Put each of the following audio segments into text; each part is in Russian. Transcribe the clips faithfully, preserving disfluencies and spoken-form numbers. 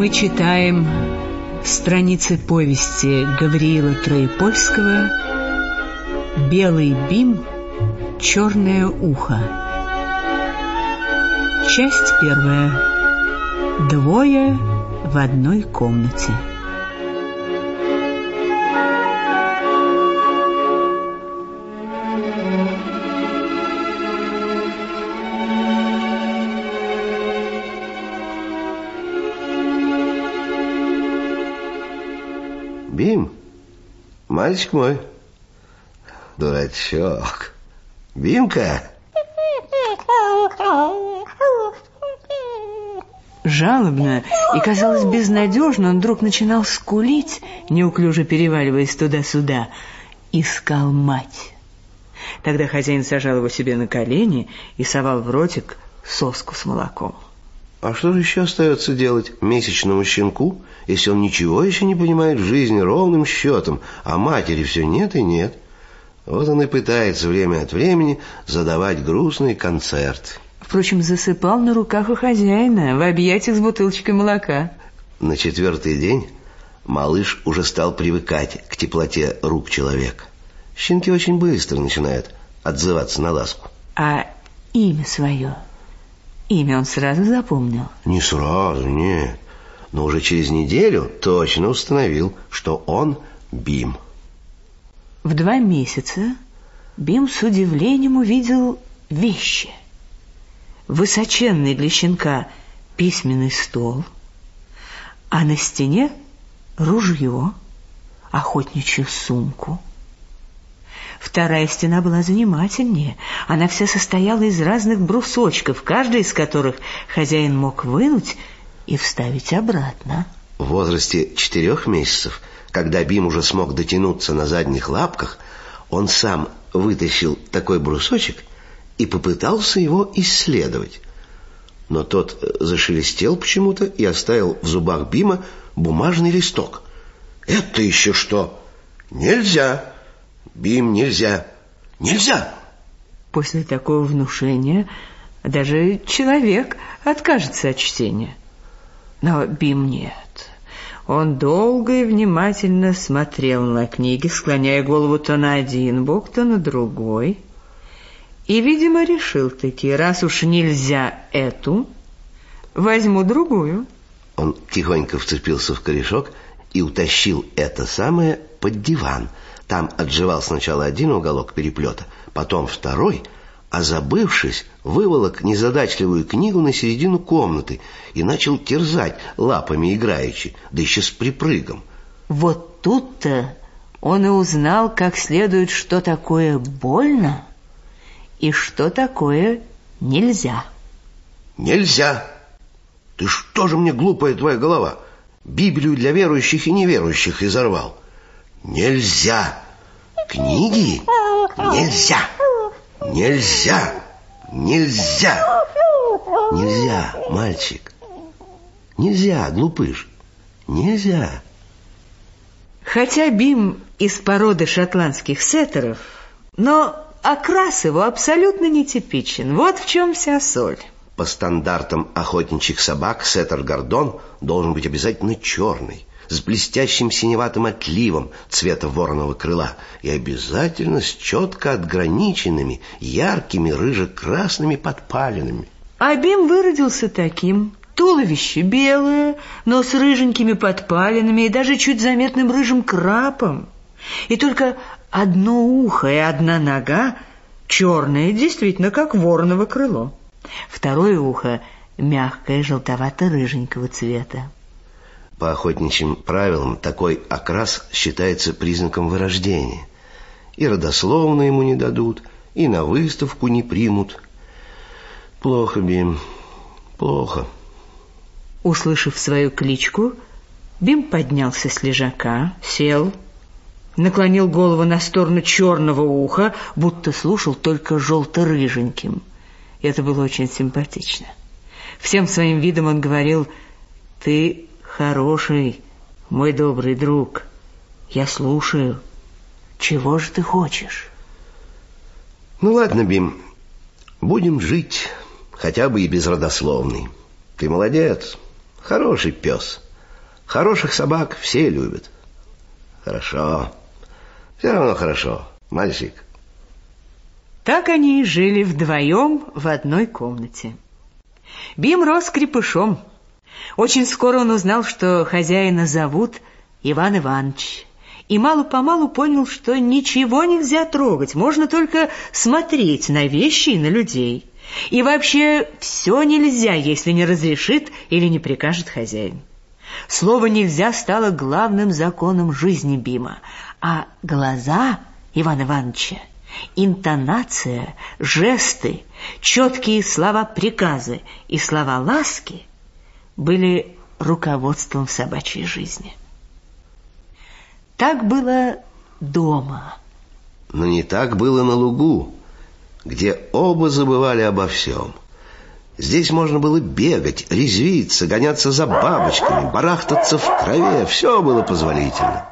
мы читаем страницы повести Гавриила Троепольского «Белый бим, черное ухо». Часть первая. Двое в одной комнате. Бим, мальчик мой, дурачок. Бимка. Жалобно и, казалось, безнадежно он вдруг начинал скулить, неуклюже переваливаясь туда-сюда. Искал мать. Тогда хозяин сажал его себе на колени и совал в ротик соску с молоком. А что же еще остается делать месячному щенку, если он ничего еще не понимает в жизни ровным счетом, а матери все нет и нет? Вот он и пытается время от времени задавать грустный концерт. Впрочем, засыпал на руках у хозяина, в объятиях с бутылочкой молока. На четвертый день малыш уже стал привыкать к теплоте рук человека. Щенки очень быстро начинают отзываться на ласку. А имя свое? Имя он сразу запомнил? Не сразу, нет. Но уже через неделю точно установил, что он Бим. В два месяца Бим с удивлением увидел вещи. Высоченный для щенка письменный стол, а на стене ружье, охотничью сумку. Вторая стена была занимательнее. Она вся состояла из разных брусочков, каждый из которых хозяин мог вынуть и вставить обратно. В возрасте четырех месяцев, когда Бим уже смог дотянуться на задних лапках, он сам вытащил такой брусочек и попытался его исследовать. Но тот зашелестел почему-то и оставил в зубах Бима бумажный листок. «Это еще что? Нельзя! Бим, нельзя! Нельзя!» После такого внушения даже человек откажется от чтения. Но Бим нет. Он долго и внимательно смотрел на книги, склоняя голову то на один бок, то на другой. И, видимо, решил-таки, раз уж нельзя эту, возьму другую. Он тихонько вцепился в корешок и утащил это самое под диван. Там отжевал сначала один уголок переплета, потом второй, а, забывшись, выволок незадачливую книгу на середину комнаты и начал терзать лапами играючи, да еще с припрыгом. Вот тут-то он и узнал как следует, что такое больно и что такое нельзя. Нельзя! Ты что же мне, глупая твоя голова, Библию для верующих и неверующих изорвал? Нельзя! Книги нельзя! Нельзя! Нельзя! Нельзя, мальчик! Нельзя, глупыш! Нельзя! Хотя Бим из породы шотландских сеттеров, но окрас его абсолютно нетипичен. Вот в чем вся соль. По стандартам охотничьих собак сеттер-гордон должен быть обязательно черный, с блестящим синеватым отливом цвета вороного крыла и обязательно с четко отграниченными яркими рыже-красными подпалинами. А Бим выродился таким. Туловище белое, но с рыженькими подпалинами и даже чуть заметным рыжим крапом. И только одно ухо и одна нога черные, действительно, как вороново крыло. Второе ухо мягкое, желтовато-рыженького цвета. По охотничьим правилам такой окрас считается признаком вырождения. И родословно ему не дадут, и на выставку не примут. Плохо, Бим, плохо. Услышав свою кличку, Бим поднялся с лежака, сел, наклонил голову на сторону черного уха, будто слушал только желто-рыженьким. Это было очень симпатично. Всем своим видом он говорил: «Ты хороший, мой добрый друг, я слушаю. Чего же ты хочешь?» Ну ладно, Бим, будем жить, хотя бы и безродословный. Ты молодец, хороший пес, Хороших собак все любят. Хорошо. Все равно хорошо, мальчик. Так они и жили вдвоем в одной комнате. Бим рос крепышом. Очень скоро он узнал, что хозяина зовут Иван Иванович. И мало-помалу понял, что ничего нельзя трогать, можно только смотреть на вещи и на людей. И вообще все нельзя, если не разрешит или не прикажет хозяин. Слово «нельзя» стало главным законом жизни Бима, а глаза Ивана Ивановича, интонация, жесты, четкие слова-приказы и слова ласки были руководством в собачьей жизни. Так было дома. Но не так было на лугу, где оба забывали обо всем. Здесь можно было бегать, резвиться, гоняться за бабочками, барахтаться в траве. Все было позволительно.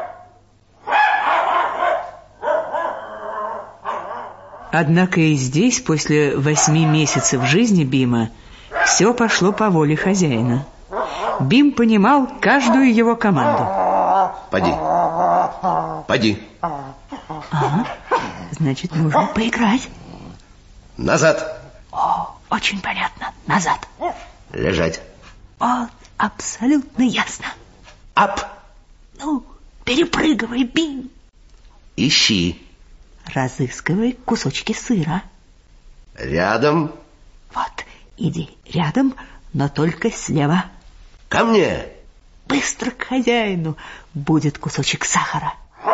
Однако и здесь, после восьми месяцев жизни Бима, все пошло по воле хозяина. Бим понимал каждую его команду. Поди. Поди. Ага, значит, нужно поиграть. Назад. О, очень понятно. Назад. Лежать. О, абсолютно ясно. Ап. Ну, перепрыгивай, Бим. Ищи. Разыскивай кусочки сыра. Рядом. Вот, иди рядом, но только слева. Ко мне. Быстро к хозяину. Будет кусочек сахара.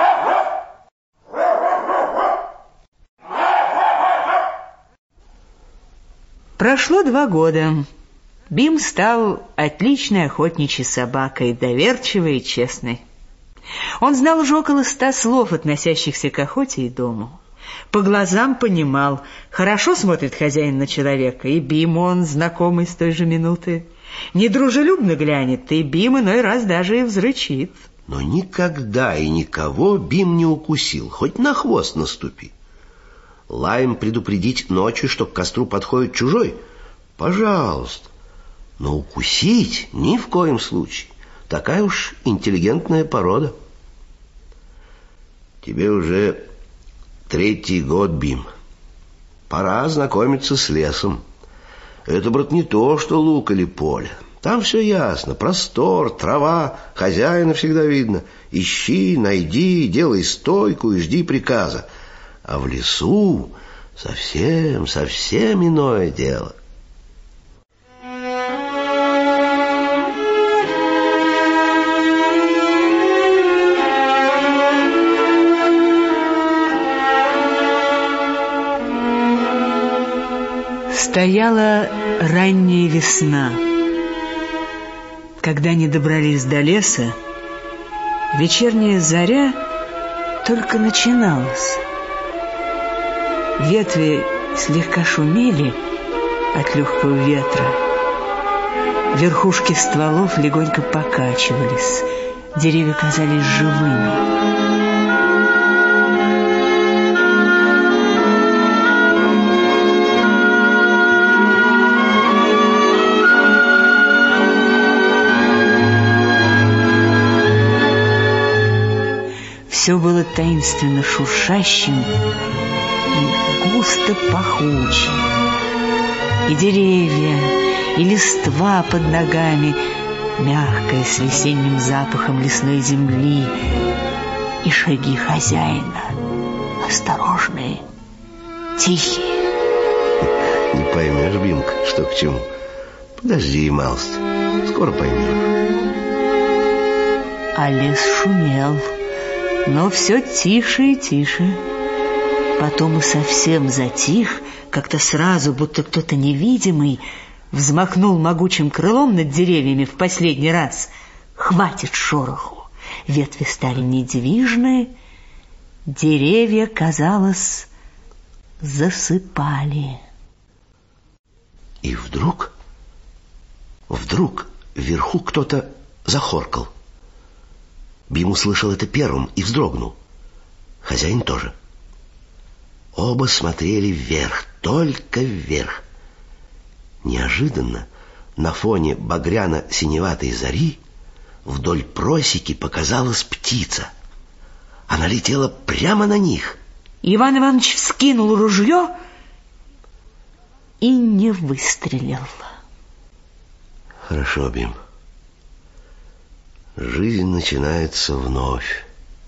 Прошло два года. Бим стал отличной охотничьей собакой, доверчивой и честной. Он знал уже около ста слов, относящихся к охоте и дому. По глазам понимал, хорошо смотрит хозяин на человека, и Бим он знакомый с той же минуты. Недружелюбно глянет, и Бим иной раз даже и взрычит. Но никогда и никого Бим не укусил, хоть на хвост наступи. Лаем предупредить ночью, что к костру подходит чужой? Пожалуйста. Но укусить ни в коем случае. Такая уж интеллигентная порода. Тебе уже третий год, Бим. Пора знакомиться с лесом. Это, брат, не то, что луг или поле. Там все ясно. Простор, трава, хозяина всегда видно. Ищи, найди, делай стойку и жди приказа. А в лесу совсем, совсем иное дело. Стояла ранняя весна. Когда они добрались до леса, вечерняя заря только начиналась. Ветви слегка шумели от легкого ветра. Верхушки стволов легонько покачивались. Деревья казались живыми. Все было таинственно шуршащим и густо пахучим. И деревья, и листва под ногами, мягкая с весенним запахом лесной земли, и шаги хозяина, осторожные, тихие. Не поймешь, Бимка, что к чему. Подожди, малость, скоро поймешь. А лес шумел, но все тише и тише. Потом и совсем затих, как-то сразу, будто кто-то невидимый взмахнул могучим крылом над деревьями в последний раз. Хватит шороху. Ветви стали недвижны, деревья, казалось, засыпали. И вдруг, вдруг вверху кто-то захоркал. Бим услышал это первым и вздрогнул. Хозяин тоже. Оба смотрели вверх, только вверх. Неожиданно на фоне багряно-синеватой зари вдоль просеки показалась птица. Она летела прямо на них. Иван Иванович вскинул ружье и не выстрелил. Хорошо, Бим. Жизнь начинается вновь.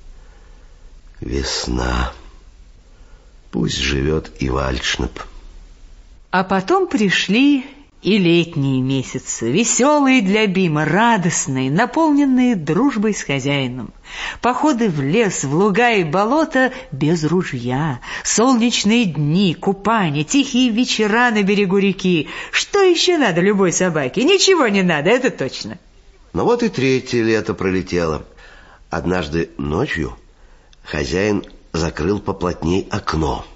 Весна. Пусть живет и Вальдшнеп. А потом пришли и летние месяцы, веселые для Бима, радостные, наполненные дружбой с хозяином. Походы в лес, в луга и болота без ружья, солнечные дни, купание, тихие вечера на берегу реки. Что еще надо любой собаке? Ничего не надо, это точно. Но вот и третье лето пролетело. Однажды ночью хозяин закрыл поплотней окно.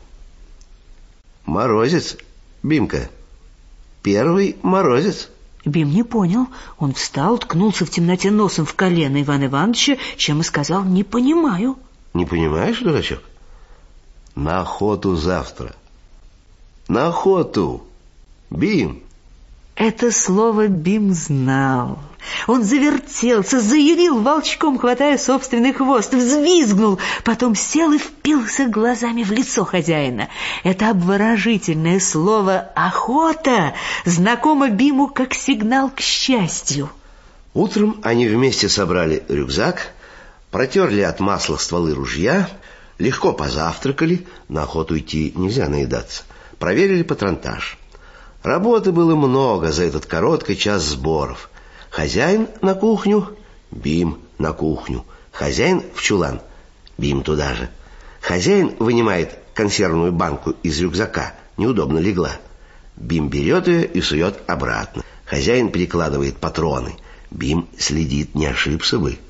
Морозец, Бимка. Первый морозец. Бим не понял. Он встал, ткнулся в темноте носом в колено Ивана Ивановича, чем и сказал: «Не понимаю». Не понимаешь, дурачок? На охоту завтра. На охоту. Бим. Это слово Бим знал. Он завертелся, заявил волчком, хватая собственный хвост, взвизгнул, потом сел и впился глазами в лицо хозяина. Это обворожительное слово «охота» знакомо Биму как сигнал к счастью. Утром они вместе собрали рюкзак, протерли от масла стволы ружья, легко позавтракали, на охоту идти нельзя наедаться, проверили патронтаж. Работы было много за этот короткий час сборов. Хозяин на кухню, Бим на кухню. Хозяин в чулан, Бим туда же. Хозяин вынимает консервную банку из рюкзака, неудобно легла. Бим берет ее и сует обратно. Хозяин перекладывает патроны. Бим следит, не ошибся бы.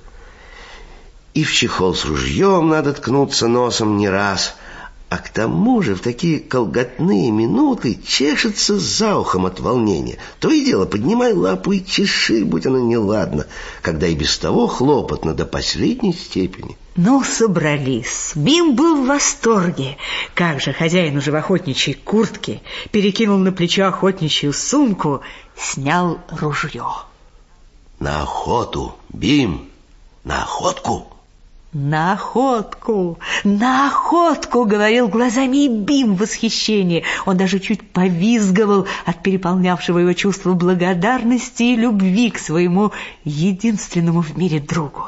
И в чехол с ружьем надо ткнуться носом не раз. А к тому же в такие колготные минуты чешется за ухом от волнения. То и дело, поднимай лапу и чеши, будь оно неладно, когда и без того хлопотно до последней степени. Ну, собрались. Бим был в восторге. Как же хозяин уже в охотничьей куртке, перекинул на плечо охотничью сумку, снял ружье. На охоту, Бим, на охотку. «На охотку! На охотку!» — говорил глазами и Бим в восхищении. Он даже чуть повизгивал от переполнявшего его чувства благодарности и любви к своему единственному в мире другу.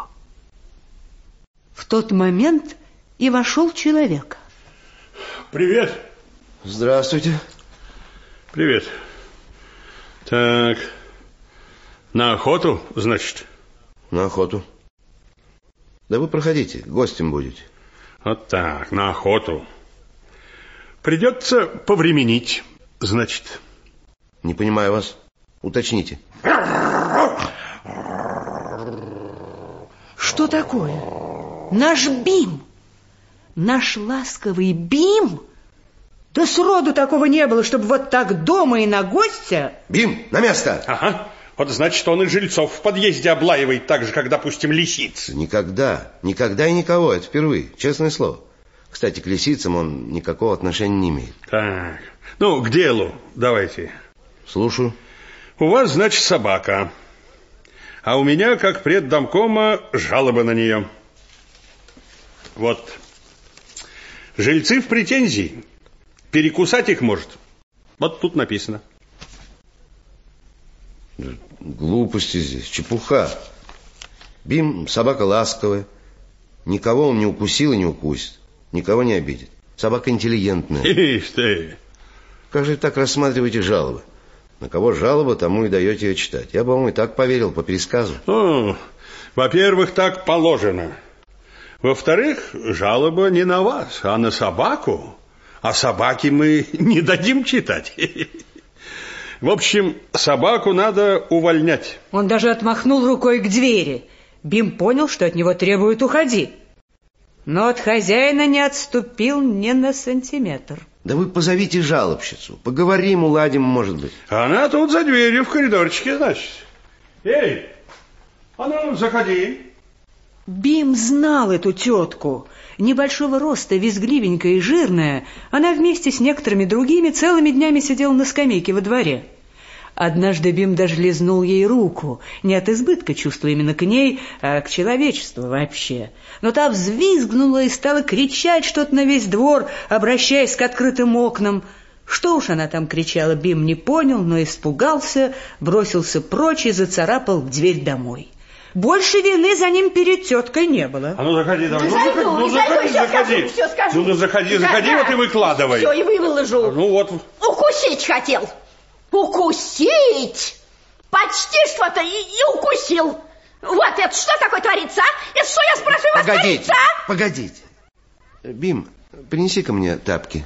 В тот момент и вошел человек. Привет. Здравствуйте. Привет. Так, на охоту, значит? На охоту. Да вы проходите, гостем будете. Вот так, на охоту. Придется повременить, значит. Не понимаю вас. Уточните. Что такое? Наш Бим! Наш ласковый Бим? Да сроду такого не было, чтобы вот так дома и на гостя. Бим, на место! Ага. Вот значит, он и жильцов в подъезде облаивает так же, как, допустим, лисиц. Никогда, никогда и никого, это впервые, честное слово. Кстати, к лисицам он никакого отношения не имеет. Так, ну, к делу давайте. Слушаю. У вас, значит, собака, а у меня, как преддомкома, жалоба на нее. Вот, жильцы в претензии, перекусать их может. Вот тут написано. Глупости здесь, чепуха. Бим собака ласковая. Никого он не укусил и не укусит. Никого не обидит. Собака интеллигентная. Ишь ты. Как же так рассматриваете жалобы? На кого жалоба, тому и даете ее читать. Я, по-моему, и так поверил по пересказу. О, во-первых, так положено. Во-вторых, жалоба не на вас, а на собаку. А собаки мы не дадим читать. В общем, собаку надо увольнять. Он даже отмахнул рукой к двери. Бим понял, что от него требуют «уходи». Но от хозяина не отступил ни на сантиметр. Да вы позовите жалобщицу. Поговорим, уладим, может быть. Она тут за дверью в коридорчике, значит. Эй, а ну, заходи. Бим знал эту тетку. Небольшого роста, визгливенькая и жирная, она вместе с некоторыми другими целыми днями сидела на скамейке во дворе. Однажды Бим даже лизнул ей руку, не от избытка чувства именно к ней, а к человечеству вообще. Но та взвизгнула и стала кричать что-то на весь двор, обращаясь к открытым окнам. Что уж она там кричала, Бим не понял, но испугался, бросился прочь и зацарапал дверь домой. Больше вины за ним перед теткой не было. А ну заходи, давай. Ну, зайду, ну, зайду, заходи, все заходи. скажу, все скажу. Ну, заходи, Да, заходи, да. вот и выкладывай. Все, и выложу. А, ну вот. Укусить хотел. Укусить? Почти что-то и, и укусил. Вот это что такое творится, а? Это что, я спрашиваю вас, Погодите, творится, а? погодите. Бим, принеси-ка мне тапки.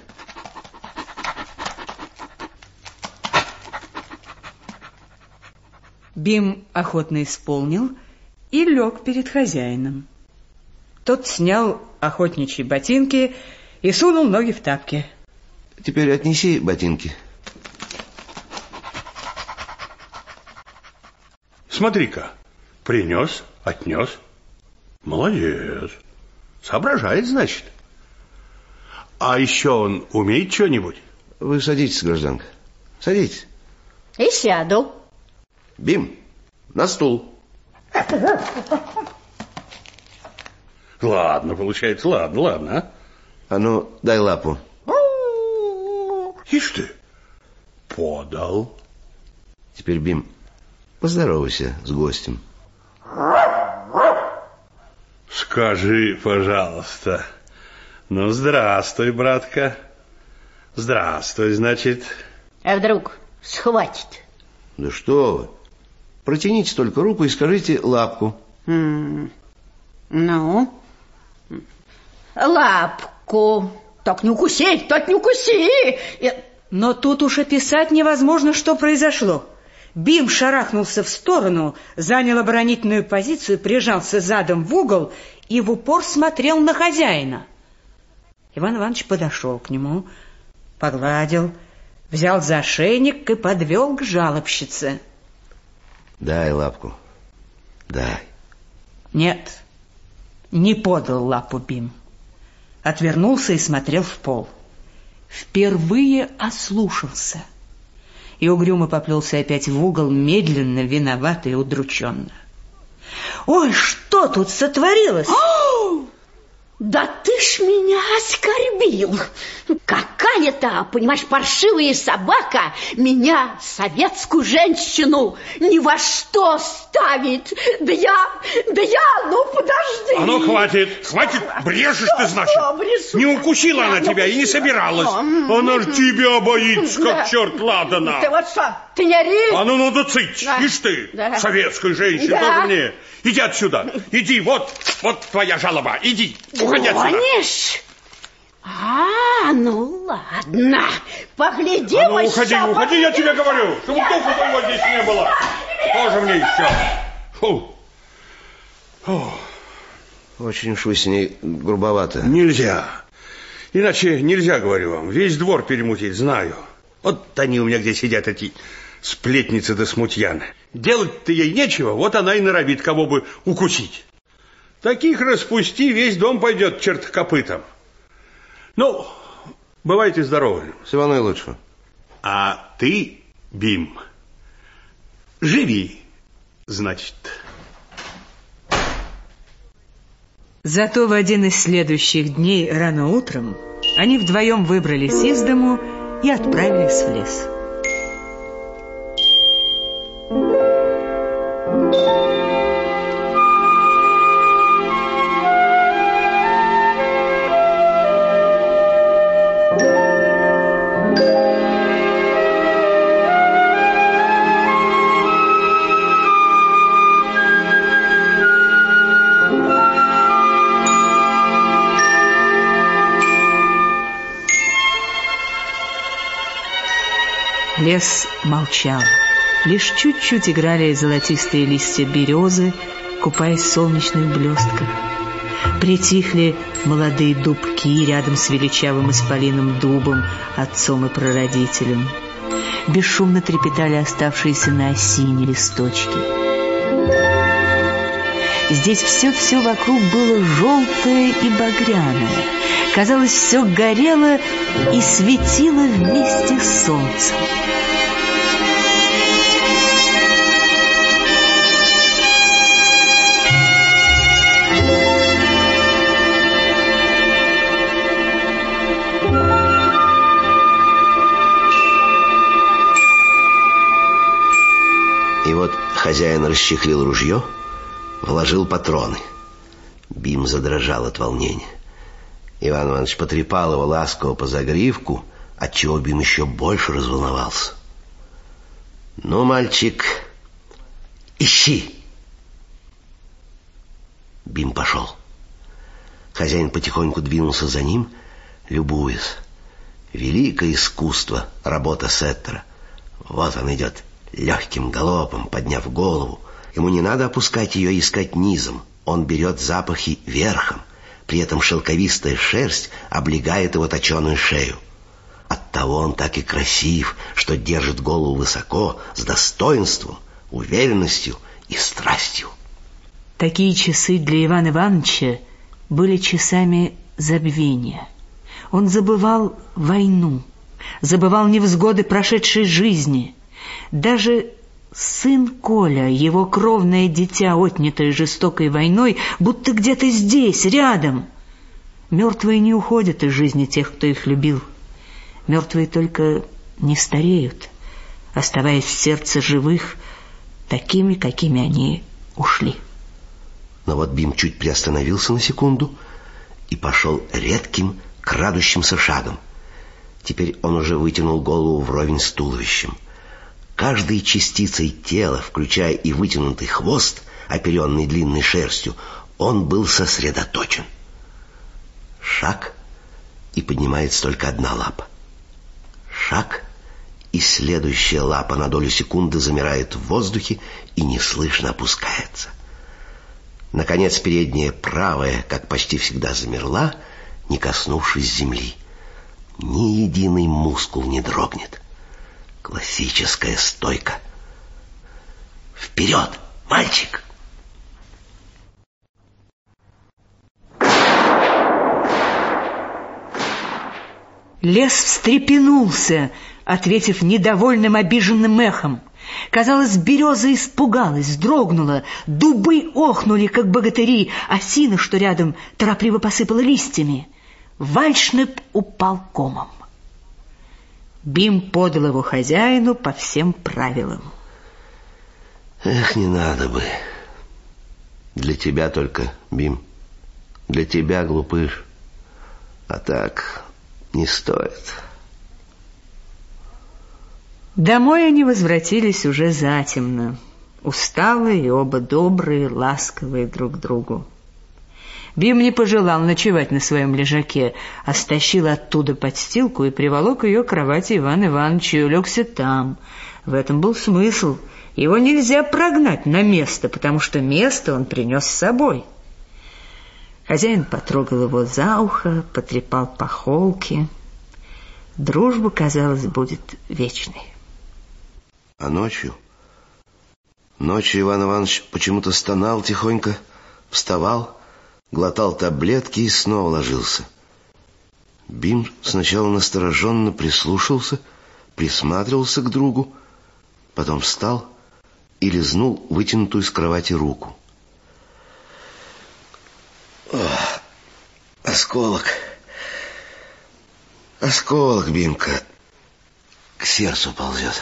Бим охотно исполнил и лег перед хозяином. Тот снял охотничьи ботинки и сунул ноги в тапки. Теперь отнеси ботинки. Смотри-ка, принес, отнес. Молодец. Соображает, значит. А еще он умеет что-нибудь? Вы садитесь, гражданка. Садитесь. И сяду. Бим, на стул. Ладно, получается, ладно, ладно, а? А ну, дай лапу. Ишь ты, подал. Теперь, Бим, поздоровайся с гостем. Скажи, пожалуйста. Ну, здравствуй, братка. Здравствуй, значит. А вдруг схватит? Да что вы. Протяните только руку и скажите лапку. М-м. Ну? Лапку. Так не укуси, так не укуси. Я... Но тут уж описать невозможно, что произошло. Бим шарахнулся в сторону, занял оборонительную позицию, прижался задом в угол и в упор смотрел на хозяина. Иван Иванович подошел к нему, погладил, взял за ошейник и подвел к жалобщице. Дай лапку. Дай. Нет, не подал лапу Бим. Отвернулся и смотрел в пол. Впервые ослушался. И угрюмо поплелся опять в угол, медленно, виновато и удрученно. Ой, что тут сотворилось? Да ты ж меня оскорбил. Какая-то, понимаешь, паршивая собака меня, советскую женщину, ни во что ставит. Да я, да я, ну подожди. А ну хватит, хватит, брешешь ты, значит. Не укусила она тебя и не собиралась. Она ж тебя боится, как черт ладана. Ты вот что, ты не ори. А ну надо цыть, Да. ишь ты, Да. советская женщина, Да. тоже мне. Иди отсюда, иди, вот, вот твоя жалоба, иди, уходи отсюда. Гонишь? А, ну ладно, погляди. А ну вот уходи, что, уходи, я погляди. тебе говорю, чтобы духу твоего здесь не было. Тоже мне еще. Фу. Фу. Очень уж вы с ней грубовато. Нельзя. Иначе нельзя, говорю вам. Весь двор перемутить, знаю. Вот они у меня где сидят, эти сплетницы да смутьяны. Делать-то ей нечего, вот она и норовит, кого бы укусить. Таких распусти, весь дом пойдет чертокопытом. Ну, бывайте здоровы. Всего наилучшего. А ты, Бим, живи, значит. Зато в один из следующих дней рано утром они вдвоем выбрались из дому и отправились в лес. Лес молчал. Лишь чуть-чуть играли золотистые листья березы, купаясь в солнечных блестках. Притихли молодые дубки рядом с величавым исполиным дубом, отцом и прародителем. Бесшумно трепетали оставшиеся на осине листочки. Здесь все-все вокруг было желтое и багряное. Казалось, все горело и светило вместе с солнцем. вот хозяин расчехлил ружье, вложил патроны. Бим задрожал от волнения. Иван Иванович потрепал его ласково по загривку, отчего Бим еще больше разволновался. «Ну, мальчик, ищи!» Бим пошел. Хозяин потихоньку двинулся за ним, любуясь. Великое искусство, работа сеттера. Вот он идет легким галопом, подняв голову. Ему не надо опускать ее и искать низом. Он берет запахи верхом. При этом шелковистая шерсть облегает его точеную шею. Оттого он так и красив, что держит голову высоко, с достоинством, уверенностью и страстью. Такие часы для Ивана Ивановича были часами забвения. Он забывал войну, забывал невзгоды прошедшей жизни. Даже сын Коля, его кровное дитя, отнятое жестокой войной, будто где-то здесь, рядом. Мертвые не уходят из жизни тех, кто их любил. Мертвые только не стареют, оставаясь в сердце живых такими, какими они ушли. Но вот Бим чуть приостановился на секунду и пошел редким, крадущимся шагом. Теперь он уже вытянул голову вровень с туловищем. Каждой частицей тела, включая и вытянутый хвост, оперенный длинной шерстью, он был сосредоточен. Шаг, и поднимается только одна лапа. Шаг, и следующая лапа на долю секунды замирает в воздухе и неслышно опускается. Наконец, передняя правая, как почти всегда, замерла, не коснувшись земли. Ни единый мускул не дрогнет. Классическая стойка. Вперед, мальчик! Лес встрепенулся, ответив недовольным обиженным эхом. Казалось, береза испугалась, вздрогнула, дубы охнули, как богатыри, осина, что рядом, торопливо посыпала листьями. Вальшнеп упал комом. Бим подал его хозяину по всем правилам. Эх, не надо бы. Для тебя только, Бим. Для тебя, глупыш. А так не стоит. Домой они возвратились уже затемно, усталые и оба добрые, ласковые друг к другу. Бим не пожелал ночевать на своем лежаке, а стащил оттуда подстилку и приволок ее к кровати Ивана Ивановича и улегся там. В этом был смысл. Его нельзя прогнать на место, потому что место он принес с собой. Хозяин потрогал его за ухо, потрепал по холке. Дружба, казалось, будет вечной. А ночью? Ночью Иван Иванович почему-то стонал тихонько, вставал, глотал таблетки и снова ложился. Бим сначала настороженно прислушался, присматривался к другу, потом встал и лизнул вытянутую с кровати руку. Ох, осколок. Осколок, Бимка, к сердцу ползет.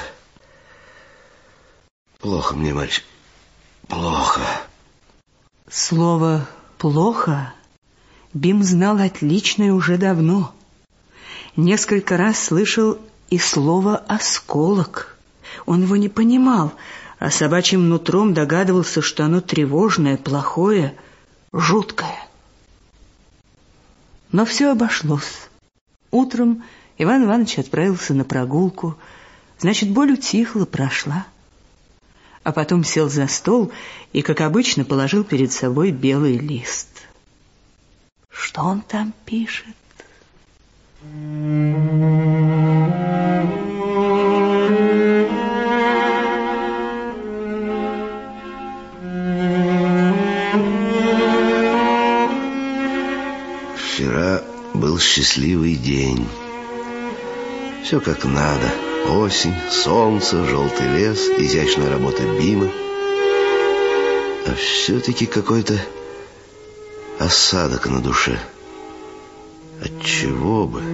Плохо мне, мальчик, плохо. Слово «плохо» Бим знал отлично и уже давно. Несколько раз слышал и слово «осколок». Он его не понимал, а собачьим нутром догадывался, что оно тревожное, плохое, жуткое. Но все обошлось. Утром Иван Иванович отправился на прогулку. Значит, боль утихла, прошла. А потом сел за стол и, как обычно, положил перед собой белый лист. Что он там пишет? Вчера был счастливый день. Все как надо. Осень, солнце, желтый лес, изящная работа Бима. А все-таки какой-то осадок на душе. Отчего бы?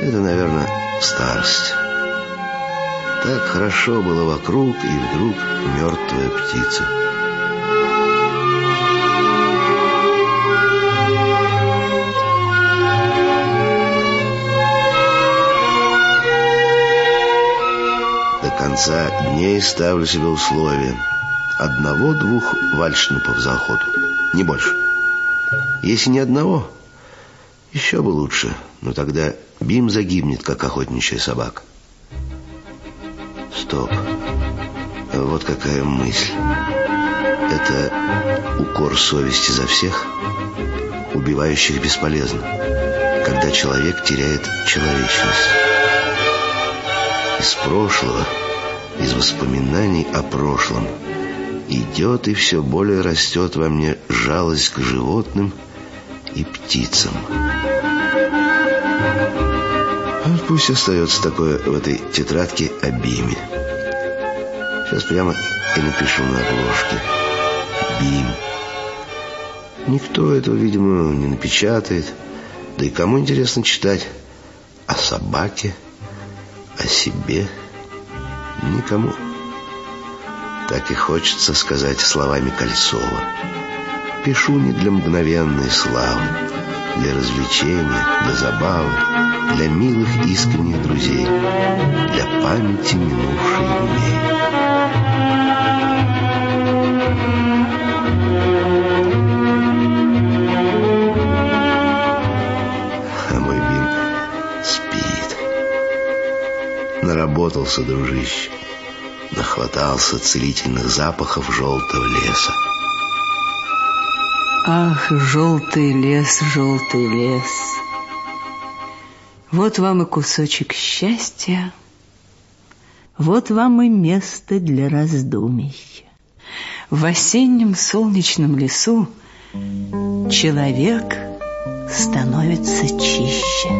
это, наверное, старость. Так хорошо было вокруг, и вдруг мертвая птица. До конца дней ставлю себе условие: одного-двух вальшнапов за охоту, не больше. Если не одного, еще бы лучше, но тогда Бим загибнет, как охотничья собака. Стоп. Вот какая мысль. Это укор совести за всех. Убивающих бесполезно, когда человек теряет человечность. Из прошлого, из воспоминаний о прошлом идет и все более растет во мне жалость к животным и птицам. Вот пусть остается такое в этой тетрадке о Биме. Сейчас прямо и напишу на обложке: Бим. Никто этого, видимо, не напечатает. Да и кому интересно читать о собаке, о себе? Никому. Так и хочется сказать словами Кольцова: пишу не для мгновенной славы, для развлечения, для забавы, для милых искренних друзей, для памяти минувших дней. А мой Бим спит. Наработался, дружище. Нахватался целительных запахов желтого леса. Ах, желтый лес, желтый лес. Вот вам и кусочек счастья, вот вам и место для раздумий. В осеннем солнечном лесу человек становится чище.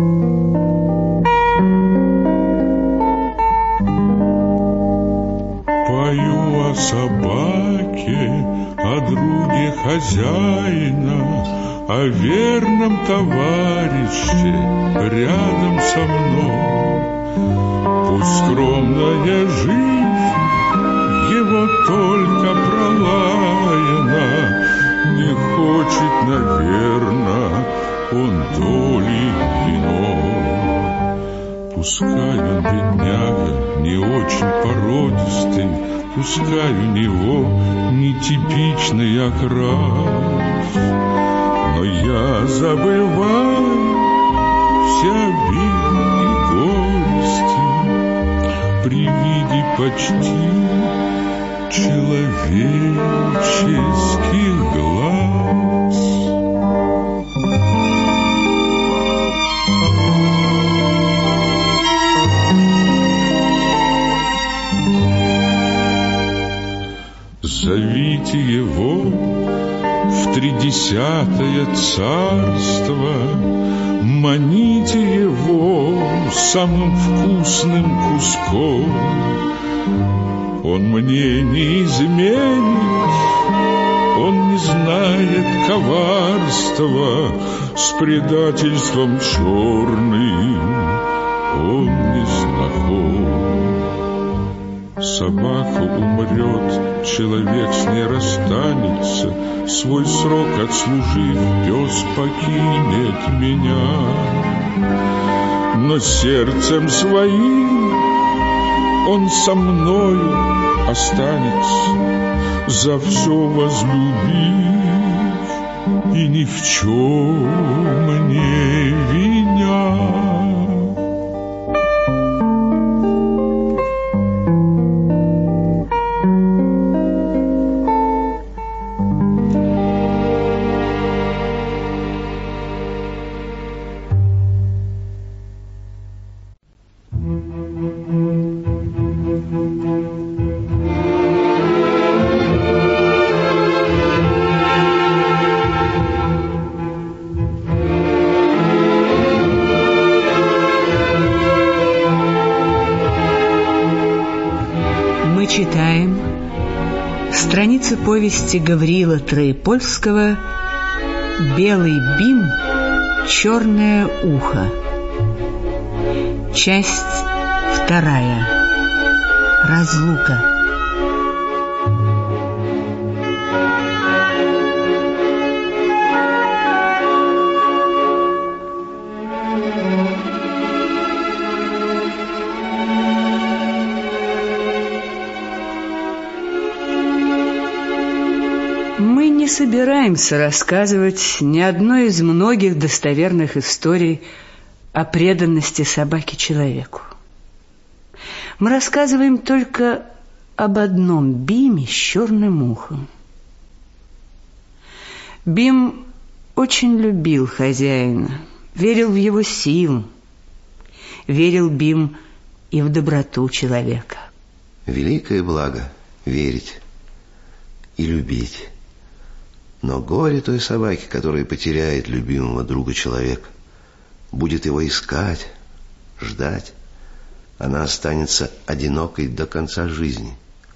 Пою о собаке, о друге хозяина, о верном товарище рядом со мной. Пусть скромная жизнь его только пролаяна, не хочет, наверно, он доли иной. Пускай он, бедняга, не очень породистый, пускай у него нетипичный окрас, но я забываю все обиды и горести при виде почти человеческих глаз. Зовите его в тридесятое царство, маните его самым вкусным куском. Он мне не изменит, он не знает коварства, с предательством черным он не знаком. Собака умрет, человек с ней расстанется, свой срок отслужив, пес покинет меня. Но сердцем своим он со мною останется, за все возлюбив и ни в чем не виня. Читаем страницы повести Гавриила Троепольского «Белый Бим, черное ухо». Часть вторая. Разлука. Мы не собираемся рассказывать ни одной из многих достоверных историй о преданности собаки человеку. Мы рассказываем только об одном Биме с черным ухом. Бим очень любил хозяина, верил в его силу. Верил Бим и в доброту человека. Великое благо — верить и любить. Но горе той собаки, которая потеряет любимого друга человека, будет его искать, ждать. Она останется одинокой до конца жизни.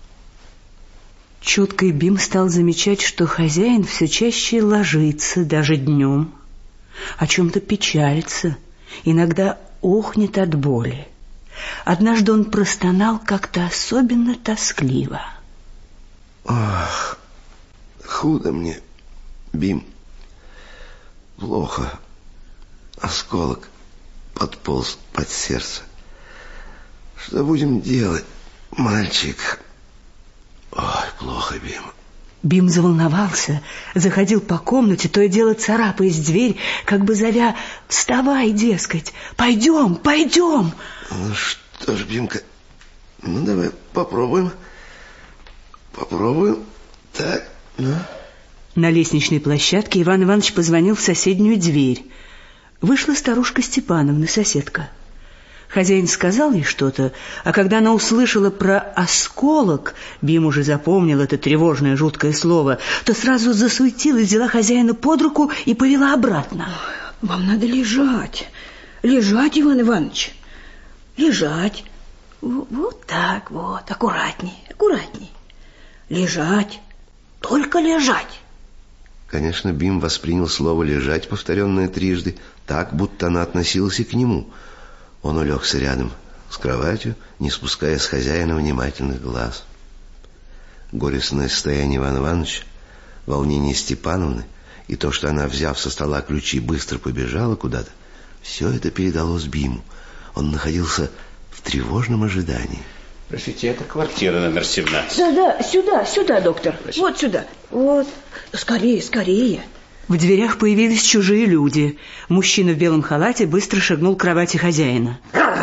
Чуткий Бим стал замечать, что хозяин все чаще ложится, даже днем, о чем-то печалится, иногда охнет от боли. Однажды он простонал как-то особенно тоскливо. Ах, худо мне, Бим. Плохо. Осколок подполз под сердце. Что будем делать, мальчик? Ой, плохо, Бим. Бим заволновался, заходил по комнате, то и дело царапаясь в дверь, как бы зовя: «Вставай, дескать, пойдем, пойдем!» Ну что ж, Бимка, ну давай попробуем. Попробуем. Так, ну. На лестничной площадке Иван Иванович позвонил в соседнюю дверь. Вышла старушка Степановна, соседка. Хозяин сказал ей что-то, а когда она услышала про осколок, Бим уже запомнил это тревожное жуткое слово, то сразу засуетилась, взяла хозяина под руку и повела обратно. Вам надо лежать. Лежать, Иван Иванович. Лежать. Вот так вот, аккуратней, аккуратней. Лежать. Только лежать. Конечно, Бим воспринял слово «лежать», повторенное трижды, так, будто она относилась и к нему. Он улегся рядом с кроватью, не спуская с хозяина внимательных глаз. Горестное состояние Ивана Ивановича, волнение Степановны и то, что она, взяв со стола ключи, быстро побежала куда-то, все это передалось Биму. Он находился в тревожном ожидании. Простите, это квартира номер семнадцать. Да, да, сюда, сюда, доктор. Спасибо. Вот сюда. Вот. Скорее, скорее. В дверях появились чужие люди. Мужчина в белом халате быстро шагнул к кровати хозяина.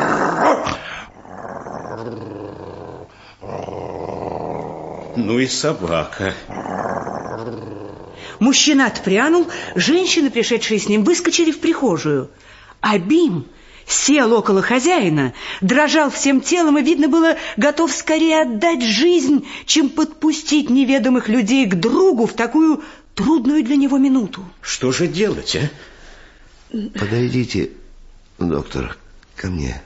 Ну и собака. Мужчина отпрянул, женщины, пришедшие с ним, выскочили в прихожую. А Бим сел около хозяина, дрожал всем телом и, видно было, готов скорее отдать жизнь, чем подпустить неведомых людей к другу в такую трудную для него минуту. Что же делать, а? Подойдите, доктор, ко мне.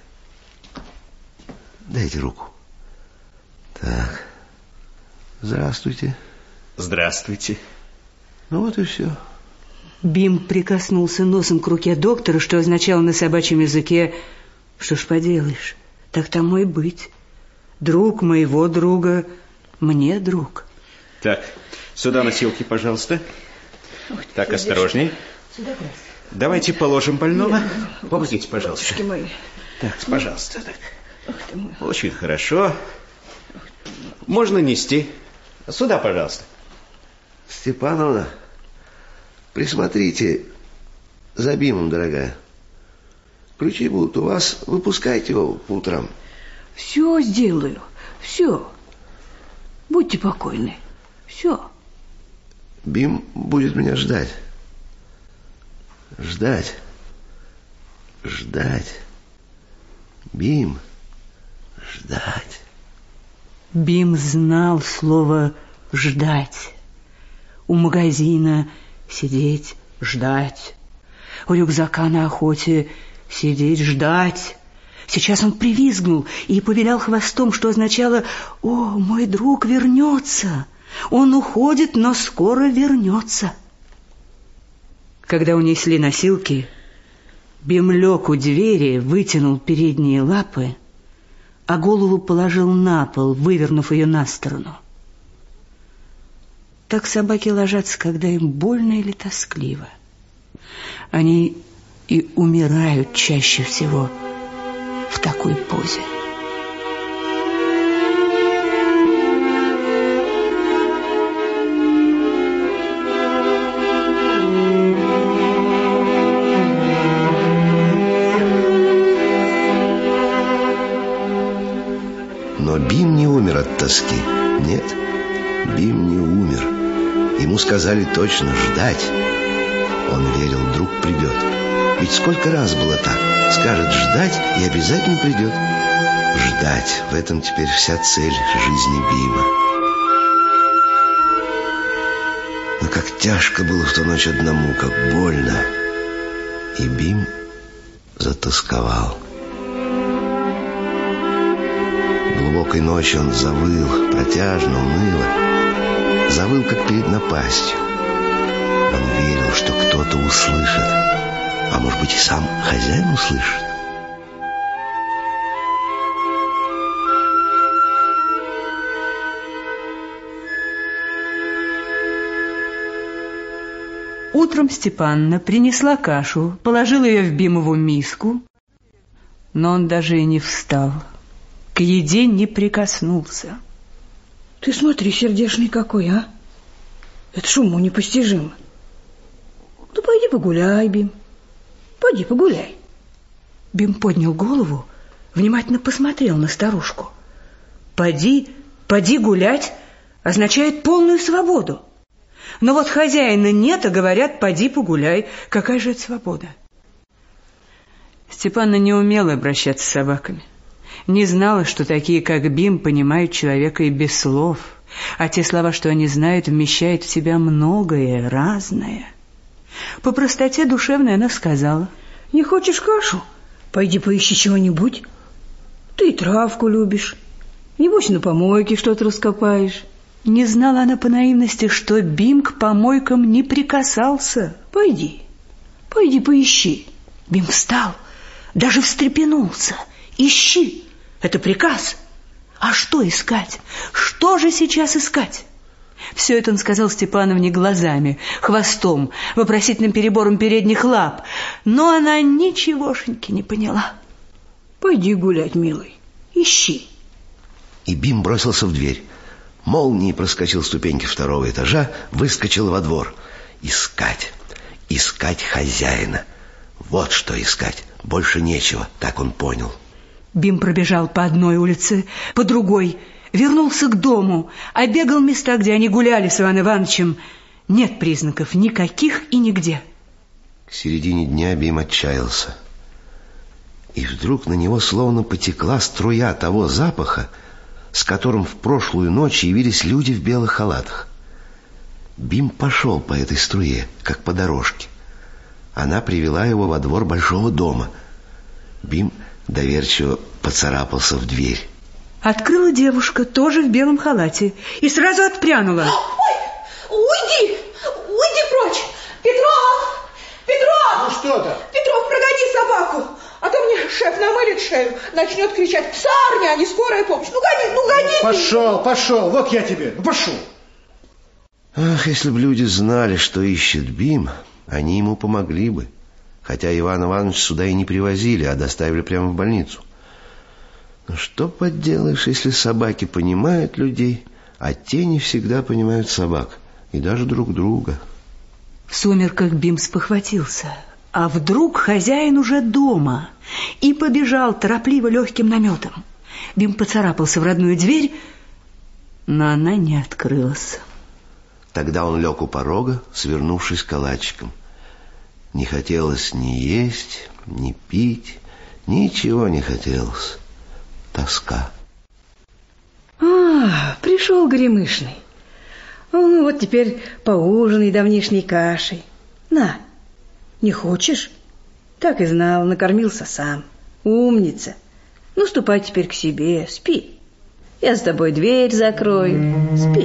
Дайте руку. Так. Здравствуйте. Здравствуйте. Ну вот и все. Бим прикоснулся носом к руке доктора, что означало на собачьем языке: что ж поделаешь, так тому и быть. Друг моего друга мне друг. Так, сюда носилки, пожалуйста. Ой, так, осторожней. Сюда, давайте положим больного. Помогите, пожалуйста. Мои. Так, пожалуйста. Так. Ох ты мой. Очень хорошо. Можно нести. Сюда, пожалуйста. Степановна, присмотрите за Бимом, дорогая. Ключи будут у вас. Выпускайте его по утрам. Все сделаю. Все. Будьте покойны. Все. Бим будет меня ждать. Ждать. Ждать. Бим. Ждать. Бим знал слово «ждать». У магазина сидеть, ждать. У рюкзака на охоте сидеть, ждать. Сейчас он привизгнул и повилял хвостом, что означало: «О, мой друг вернется! Он уходит, но скоро вернется». Когда унесли носилки, Бим лег у двери, вытянул передние лапы, а голову положил на пол, вывернув ее на сторону. Так собаки ложатся, когда им больно или тоскливо. Они и умирают чаще всего в такой позе. Но Бим не умер от тоски. Нет, Бим не умер. Ему сказали точно ждать. Он верил, вдруг придет. Ведь сколько раз было так. Скажет ждать и обязательно придет. Ждать. В этом теперь вся цель жизни Бима. Но как тяжко было в ту ночь одному, как больно. И Бим затосковал. Глубокой ночью он завыл, протяжно, уныло. Завыл, как перед напастью. Он верил, что кто-то услышит. А может быть, и сам хозяин услышит. Утром Степанна принесла кашу, положила ее в Бимову миску, но он даже и не встал. К еде не прикоснулся. Ты смотри, сердечный какой, а? Это ж уму непостижимо. Ну, пойди погуляй, Бим. Пойди погуляй. Бим поднял голову, внимательно посмотрел на старушку. «Поди, поди гулять» означает полную свободу. Но вот хозяина нет, а говорят, поди погуляй. Какая же это свобода? Степанна не умела обращаться с собаками. Не знала, что такие, как Бим, понимают человека и без слов. А те слова, что они знают, вмещают в себя многое, разное. По простоте душевной она сказала: не хочешь кашу? Пойди поищи чего-нибудь. Ты травку любишь. Небось, на помойке что-то раскопаешь. Не знала она по наивности, что Бим к помойкам не прикасался. Пойди, пойди поищи. Бим встал, даже встрепенулся. Ищи, это приказ. А что искать? Что же сейчас искать? Все это он сказал Степановне глазами, хвостом, вопросительным перебором передних лап. Но она ничегошеньки не поняла. Пойди гулять, милый, ищи. И Бим бросился в дверь. Молнией проскочил ступеньки второго этажа, выскочил во двор. Искать, искать хозяина. Вот что искать, больше нечего, так он понял. Бим пробежал по одной улице, по другой, вернулся к дому, обегал места, где они гуляли с Иваном Ивановичем. Нет признаков никаких и нигде. К середине дня Бим отчаялся. И вдруг на него словно потекла струя того запаха, с которым в прошлую ночь явились люди в белых халатах. Бим пошел по этой струе, как по дорожке. Она привела его во двор большого дома. Бим доверчиво поцарапался в дверь. Открыла девушка, тоже в белом халате, и сразу отпрянула. Ой, уйди, уйди прочь. Петров, Петров! Ну что то? Петров, прогони собаку, а то мне шеф намылит шею, начнет кричать: псарня, а не скорая помощь. Ну гони, ну гони. Пошел, пошел, вот я тебе, ну пошел. Ах, если бы люди знали, что ищет Бим, они ему помогли бы. Хотя Ивана Ивановича сюда и не привозили, а доставили прямо в больницу. Но что поделаешь, если собаки понимают людей, а те не всегда понимают собак, и даже друг друга. В сумерках Бим спохватился. А вдруг хозяин уже дома? И побежал торопливо легким наметом. Бим поцарапался в родную дверь, но она не открылась. Тогда он лег у порога, свернувшись калачиком. Не хотелось ни есть, ни пить, ничего не хотелось. Тоска. А, пришел Горемышный. Ну вот теперь поужинай давнишней кашей. На, не хочешь? Так и знал, накормился сам. Умница. Ну, ступай теперь к себе, спи. Я с тобой дверь закрою. Спи.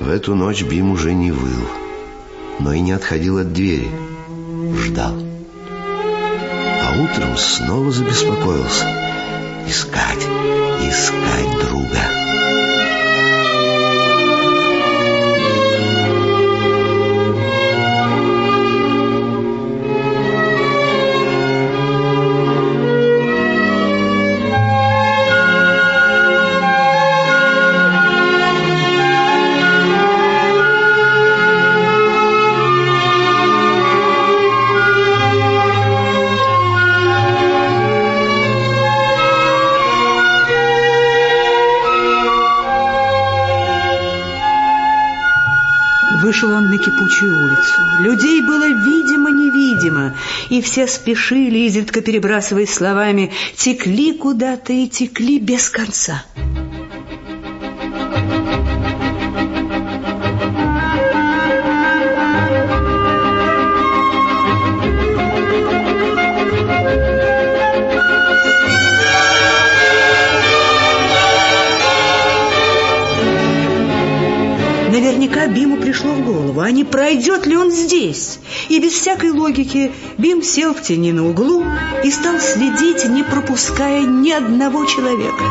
В эту ночь Бим уже не выл, но и не отходил от двери. Ждал. А утром снова забеспокоился. Искать, искать друга. Вышел он на кипучую улицу. Людей было видимо-невидимо, и все спешили, изредка перебрасываясь словами, текли куда-то и текли без конца. Наверняка Биму пришло в голову, а не пройдет ли он здесь? И без всякой логики Бим сел в тени на углу и стал следить, не пропуская ни одного человека.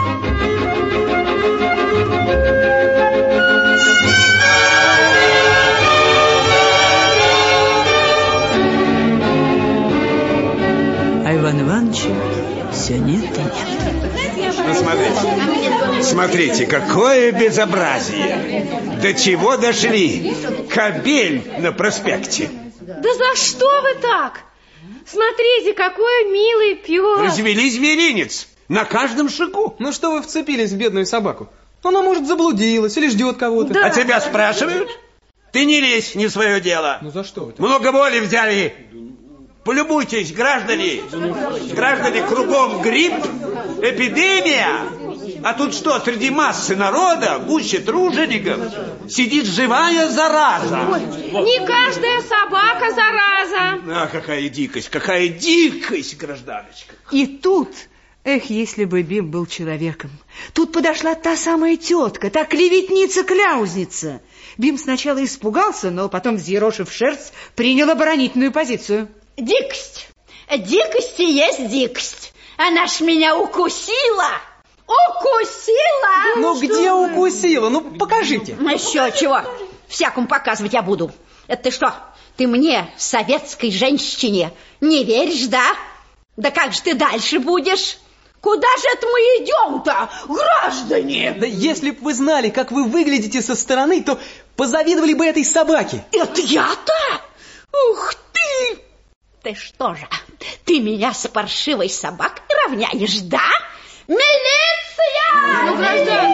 А Ивана Ивановича все нет и нет. Ну, смотрите, смотрите, какое безобразие. До чего дошли? Кобель на проспекте. Да за что вы так? Смотрите, какой милый пес. Развели зверинец на каждом шагу. Ну что вы вцепились в бедную собаку? Она, может, заблудилась или ждет кого-то. Да. А тебя спрашивают? Ты не лезь, не в свое дело. Ну за что это? Много боли взяли. Полюбуйтесь, граждане. Граждане, кругом грипп, эпидемия. А тут что, среди массы народа, гуще тружеников, сидит живая зараза. Ой, не каждая собака зараза. А, какая дикость, какая дикость, гражданочка. И тут, эх, если бы Бим был человеком, тут подошла та самая тетка, та клеветница-кляузница. Бим сначала испугался, но потом, взъерошив шерсть, принял оборонительную позицию. Дикость. Дикость и есть дикость. Она ж меня укусила. Укусила! Ну, где укусила? Ну, покажите. Еще чего? Всякому показывать я буду. Это ты что? Ты мне, советской женщине, не веришь, да? Да как же ты дальше будешь? Куда же это мы идем-то, граждане? Да если б вы знали, как вы выглядите со стороны, то позавидовали бы этой собаке. Это я-то? Ух ты! Ты что же, ты меня с паршивой собакой равняешь, да? Милиция! Ну,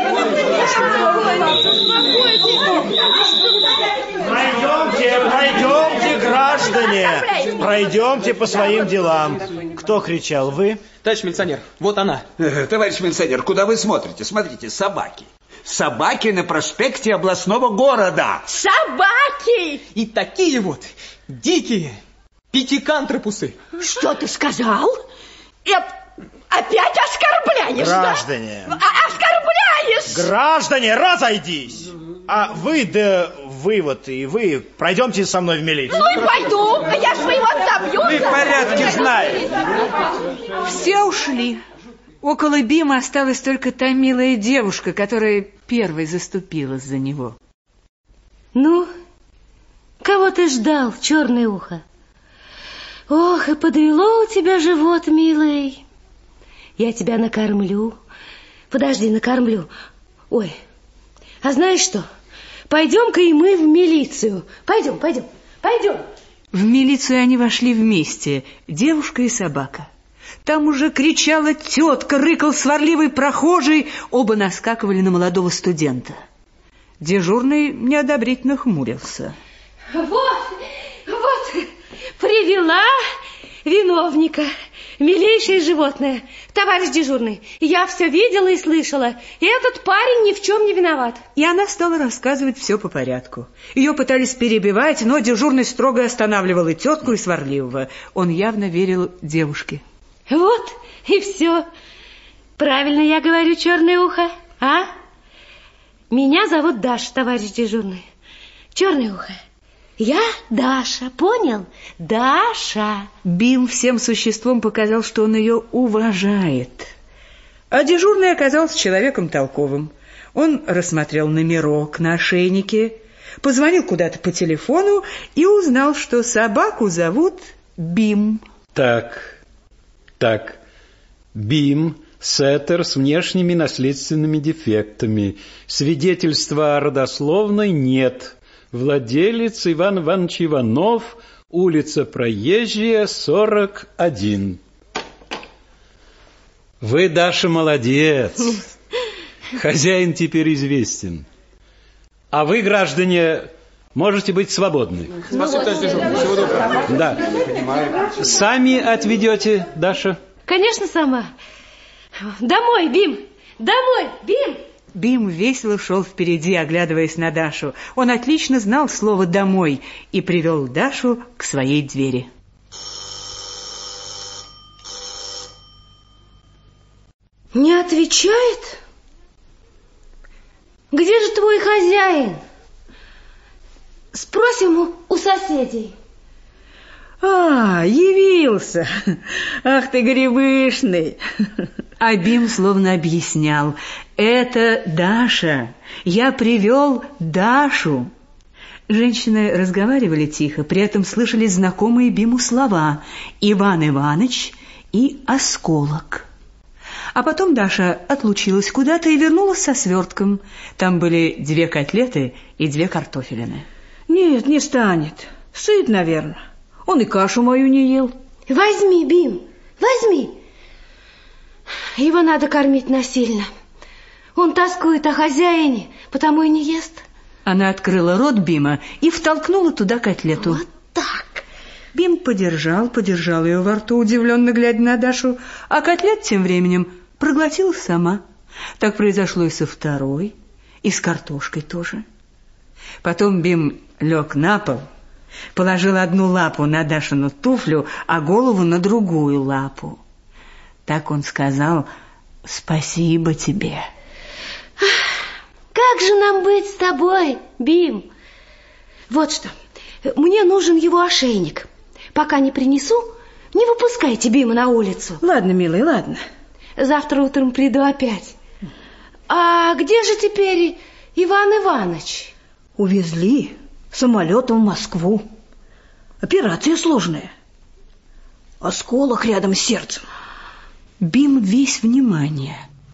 Пройдемте, пройдемте, граждане. Пройдемте по своим делам. Кто кричал, вы? Товарищ милиционер, вот она. Товарищ милиционер, куда вы смотрите? Смотрите, собаки. Собаки на проспекте областного города. Собаки! И такие вот дикие пятикантропусы. Что ты сказал? Я... Опять оскорбляешь, граждане. Да? А оскорбляешь! Граждане, разойдись! А вы, да вы вот и вы, пройдемте со мной в милицию. Ну и пойду, я своего добьюсь. Мы в порядке знаем. Все ушли. Около Бима осталась только та милая девушка, которая первой заступилась за него. Ну, кого ты ждал, черное ухо? Ох, и подвело у тебя живот, милый. Я тебя накормлю. Подожди, накормлю. Ой, а знаешь что? Пойдем-ка и мы в милицию. Пойдем, пойдем, пойдем. В милицию они вошли вместе, девушка и собака. Там уже кричала тетка, рыкал сварливый прохожий, оба наскакивали на молодого студента. Дежурный неодобрительно хмурился. Вот, вот, привела виновника. Милейшее животное. Товарищ дежурный, я все видела и слышала. И этот парень ни в чем не виноват. И она стала рассказывать все по порядку. Ее пытались перебивать, но дежурный строго останавливал и тетку, и сварливого. Он явно верил девушке. Вот и все. Правильно я говорю, черное ухо, а? Меня зовут Даша, товарищ дежурный. Черное ухо. Я Даша, понял? Даша. Бим всем существом показал, что он ее уважает. А дежурный оказался человеком толковым. Он рассмотрел номерок на ошейнике, позвонил куда-то по телефону и узнал, что собаку зовут Бим. Так, так, Бим, сеттер с внешними наследственными дефектами. Свидетельства о родословной нет. Владелец Иван Иванович Иванов, улица Проезжая, сорок один. Вы, Даша, молодец. Хозяин теперь известен. А вы, граждане, можете быть свободны. Спасибо, товарищ дежурный. Всего доброго. Да. Сами отведете, Даша? Конечно, сама. Домой, Бим! Домой, Бим! Бим весело шел впереди, оглядываясь на Дашу. Он отлично знал слово «домой» и привел Дашу к своей двери. Не отвечает? Где же твой хозяин? Спросим у, у соседей. А, явился. Ах ты, гребышный. А Бим словно объяснял: это Даша, я привел Дашу. Женщины разговаривали тихо, при этом слышали знакомые Биму слова: Иван Иваныч и осколок. А потом Даша отлучилась куда-то и вернулась со свертком. Там были две котлеты и две картофелины. Нет, не станет. Сыт, наверное. Он и кашу мою не ел. Возьми, Бим, возьми. Его надо кормить насильно. Он тоскует о хозяине, потому и не ест. Она открыла рот Бима и втолкнула туда котлету. Вот так. Бим подержал, подержал ее во рту, удивленно глядя на Дашу, а котлет тем временем проглотила сама. Так произошло и со второй, и с картошкой тоже. Потом Бим лег на пол, положил одну лапу на Дашину туфлю, а голову на другую лапу. Так он сказал: «Спасибо тебе». Как же нам быть с тобой, Бим? Вот что, мне нужен его ошейник. Пока не принесу, не выпускайте Бима на улицу. Ладно, милый, ладно. Завтра утром приду опять. А где же теперь Иван Иванович? Увезли самолетом в Москву. Операция сложная. Осколок рядом с сердцем. Бим весь внимание.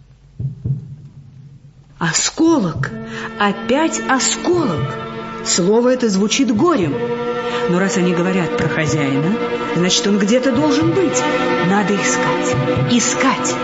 Осколок, опять осколок. Слово это звучит горем. Но раз они говорят про хозяина, значит, он где-то должен быть. Надо искать, искать.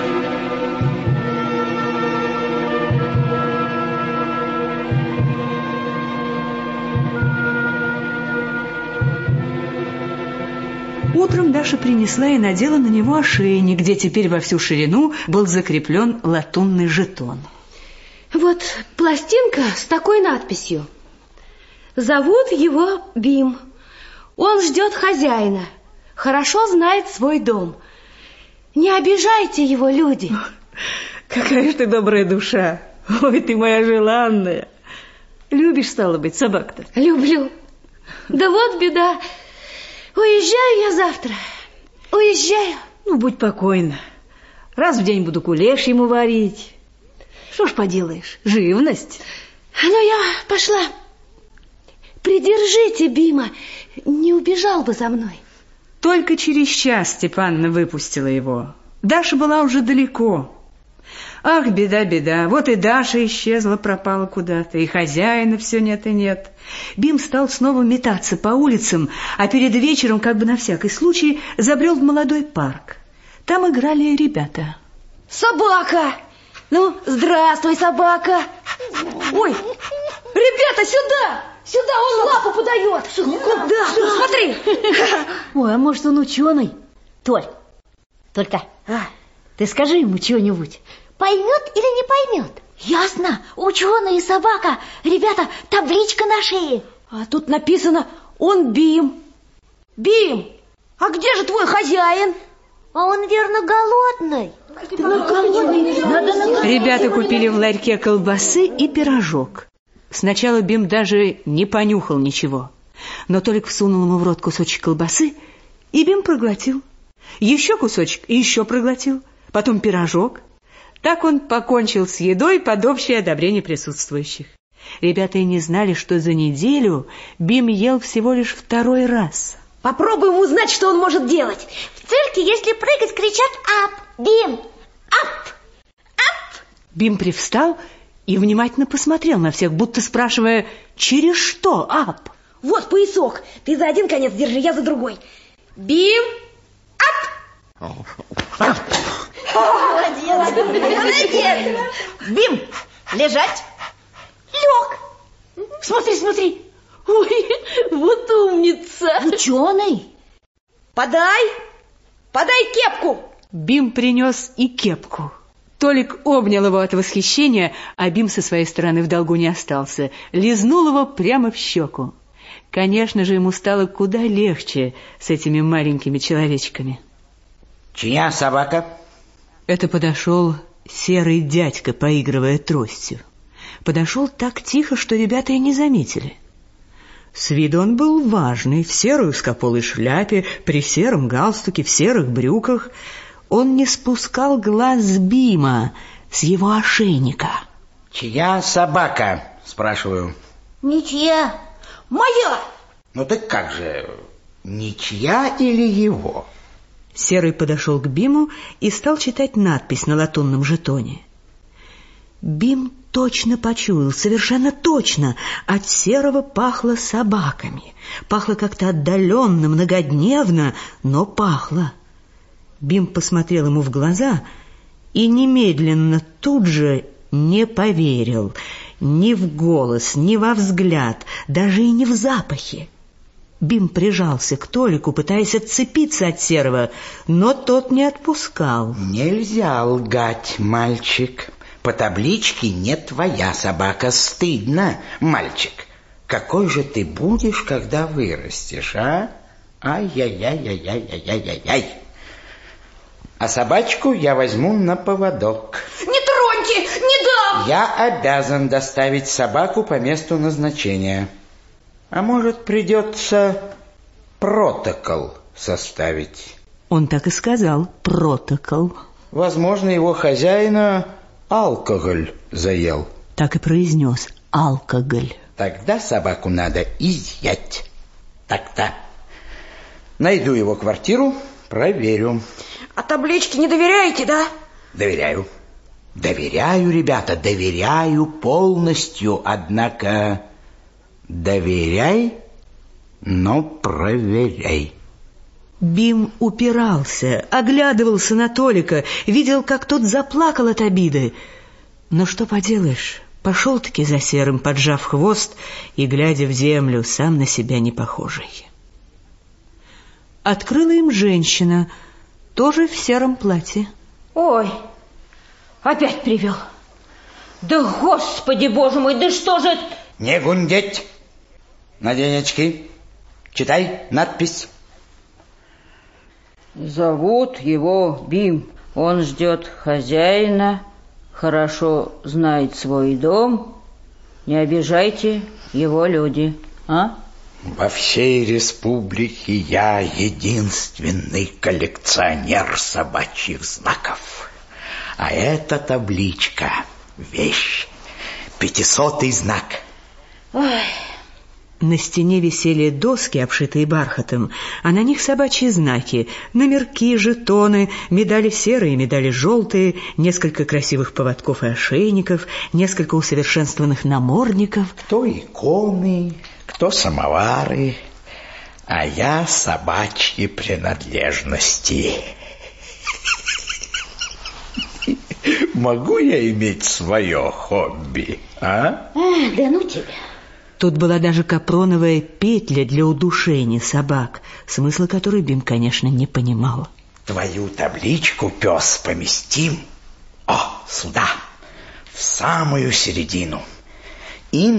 Утром Даша принесла и надела на него ошейник, где теперь во всю ширину был закреплен латунный жетон. Вот пластинка с такой надписью. Зовут его Бим. Он ждет хозяина. Хорошо знает свой дом. Не обижайте его, люди. Какая ж ты добрая душа. Ой, ты моя желанная. Любишь, стало быть, собак-то? Люблю. Да вот беда. Уезжаю я завтра. Уезжаю. Ну, будь покойна. Раз в день буду кулеш ему варить. Что ж поделаешь, живность. Ну, я пошла. Придержите Бима, не убежал бы за мной. Только через час Степановна выпустила его. Даша была уже далеко. Ах, беда, беда, вот и Даша исчезла, пропала куда-то, и хозяина все нет и нет. Бим стал снова метаться по улицам, а перед вечером, как бы на всякий случай, забрел в молодой парк. Там играли ребята. Собака! Ну, здравствуй, собака! Ой, ребята, сюда! Сюда, он лапу подает! Куда? Смотри! Ой, а может, он ученый? Толь, только а? Ты скажи ему чего-нибудь. Поймет или не поймет? Ясно, ученый и собака. Ребята, табличка на шее. А тут написано: он Бим. Бим, а где же твой хозяин? А он, верно, голодный. Ребята купили в ларьке колбасы и пирожок. Сначала Бим даже не понюхал ничего. Но Толик всунул ему в рот кусочек колбасы, и Бим проглотил. Еще кусочек и еще проглотил. Потом пирожок. Так он покончил с едой под общее одобрение присутствующих. Ребята и не знали, что за неделю Бим ел всего лишь второй раз. Попробуем узнать, что он может делать. В цирке, если прыгать, кричат «ап». Бим, ап, ап. Бим привстал и внимательно посмотрел на всех, будто спрашивая, через что ап? Вот поясок. Ты за один конец держи, я за другой. Бим, ап. Молодец, молодец. Бим, лежать. Лег. Смотри, смотри. Ой, вот умница. Ученый. Подай, подай кепку. Бим принес и кепку. Толик обнял его от восхищения, а Бим со своей стороны в долгу не остался. Лизнул его прямо в щеку. Конечно же, ему стало куда легче с этими маленькими человечками. Чья собака? Это подошел серый дядька, поигрывая тростью. Подошел так тихо, что ребята и не заметили. С виду он был важный, в серой узкополой шляпе, при сером галстуке, в серых брюках. Он не спускал глаз с Бима, с его ошейника. Чья собака, спрашиваю? Ничья. Моя. Ну так как же, ничья или его? Серый подошел к Биму и стал читать надпись на латунном жетоне. Бим точно почуял, совершенно точно, от Серого пахло собаками. Пахло как-то отдаленно, многодневно, но пахло. Бим посмотрел ему в глаза и немедленно тут же не поверил ни в голос, ни во взгляд, даже и не в запахе. Бим прижался к Толику, пытаясь отцепиться от Серого, но тот не отпускал. Нельзя лгать, мальчик. По табличке не твоя собака. Стыдно, мальчик. Какой же ты будешь, когда вырастешь, а? Ай-яй-яй-яй-яй-яй-яй-яй. А собачку я возьму на поводок. Не троньте, не дам! Я обязан доставить собаку по месту назначения. А может, придется протокол составить? Он так и сказал, протокол. Возможно, его хозяина алкоголь заел. Так и произнес, алкоголь. Тогда собаку надо изъять. Так-то. Найду его квартиру, проверю. А табличке не доверяете, да? Доверяю. Доверяю, ребята, доверяю полностью. Однако доверяй, но проверяй. Бим упирался, оглядывался на Толика, видел, как тот заплакал от обиды. Но что поделаешь, пошел-таки за Серым, поджав хвост и глядя в землю, сам на себя не похожий. Открыла им женщина, тоже в сером платье. Ой, опять привел. Да господи боже мой, да что же это? Не гундеть. Надень очки. Читай надпись. Зовут его Бим. Он ждет хозяина, хорошо знает свой дом. Не обижайте его, люди, а? Во всей республике я единственный коллекционер собачьих знаков. А эта табличка — вещь. Пятисотый знак. Ой. На стене висели доски, обшитые бархатом, а на них собачьи знаки, номерки, жетоны, медали серые, медали желтые, несколько красивых поводков и ошейников, несколько усовершенствованных намордников. Кто иконы, кто самовары, а я собачьи принадлежности. Могу я иметь свое хобби, а? А, да ну тебя. Тут была даже капроновая петля для удушения собак, смысла которой Бим, конечно, не понимал. Твою табличку, пес, поместим, о, сюда, в самую середину. И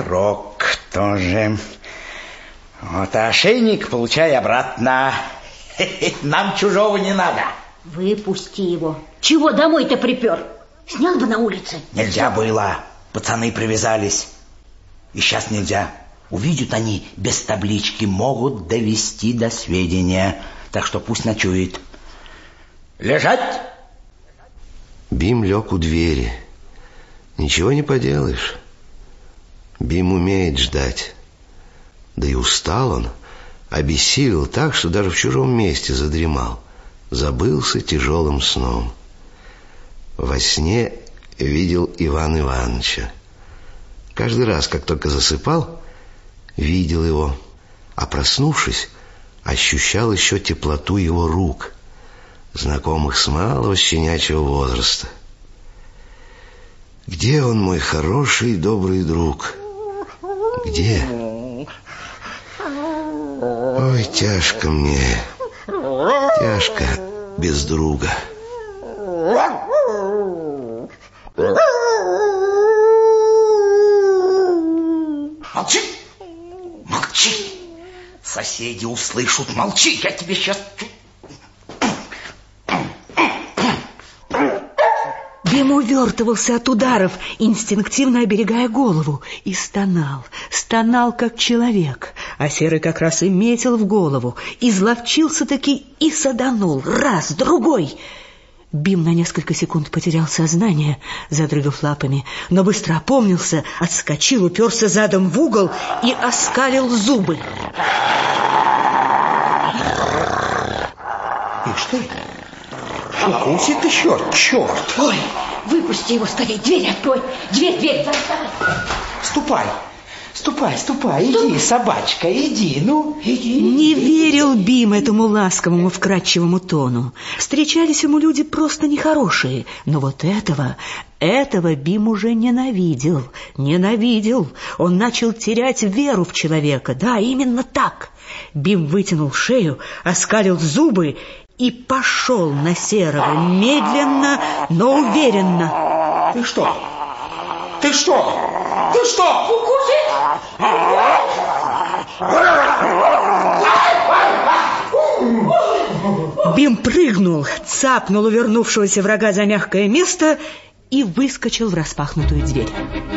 номерок тоже. Вот, а ошейник получай обратно. Нам чужого не надо. Выпусти его. Чего домой-то припер? Снял бы на улице. Нельзя было. Пацаны привязались. И сейчас нельзя. Увидят они без таблички, могут довести до сведения. Так что пусть ночует. Лежать! Бим лег у двери. Ничего не поделаешь. Бим умеет ждать. Да и устал он, обессилел так, что даже в чужом месте задремал. Забылся тяжелым сном. Во сне видел Ивана Ивановича. Каждый раз, как только засыпал, видел его, а проснувшись, ощущал еще теплоту его рук, знакомых с малого щенячьего возраста. Где он, мой хороший и добрый друг? Где? Ой, тяжко мне, тяжко без друга. Молчи! Молчи! Соседи услышат. Молчи, я тебе сейчас... Бим увертывался от ударов, инстинктивно оберегая голову, и стонал, стонал как человек, а Серый как раз и метил в голову, изловчился-таки и саданул, раз, другой. Бим на несколько секунд потерял сознание, задрыгав лапами, но быстро опомнился, отскочил, уперся задом в угол и оскалил зубы. И что это? Укусит еще, черт! Ой, выпусти его скорее, дверь открой, дверь, дверь. Ступай, ступай, ступай, иди, собачка, иди, ну, иди. Не верил Бим этому ласковому, вкрадчивому тону. Встречались ему люди просто нехорошие, но вот этого, этого Бим уже ненавидел, ненавидел. Он начал терять веру в человека, да, именно так. Бим вытянул шею, оскалил зубы и пошел на Серого медленно, но уверенно. Ты что? Ты что? Ты что? Укусить? Бим прыгнул, цапнул увернувшегося врага за мягкое место и выскочил в распахнутую дверь.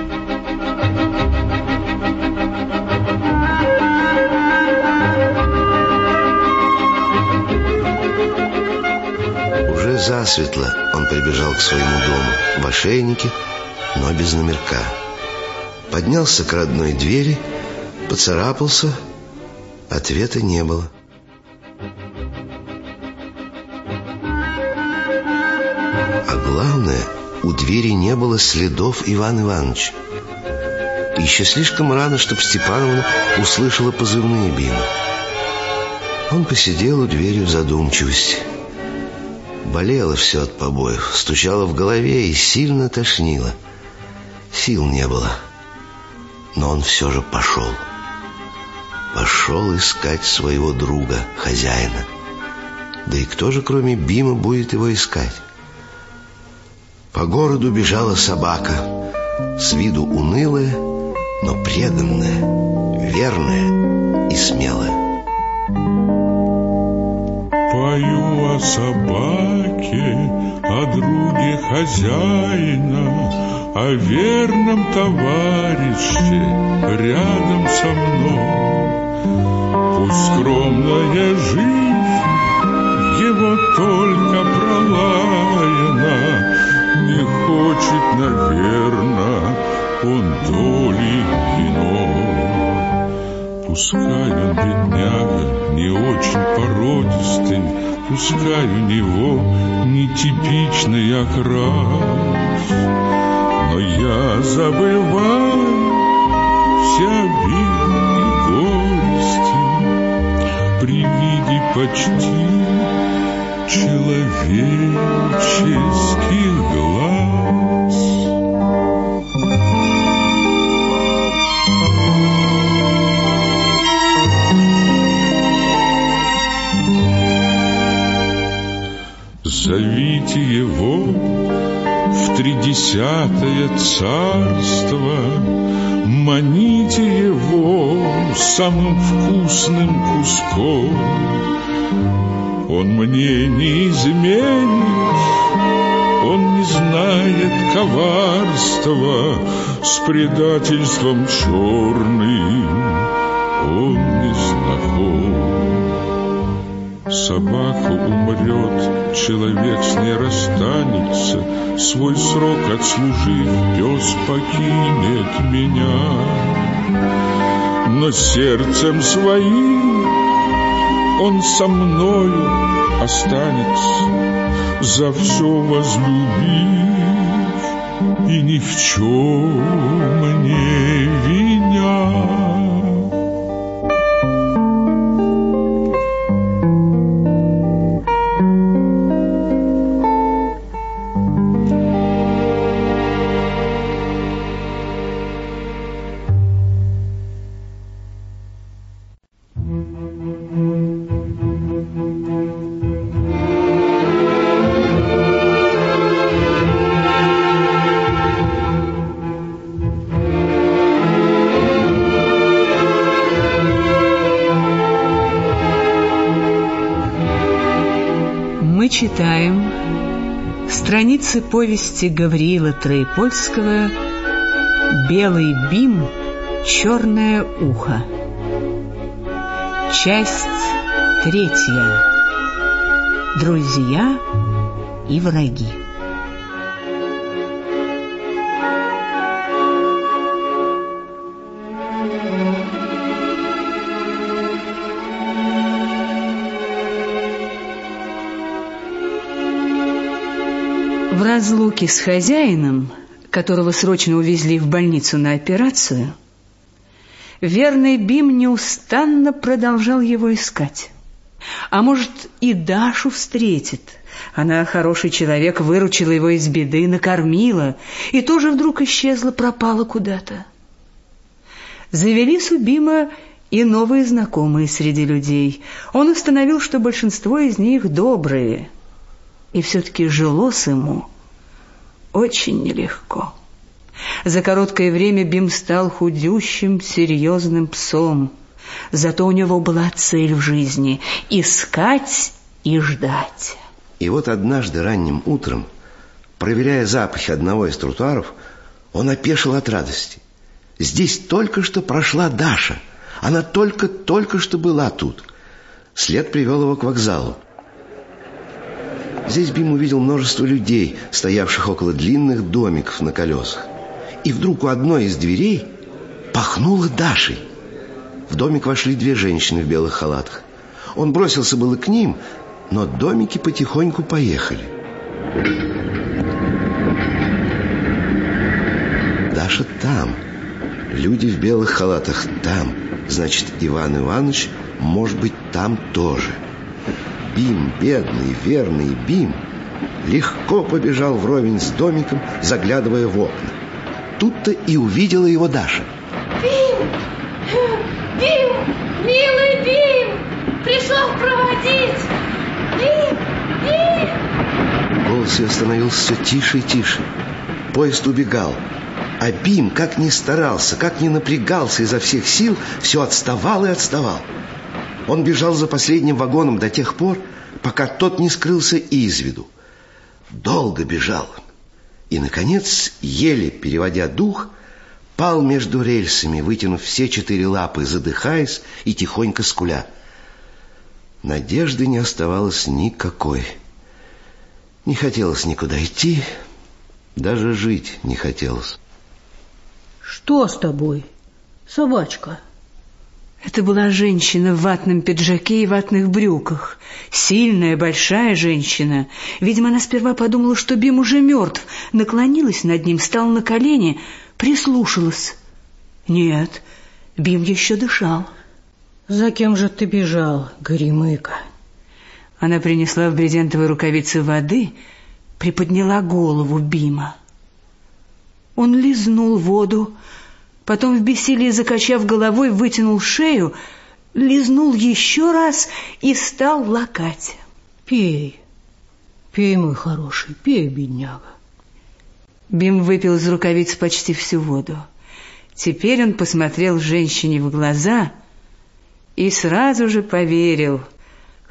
Засветло он прибежал к своему дому в ошейнике, но без номерка. Поднялся к родной двери, поцарапался, ответа не было. А главное, у двери не было следов Ивана Ивановича. И еще слишком рано, чтобы Степановна услышала позывные Бима. Он посидел у двери в задумчивости. Болело все от побоев, стучало в голове и сильно тошнило. Сил не было, но он все же пошел. Пошел искать своего друга, хозяина. Да и кто же, кроме Бима, будет его искать? По городу бежала собака, с виду унылая, но преданная, верная и смелая. Пою о собаке, о друге хозяина, о верном товарище рядом со мной. Пусть скромная жизнь его только пролаяна, не хочет, наверно, он доли иной. Пускай он, бедняга, не очень породистый, пускай у него нетипичный окрас, но я забываю все обиды и горести при виде почти человеческих глаз. Зовите его в тридесятое царство, маните его самым вкусным куском. он мне не изменит. Он не знает коварства, с предательством черным он не знаком. Собака умрет, человек с ней расстанется, свой срок отслужив, пес покинет меня. Но сердцем своим он со мною останется, за все возлюбив и ни в чем не виня. Мы читаем страницы повести Гавриила Троепольского «Белый бим, черное ухо». Часть третья. Друзья и враги. В разлуке с хозяином, которого срочно увезли в больницу на операцию, верный Бим неустанно продолжал его искать. А может, и Дашу встретит. Она, хороший человек, выручила его из беды, накормила, и тоже вдруг исчезла, пропала куда-то. Завелись у Бима и новые знакомые среди людей. Он установил, что большинство из них добрые. И все-таки жилось ему очень нелегко. За короткое время Бим стал худющим, серьезным псом. Зато у него была цель в жизни — искать и ждать. И вот однажды ранним утром, проверяя запахи одного из тротуаров, он опешил от радости. Здесь только что прошла Даша. Она только-только что была тут. След привел его к вокзалу. Здесь Бим увидел множество людей, стоявших около длинных домиков на колесах. И вдруг у одной из дверей пахнуло Дашей. В домик вошли две женщины в белых халатах. Он бросился было к ним, но домики потихоньку поехали. Даша там. Люди в белых халатах там. Значит, Иван Иванович может быть там тоже. Бим, бедный, верный Бим, легко побежал вровень с домиком, заглядывая в окна. Тут-то и увидела его Даша. Бим! Бим! Милый Бим! Пришел проводить! Бим! Бим! Голос ее становился все тише и тише. Поезд убегал. А Бим, как ни старался, как ни напрягался изо всех сил, все отставал и отставал. Он бежал за последним вагоном до тех пор, пока тот не скрылся из виду. Долго бежал. И, наконец, еле переводя дух, пал между рельсами, вытянув все четыре лапы, задыхаясь и тихонько скуля. Надежды не оставалось никакой. Не хотелось никуда идти, даже жить не хотелось. Что с тобой, собачка? Это была женщина в ватном пиджаке и ватных брюках. Сильная, большая женщина. Видимо, она сперва подумала, что Бим уже мертв. Наклонилась над ним, встала на колени, прислушалась. Нет, Бим еще дышал. За кем же ты бежал, горемыка? Она принесла в брезентовой рукавице воды, приподняла голову Бима. Он лизнул воду, потом в бессилии, закачав головой, вытянул шею, лизнул еще раз и стал лакать. Пей, пей, мой хороший, пей, бедняга. Бим выпил из рукавиц почти всю воду. Теперь он посмотрел женщине в глаза и сразу же поверил.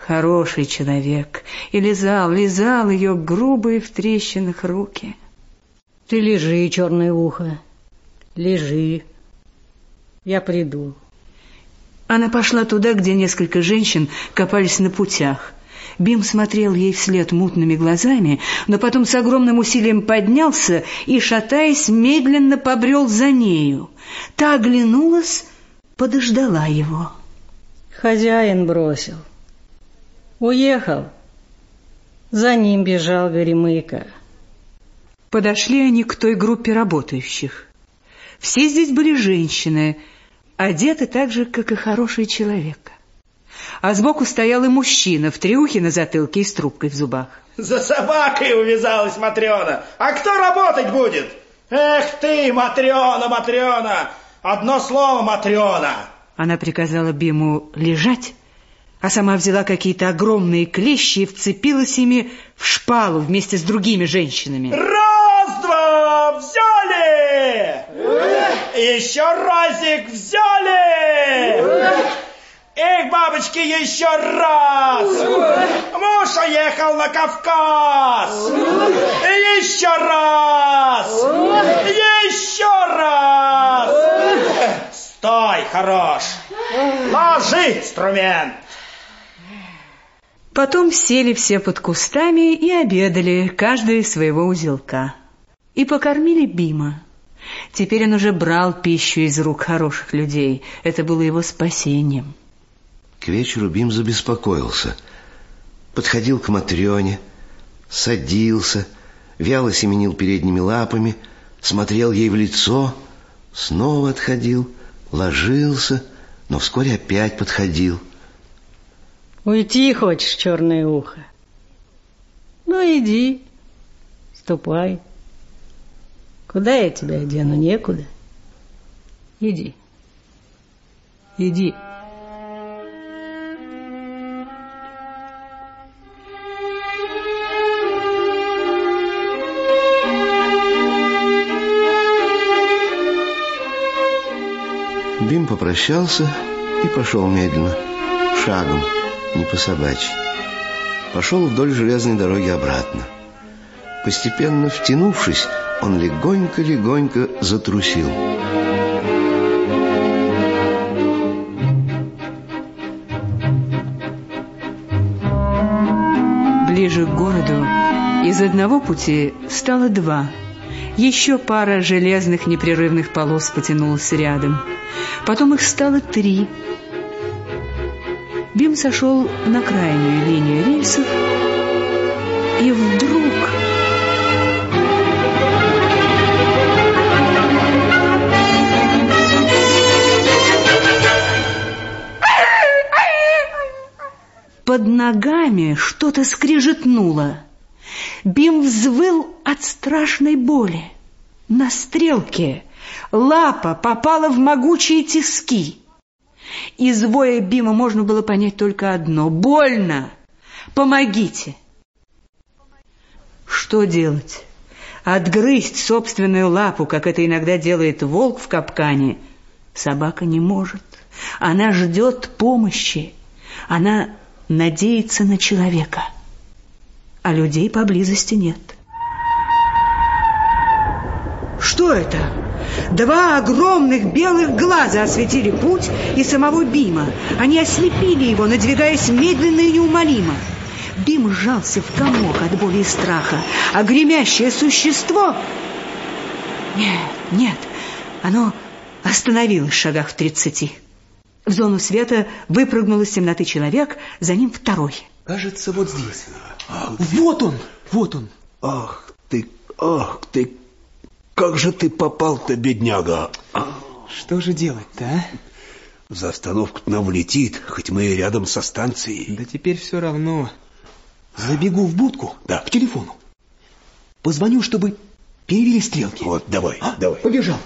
Хороший человек. И лизал, лизал ее грубые в трещинах руки. Ты лежи, черное ухо, лежи. Я приду. Она пошла туда, где несколько женщин копались на путях. Бим смотрел ей вслед мутными глазами, но потом с огромным усилием поднялся и, шатаясь, медленно побрел за нею. Та оглянулась, подождала его. Хозяин бросил. Уехал. За ним бежал Горемыка. Подошли они к той группе работающих. Все здесь были женщины, одеты так же, как и хороший человек. А сбоку стоял и мужчина в треухе на затылке и с трубкой в зубах. За собакой увязалась Матрена. А кто работать будет? Эх ты, Матрена, Матрена! Одно слово, Матрена! Она приказала Биму лежать, а сама взяла какие-то огромные клещи и вцепилась ими в шпалу вместе с другими женщинами. Раз-два, взяли! Еще разик, взяли! Эх, бабочки, еще раз! Муж уехал на Кавказ! Еще раз! Еще раз! Стой, хорош! Ложи инструмент! Потом сели все под кустами и обедали, каждый из своего узелка. И покормили Бима. Теперь он уже брал пищу из рук хороших людей. Это было его спасением. К вечеру Бим забеспокоился. Подходил к Матрёне, садился, вяло семенил передними лапами, смотрел ей в лицо, снова отходил, ложился, но вскоре опять подходил. Уйти хочешь, черное ухо? Ну, иди, ступай. Куда я тебя дену? Некуда. Иди, иди. Бим попрощался и пошел медленно, шагом, не по-собачьи. Пошел вдоль железной дороги обратно. Постепенно втянувшись, он легонько-легонько затрусил. Ближе к городу из одного пути стало два. Еще пара железных непрерывных полос потянулась рядом. Потом их стало три. Бим сошел на крайнюю линию рельсов, и вдруг... Под ногами что-то скрежетнуло. Бим взвыл от страшной боли. На стрелке лапа попала в могучие тиски. Из воя Бима можно было понять только одно: больно! Помогите! Что делать? Отгрызть собственную лапу, как это иногда делает волк в капкане, собака не может. Она ждет помощи. Она надеется на человека. А людей поблизости нет. Что это? Два огромных белых глаза осветили путь и самого Бима. Они ослепили его, надвигаясь медленно и неумолимо. Бим сжался в комок от боли и страха, а гремящее существо... Нет, нет, оно остановилось в шагах в тридцати. В зону света выпрыгнул из темноты человек, за ним второй. Кажется, вот здесь. Вот он, вот он. Ах ты, ах ты, как же ты попал-то, бедняга. Что же делать-то, а? За остановку-то нам влетит, хоть мы и рядом со станцией. Да теперь все равно. Забегу в будку, да, к телефону. Позвоню, чтобы перевели стрелки. Вот, давай, а? давай. Побежал.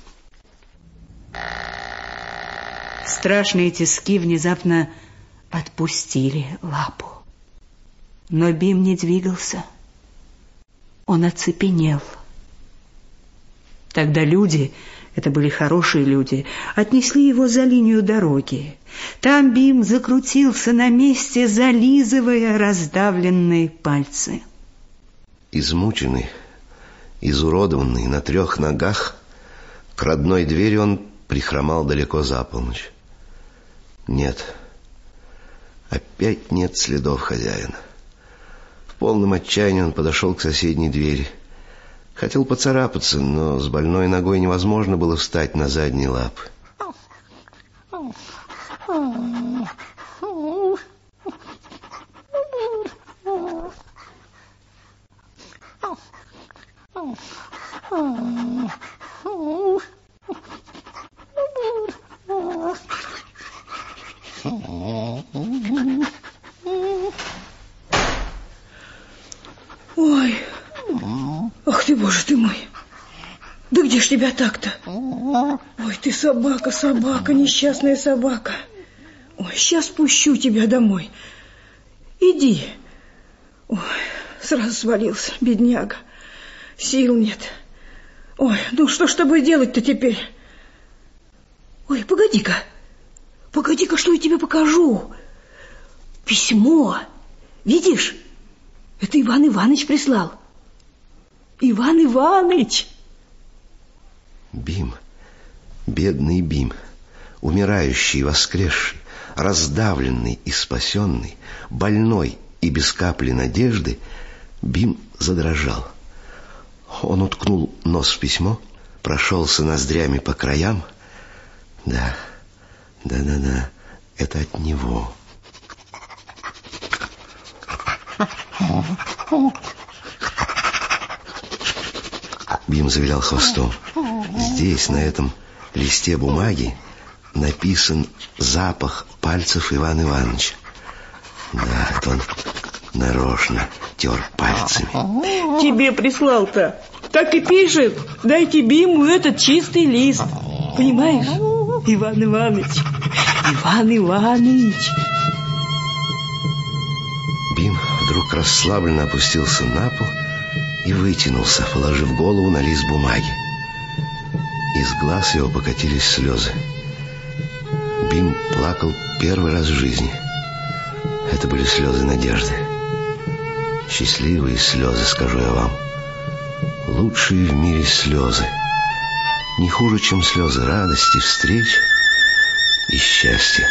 Страшные тиски внезапно отпустили лапу. Но Бим не двигался. Он оцепенел. Тогда люди, это были хорошие люди, отнесли его за линию дороги. Там Бим закрутился на месте, зализывая раздавленные пальцы. Измученный, изуродованный на трех ногах, к родной двери он прихромал далеко за полночь. Нет, опять нет следов хозяина. В полном отчаянии он подошел к соседней двери. Хотел поцарапаться, но с больной ногой невозможно было встать на задние лапы. Ой, ах ты, боже ты мой, да где ж тебя так-то? Ой, ты собака, собака, несчастная собака. Ой, сейчас пущу тебя домой. Иди. Ой, сразу свалился, бедняга. Сил нет. Ой, ну что ж с тобой делать-то теперь? Ой, погоди-ка. Погоди-ка, что я тебе покажу. Письмо. Видишь? Это Иван Иваныч прислал. Иван Иваныч. Бим, бедный Бим, умирающий, воскресший, раздавленный и спасенный, больной и без капли надежды, Бим задрожал. Он уткнул нос в письмо, прошелся ноздрями по краям. Да, да-да-да, это от него. Бим завилял хвостом. Здесь, на этом листе бумаги, написан запах пальцев Ивана Ивановича. Да, это он нарочно тер пальцами. Тебе прислал-то. Так и пишет. Дайте Биму этот чистый лист. Понимаешь? Иван Иванович. Иван Иванович. Бим вдруг расслабленно опустился на пол и вытянулся, положив голову на лист бумаги. Из глаз его покатились слезы. Бим плакал первый раз в жизни. Это были слезы надежды. Счастливые слезы, скажу я вам. Лучшие в мире слезы. Не хуже, чем слезы радости, встреч и счастья.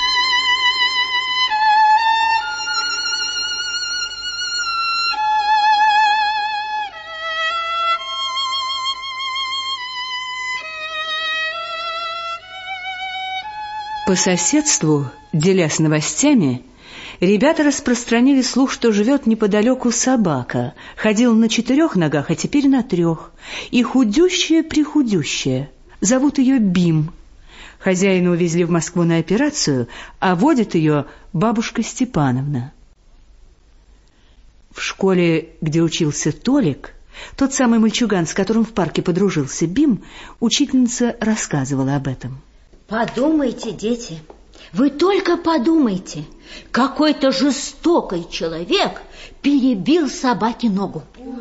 По соседству, делясь новостями, ребята распространили слух, что живет неподалеку собака. Ходила на четырех ногах, а теперь на трех. И худющая-прихудющая. Зовут ее Бим. Хозяина увезли в Москву на операцию, а водит ее бабушка Степановна. В школе, где учился Толик, тот самый мальчуган, с которым в парке подружился Бим, учительница рассказывала об этом. Подумайте, дети, вы только подумайте, какой-то жестокий человек перебил собаке ногу.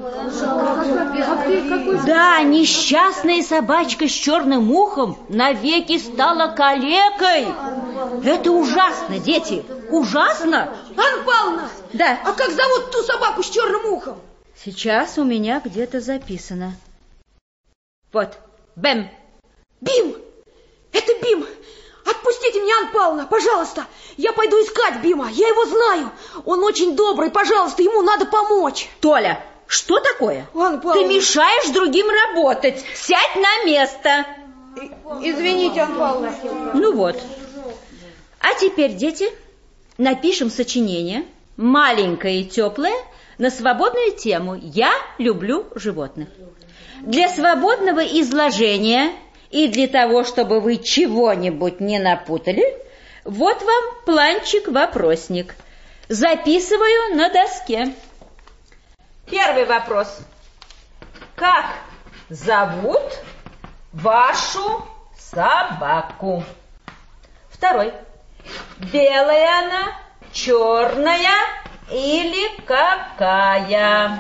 Да, несчастная собачка с черным ухом навеки стала калекой. Это ужасно, дети, ужасно. Анна Павловна! Да. А как зовут ту собаку с черным ухом? Сейчас у меня где-то записано. Вот, Бэм. Бим! Это Бим! Отпустите меня, Анна Павловна, пожалуйста! Я пойду искать Бима, я его знаю! Он очень добрый, пожалуйста, ему надо помочь! Толя, что такое? Анна Павловна... Ты мешаешь другим работать! Сядь на место! Извините, Анна Павловна. Ну вот. А теперь, дети, напишем сочинение, маленькое и теплое, на свободную тему «Я люблю животных». Для свободного изложения... И для того, чтобы вы чего-нибудь не напутали, вот вам планчик-вопросник. Записываю на доске. Первый вопрос. Как зовут вашу собаку? Второй. Белая она, черная или какая?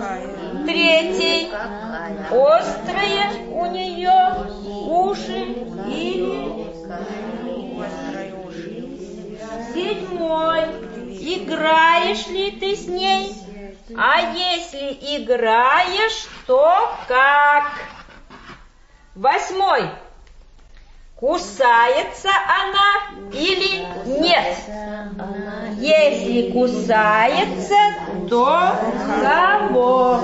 Третий. Острые у нее уши ли ты с ней? А если играешь, то как? Восьмой. Кусается она или нет? Если кусается, то кого?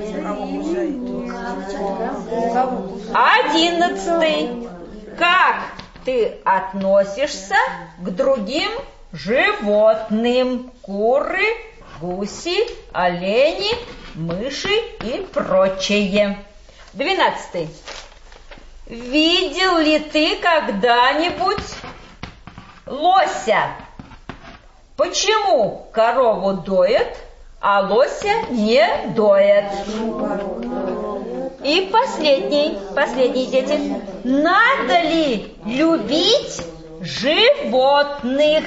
Одиннадцатый. Как ты относишься к другим животным? Куры, гуси, олени, мыши и прочее. Двенадцатый. Видел ли ты когда-нибудь лося? Почему корову доят, а лося не доят? И последний, последний, дети. Надо ли любить животных?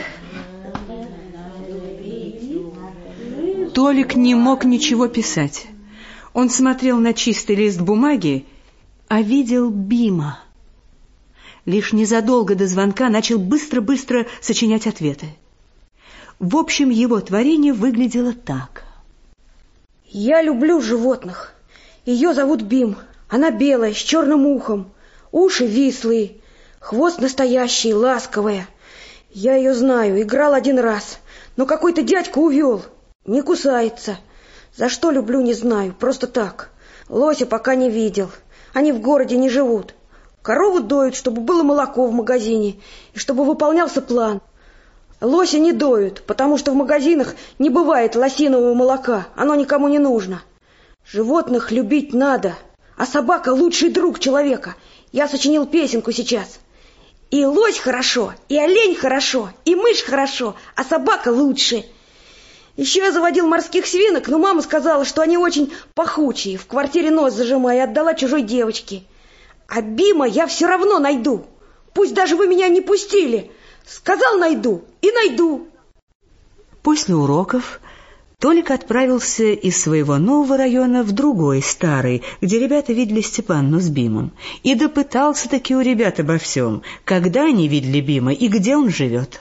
Толик не мог ничего писать. Он смотрел на чистый лист бумаги, а видел Бима. Лишь незадолго до звонка начал быстро-быстро сочинять ответы. В общем, его творение выглядело так. Я люблю животных. Ее зовут Бим. Она белая, с черным ухом. Уши вислые. Хвост настоящий, ласковая. Я ее знаю, играл один раз. Но какой-то дядька увел. Не кусается. За что люблю, не знаю, просто так. Лося пока не видел. Они в городе не живут. Корову доют, чтобы было молоко в магазине, и чтобы выполнялся план. Лося не доют, потому что в магазинах не бывает лосинового молока, оно никому не нужно. Животных любить надо, а собака лучший друг человека. Я сочинил песенку сейчас. И лось хорошо, и олень хорошо, и мышь хорошо, а собака лучше. Еще я заводил морских свинок, но мама сказала, что они очень пахучие, в квартире нос зажимая, и отдала чужой девочке. А Бима я все равно найду. Пусть даже вы меня не пустили. Сказал, найду, и найду. После уроков Толик отправился из своего нового района в другой, старый, где ребята видели Степанну с Бимом, и допытался-таки у ребят обо всем, когда они видели Бима и где он живет.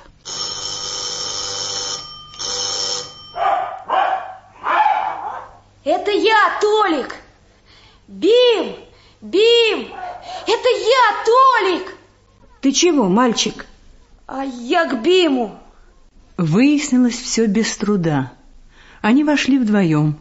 Это я, Толик! Бим! Бим! Это я, Толик! Ты чего, мальчик? А я к Биму. Выяснилось все без труда. Они вошли вдвоем.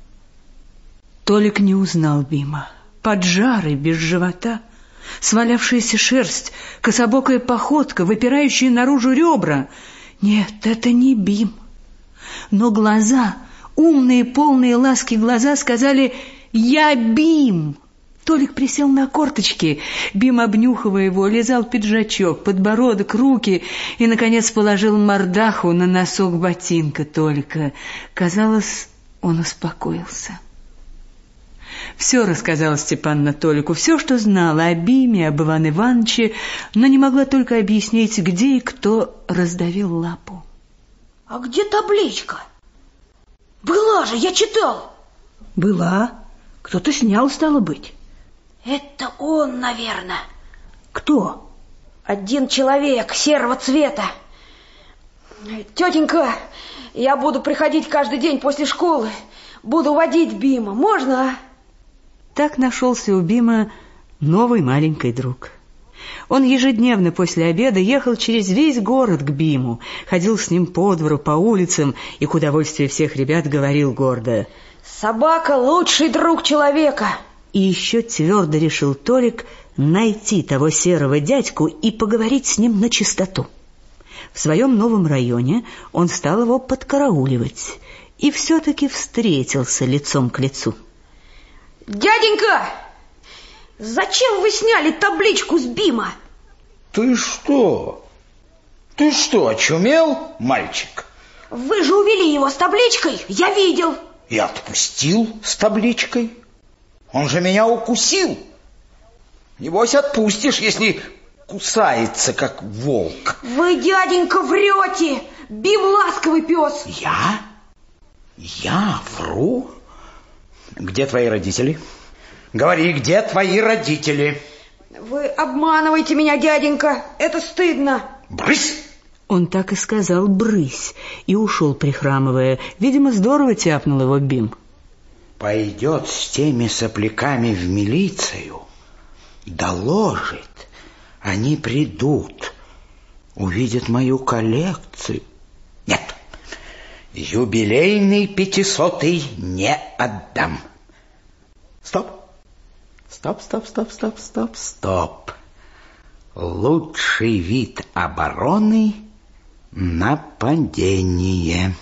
Толик не узнал Бима. Поджарый, без живота, свалявшаяся шерсть, кособокая походка, выпирающие наружу ребра. Нет, это не Бим. Но глаза... Умные, полные ласки глаза сказали «Я Бим!». Толик присел на корточки. Бим, обнюхивая его, лизал пиджачок, подбородок, руки и, наконец, положил мордаху на носок ботинка Толика. Казалось, он успокоился. Все рассказала Степанна Толику, все, что знала о Биме, об Иване Ивановиче, но не могла только объяснить, где и кто раздавил лапу. А где табличка? Была же, я читал. Была. Кто-то снял, стало быть. Это он, наверное. Кто? Один человек серого цвета. Тетенька, я буду приходить каждый день после школы. Буду водить Бима. Можно, а? Так нашелся у Бима новый маленький друг. Он ежедневно после обеда ехал через весь город к Биму, ходил с ним по двору, по улицам и, к удовольствию всех ребят, говорил гордо: «Собака — лучший друг человека!» И еще твердо решил Толик найти того серого дядьку и поговорить с ним начистоту. В своем новом районе он стал его подкарауливать и все-таки встретился лицом к лицу. «Дяденька! Зачем вы сняли табличку с Бима?» Ты что? Ты что, очумел, мальчик? Вы же увели его с табличкой, я видел. И отпустил с табличкой. Он же меня укусил. Небось, отпустишь, если кусается, как волк. Вы, дяденька, врете. Бим ласковый пес. Я? Я вру? Где твои родители? Говори, где твои родители? Вы обманываете меня, дяденька. Это стыдно. Брысь! Он так и сказал «брысь» и ушел, прихрамывая. Видимо, здорово тяпнул его Бим. Пойдет с теми сопляками в милицию, доложит. Они придут, увидят мою коллекцию. Нет, юбилейный пятисотый не отдам. Стоп, стоп, стоп, стоп, стоп, стоп, стоп. Лучший вид обороны — нападение.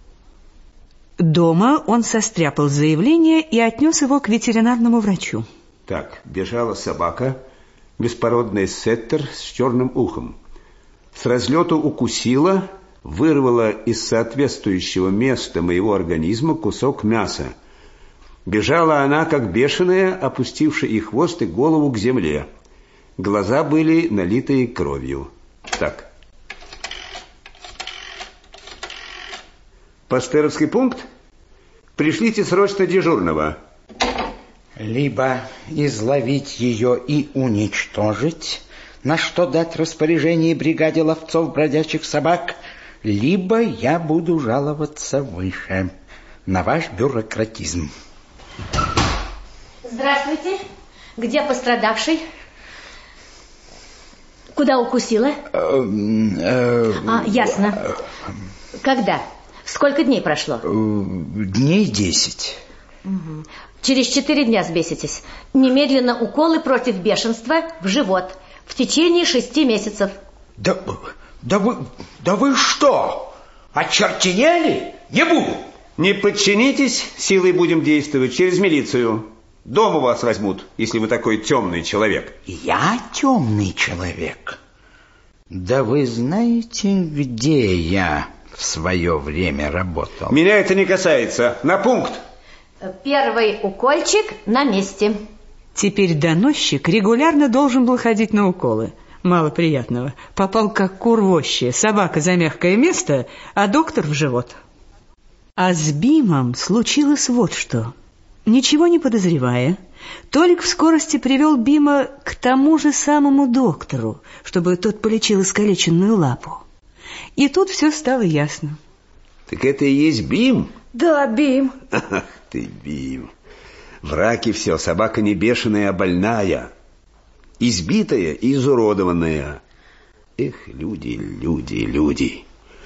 Дома он состряпал заявление и отнес его к ветеринарному врачу. Так, бежала собака, беспородный сеттер с черным ухом. С разлету укусила, вырвала из соответствующего места моего организма кусок мяса. Бежала она, как бешеная, опустивши и хвост, и голову к земле. Глаза были налитые кровью. Так. Пастеровский пункт? Пришлите срочно дежурного. Либо изловить ее и уничтожить, на что дать распоряжение бригаде ловцов бродячих собак, либо я буду жаловаться выше на ваш бюрократизм. Здравствуйте. Где пострадавший? Куда укусила? А, ясно. Когда? Сколько дней прошло? Дней десять. Угу. Через четыре дня взбеситесь. Немедленно уколы против бешенства в живот. В течение шести месяцев. Да, да, вы, да вы что? Очертенели? Не буду. Не подчинитесь, силой будем действовать через милицию. Дома вас возьмут, если вы такой темный человек. Я темный человек? Да вы знаете, где я в свое время работал? Меня это не касается. На пункт. Первый укольчик на месте. Теперь доносчик регулярно должен был ходить на уколы. Мало приятного. Попал как кур в още. Собака за мягкое место, а доктор в живот. А с Бимом случилось вот что. Ничего не подозревая, Толик в скорости привел Бима к тому же самому доктору, чтобы тот полечил искалеченную лапу. И тут все стало ясно. Так это и есть Бим? Да, Бим. Ты, Бим. В раке все, собака не бешеная, а больная. Избитая и изуродованная. Эх, люди, люди, люди.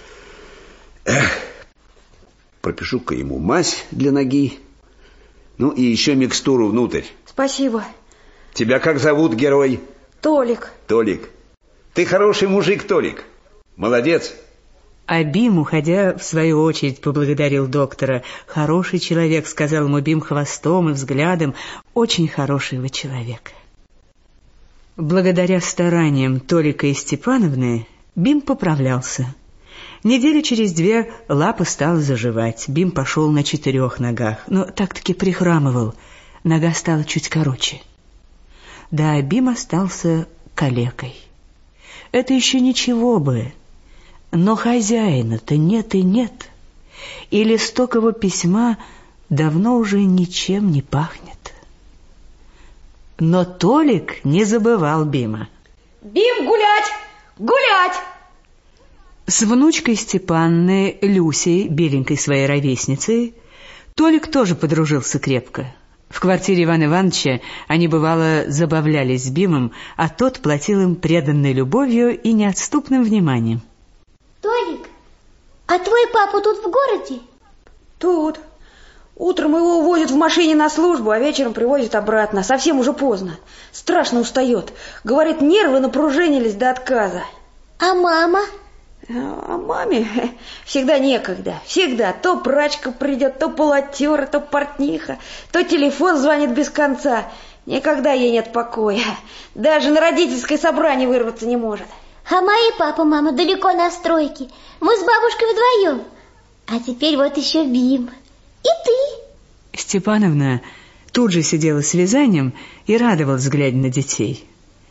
Эх, пропишу-ка ему мазь для ноги. Ну и еще микстуру внутрь. Спасибо. Тебя как зовут, герой? Толик. Толик. Ты хороший мужик, Толик. Молодец. А Бим, уходя, в свою очередь поблагодарил доктора. Хороший человек, сказал ему Бим хвостом и взглядом. Очень хороший вы человек. Благодаря стараниям Толика и Степановны Бим поправлялся. Недели через две лапа стала заживать. Бим пошел на четырех ногах, но так-таки прихрамывал. Нога стала чуть короче. Да, Бим остался калекой. Это еще ничего бы. Но хозяина-то нет и нет. И листок его письма давно уже ничем не пахнет. Но Толик не забывал Бима. Бим, гулять! Гулять! С внучкой Степанны, Люсей, беленькой своей ровесницей, Толик тоже подружился крепко. В квартире Ивана Ивановича они, бывало, забавлялись с Бимом, а тот платил им преданной любовью и неотступным вниманием. Толик, а твой папа тут в городе? Тут. Утром его увозят в машине на службу, а вечером привозят обратно. Совсем уже поздно. Страшно устает. Говорит, нервы напружинились до отказа. А мама? А маме всегда некогда. Всегда. То прачка придет, то полотера, то портниха, то телефон звонит без конца. Никогда ей нет покоя. Даже на родительское собрание вырваться не может. А мои папа, мама далеко на стройке. Мы с бабушкой вдвоем. А теперь вот еще Бим. И ты. Степановна тут же сидела с вязанием и радовалась, глядя на детей.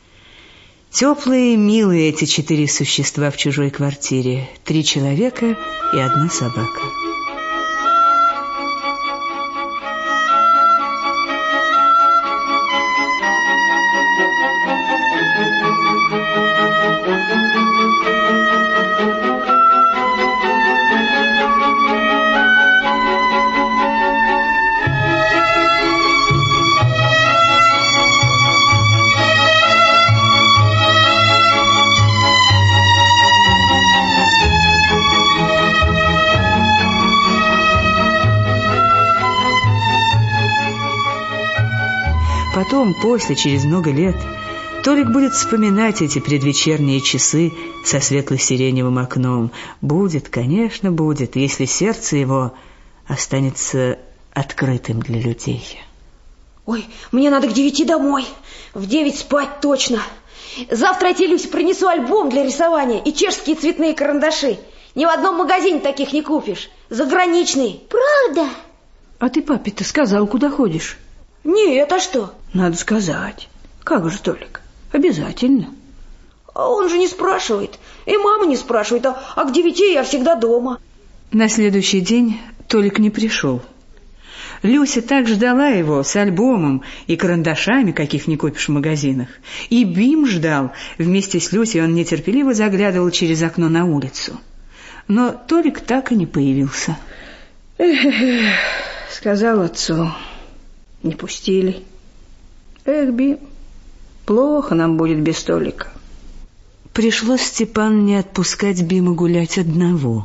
Теплые, милые эти четыре существа в чужой квартире. Три человека и одна собака. потом, после, через много лет, Толик будет вспоминать эти предвечерние часы со светло-сиреневым окном. Будет, конечно, будет, если сердце его останется открытым для людей. Ой, мне надо к девяти домой. В девять спать точно. Завтра я тебе, Люся, принесу альбом для рисования и чешские цветные карандаши. Ни в одном магазине таких не купишь. Заграничные. Правда? А ты папе-то сказал, куда ходишь? Нет, а что? Надо сказать. Как же, Толик? Обязательно. А он же не спрашивает. И мама не спрашивает. А, а к девяти я всегда дома. На следующий день Толик не пришел. Люся так ждала его с альбомом и карандашами, каких не купишь в магазинах. И Бим ждал. Вместе с Люсей он нетерпеливо заглядывал через окно на улицу. Но Толик так и не появился. Эх, сказал отцу. Не пустили. Эх, Бим, плохо нам будет без Толика. Пришлось Степану не отпускать Бима гулять одного.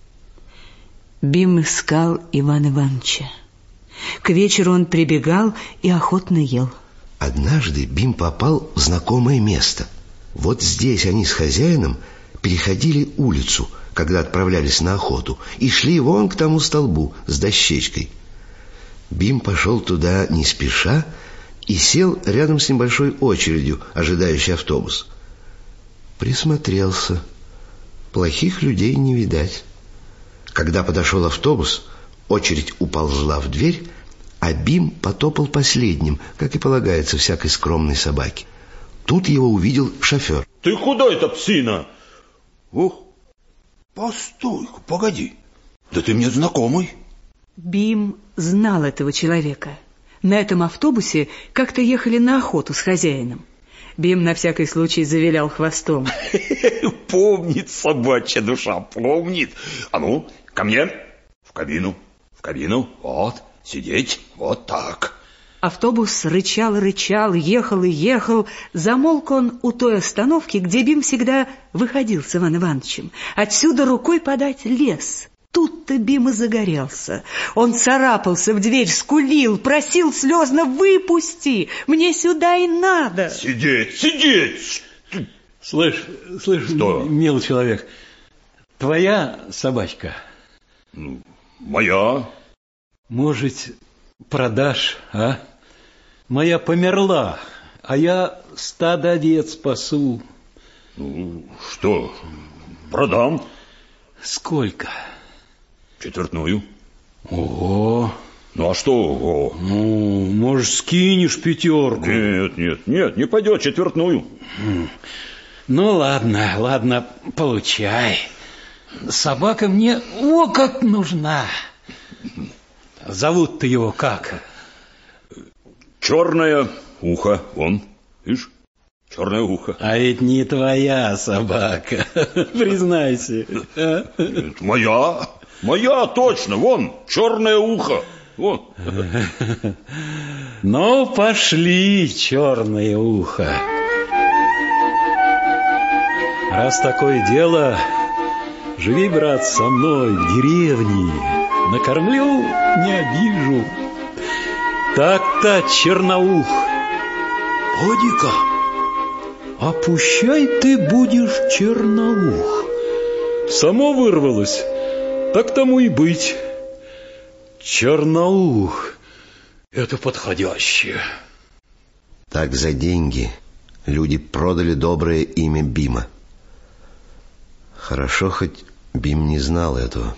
Бим искал Ивана Ивановича. К вечеру он прибегал и охотно ел. Однажды Бим попал в знакомое место. Вот здесь они с хозяином переходили улицу, когда отправлялись на охоту, и шли вон к тому столбу с дощечкой. Бим пошел туда не спеша и сел рядом с небольшой очередью, ожидающей автобус. Присмотрелся. Плохих людей не видать. Когда подошел автобус, очередь уползла в дверь, а Бим потопал последним, как и полагается всякой скромной собаке. Тут его увидел шофер. Ты куда это, псина? Ух, постой-ка, погоди. Да ты мне знакомый. Бим знал этого человека. На этом автобусе как-то ехали на охоту с хозяином. Бим на всякий случай завилял хвостом. Помнит собачья душа, помнит. А ну, ко мне, в кабину, в кабину, вот, сидеть, вот так. Автобус рычал-рычал, ехал и ехал. Замолк он у той остановки, где Бим всегда выходил с Иваном Ивановичем. Отсюда рукой подать лес. Тут-то Бим и загорелся. Он царапался в дверь, скулил, просил слезно: «Выпусти! Мне сюда и надо!» Сидеть, сидеть! Слышь, слышь, что? Милый человек, твоя собачка? Ну, моя. Может, продашь, а? Моя померла, а я стадо овец пасу. Ну, что, продам. Сколько? Четвертную. Ого! Ну, а что ого? Ну, может, скинешь пятерку? Нет, нет, нет, не пойдет четвертную. Ну, ладно, ладно, получай. Собака мне о как нужна. Зовут-то его как? Черное ухо, вон, видишь? Черное ухо. А ведь не твоя собака, признайся. Нет, моя, моя точно, вон, черное ухо, вон. Ну, пошли, черное ухо. Раз такое дело, живи, брат, со мной в деревне. Накормлю, не обижу. Так-то, черноух. Поди-ка. А пущай ты будешь черноух. Само вырвалось, так тому и быть. Черноух — это подходящее. Так за деньги люди продали доброе имя Бима. Хорошо, хоть Бим не знал этого.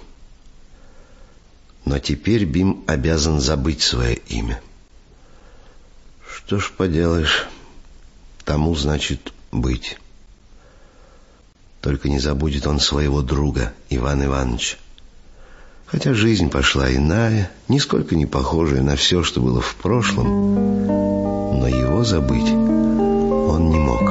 Но теперь Бим обязан забыть свое имя. Что ж поделаешь, тому значит быть. Только не забудет он своего друга Ивана Ивановича. Хотя жизнь пошла иная, нисколько не похожая на все, что было в прошлом, но его забыть он не мог.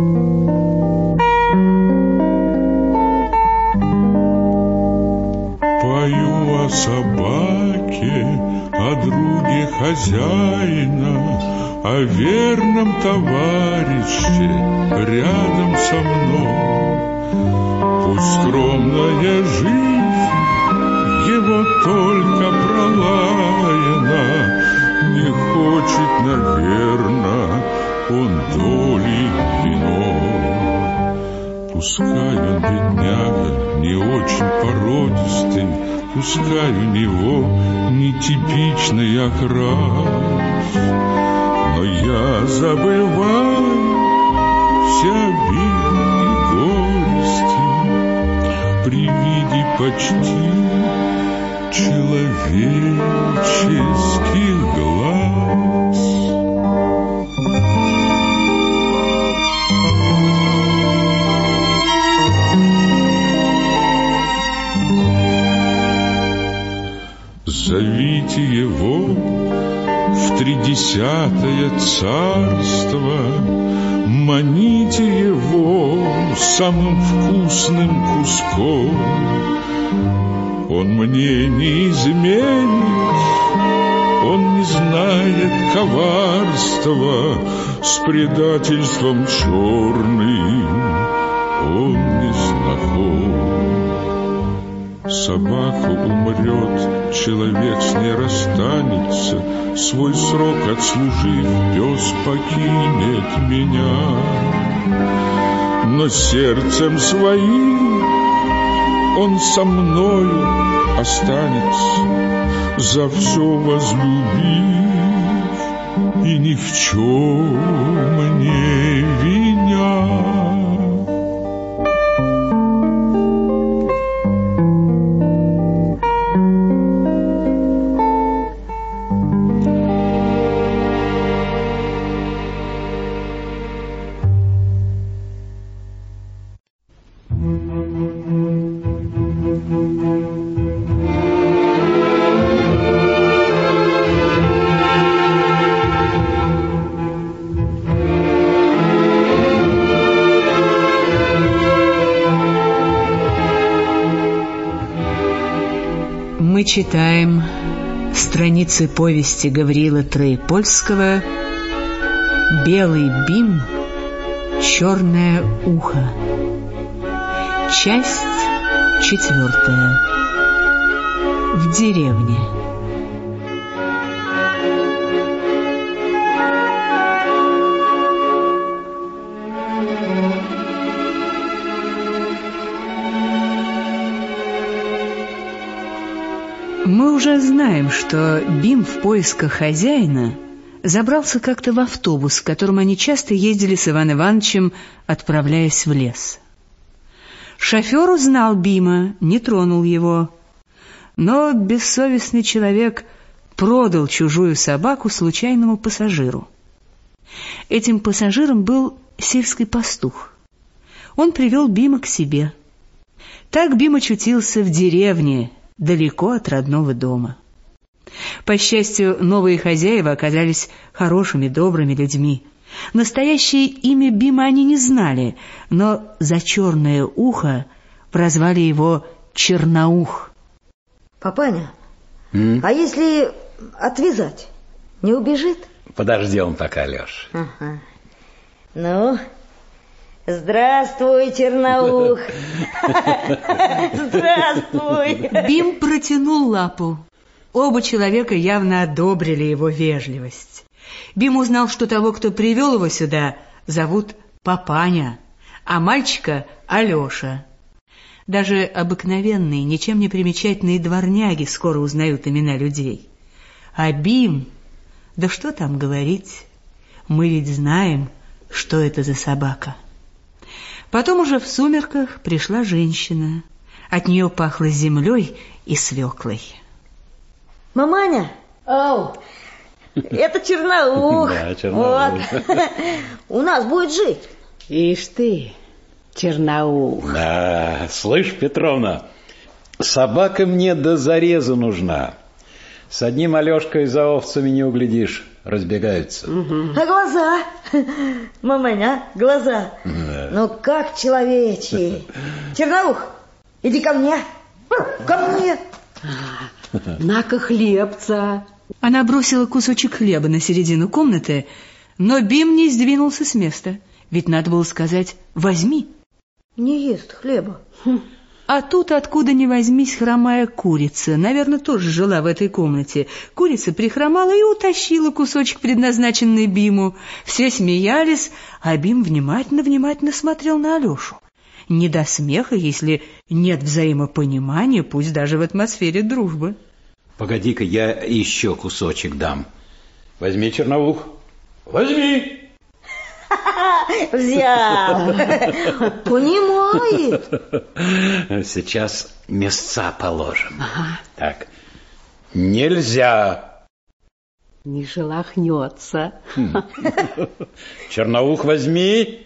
Пою о собаке, о друге хозяина, о верном товарище рядом со мной. Пусть скромная жизнь его только пролаяна, не хочет, наверно, он доли вино. Пускай он, бедняга, не очень породистый, пускай у него нетипичный окрас, но я забываю все обиды и горести при виде почти человеческих глаз. Зовите его в тридесятое царство, маните его самым вкусным куском. Он мне не изменит, он не знает коварства, с предательством черным он не знаком. Собака умрет, человек с ней расстанется, свой срок отслужив, пес покинет меня. Но сердцем своим он со мною останется, за все возлюбив и ни в чем не виня. Мы читаем страницы повести Гавриила Троепольского «Белый бим, черное ухо». Часть четвертая. В деревне. Мы уже знаем, что Бим в поисках хозяина забрался как-то в автобус, в котором они часто ездили с Иваном Ивановичем, отправляясь в лес. Шофер узнал Бима, не тронул его, но бессовестный человек продал чужую собаку случайному пассажиру. Этим пассажиром был сельский пастух. Он привел Бима к себе. Так Бим очутился в деревне, далеко от родного дома. По счастью, новые хозяева оказались хорошими, добрыми людьми. Настоящее имя Бима они не знали, но за черное ухо прозвали его Черноух. Папаня, М? а если отвязать, не убежит? Подождем пока, Леш. Ага. Ну, здравствуй, Черноух. Здравствуй. Бим протянул лапу. Оба человека явно одобрили его вежливость. Бим узнал, что того, кто привел его сюда, зовут Папаня, а мальчика — Алеша. Даже обыкновенные, ничем не примечательные дворняги скоро узнают имена людей. А Бим, да что там говорить, мы ведь знаем, что это за собака. Потом уже в сумерках пришла женщина. От нее пахло землей и свеклой. Маманя, ау, это Черноух. Да, Черноух. Вот. У нас будет жить. Ишь ты, Черноух. Да, слышь, Петровна, собака мне до зарезу нужна. С одним Алешкой за овцами не углядишь, разбегаются. Угу. А глаза? Маманя, глаза. Да. Ну как человечьи. Черноух, иди ко мне. Ко мне. На-ка хлебца. Она бросила кусочек хлеба на середину комнаты, но Бим не сдвинулся с места. Ведь надо было сказать «возьми». Не ест хлеба. А тут, откуда ни возьмись, хромая курица, наверное, тоже жила в этой комнате. Курица прихромала и утащила кусочек, предназначенный Биму. Все смеялись, а Бим внимательно-внимательно смотрел на Алешу. Не до смеха, если нет взаимопонимания, пусть даже в атмосфере дружбы. Погоди-ка, я еще кусочек дам. Возьми, Черноух, возьми. Взял. Понимает. Сейчас мясца положим. Ага. Так, нельзя. Не шелохнется. Черноух, возьми.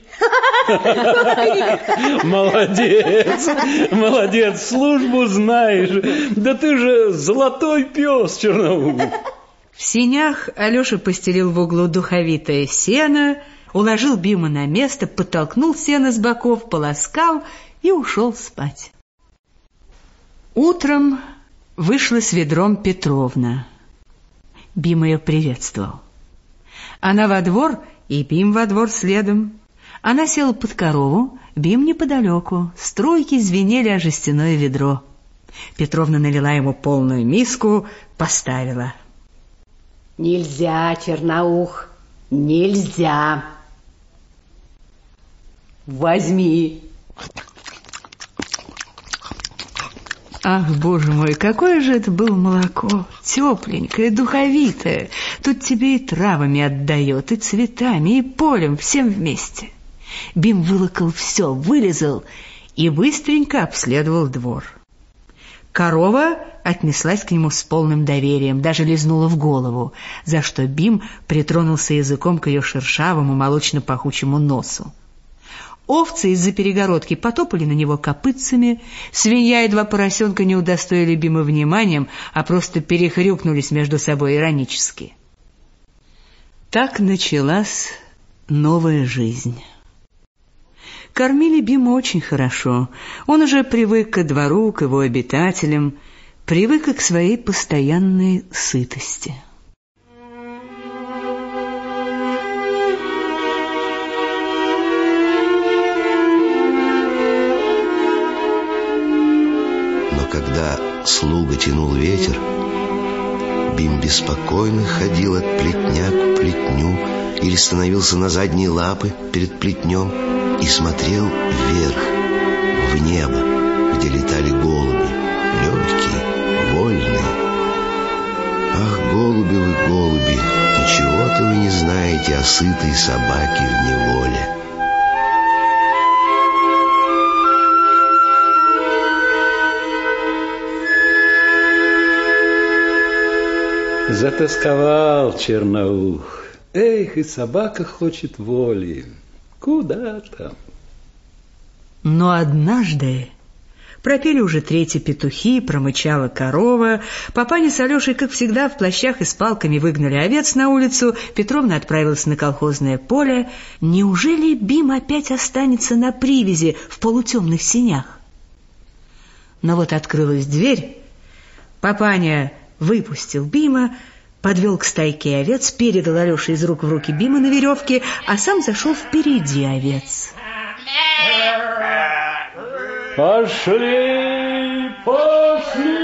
Молодец, молодец, службу знаешь. Да ты же золотой пес, Черноух. В сенях Алеша постелил в углу духовитое сено, уложил Бима на место, подтолкнул сено с боков, полоскал и ушел спать. Утром вышла с ведром Петровна. Бим ее приветствовал. Она во двор, и Бим во двор следом. Она села под корову, Бим неподалеку. Струйки звенели о жестяное ведро. Петровна налила ему полную миску, поставила. Нельзя, Черноух, нельзя. Возьми. Ах, боже мой, какое же это было молоко, тепленькое, духовитое. Тут тебе и травами отдает, и цветами, и полем, всем вместе. Бим вылокал все, вылезал и быстренько обследовал двор. Корова отнеслась к нему с полным доверием, даже лизнула в голову, за что Бим притронулся языком к ее шершавому молочно-пахучему носу. Овцы из-за перегородки потопали на него копытцами, свинья и два поросенка не удостоили Бима вниманием, а просто перехрюкнулись между собой иронически. Так началась новая жизнь. Кормили Бима очень хорошо. Он уже привык ко двору, к его обитателям, привык и к своей постоянной сытости. Но когда слуга тянул ветер, Бим беспокойно ходил от плетня к плетню или становился на задние лапы перед плетнем и смотрел вверх, в небо, где летали голуби, легкие, вольные. Ах, голуби вы, голуби, ничего-то вы не знаете о сытой собаке в неволе. Затасковал Черноух. Эх, и собака хочет воли. Куда там? Но однажды пропели уже третьи петухи, промычала корова. Папаня с Алешей, как всегда, в плащах и с палками выгнали овец на улицу. Петровна отправилась на колхозное поле. Неужели Бим опять останется на привязи в полутемных сенях? Но вот открылась дверь. Папаня выпустил Бима, подвел к стайке овец, передал Алёше из рук в руки Бима на веревке, а сам зашел впереди овец. Пошли, пошли!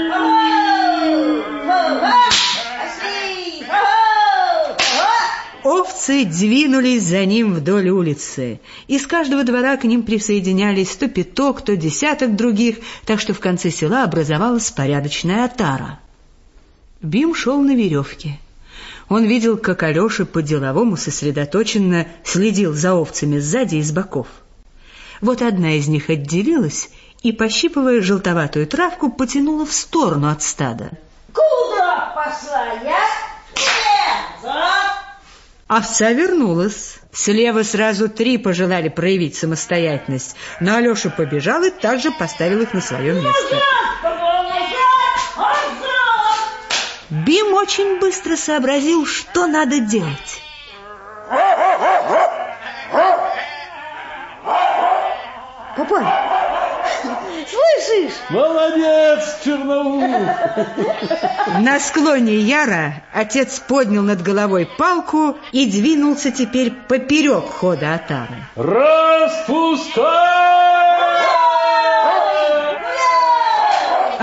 Овцы двинулись за ним вдоль улицы. Из каждого двора к ним присоединялись то пяток, то десяток других, так что в конце села образовалась порядочная отара. Бим шел на веревке. Он видел, как Алеша по-деловому сосредоточенно следил за овцами сзади и с боков. Вот одна из них отделилась и, пощипывая желтоватую травку, потянула в сторону от стада. Куда пошла я? Овца вернулась. Слева сразу три пожелали проявить самостоятельность, но Алеша побежал и также поставил их на свое место. Бим очень быстро сообразил, что надо делать. Папа, слышишь? Молодец, Черноух! На склоне яра отец поднял над головой палку и двинулся теперь поперек хода отары. Распускай!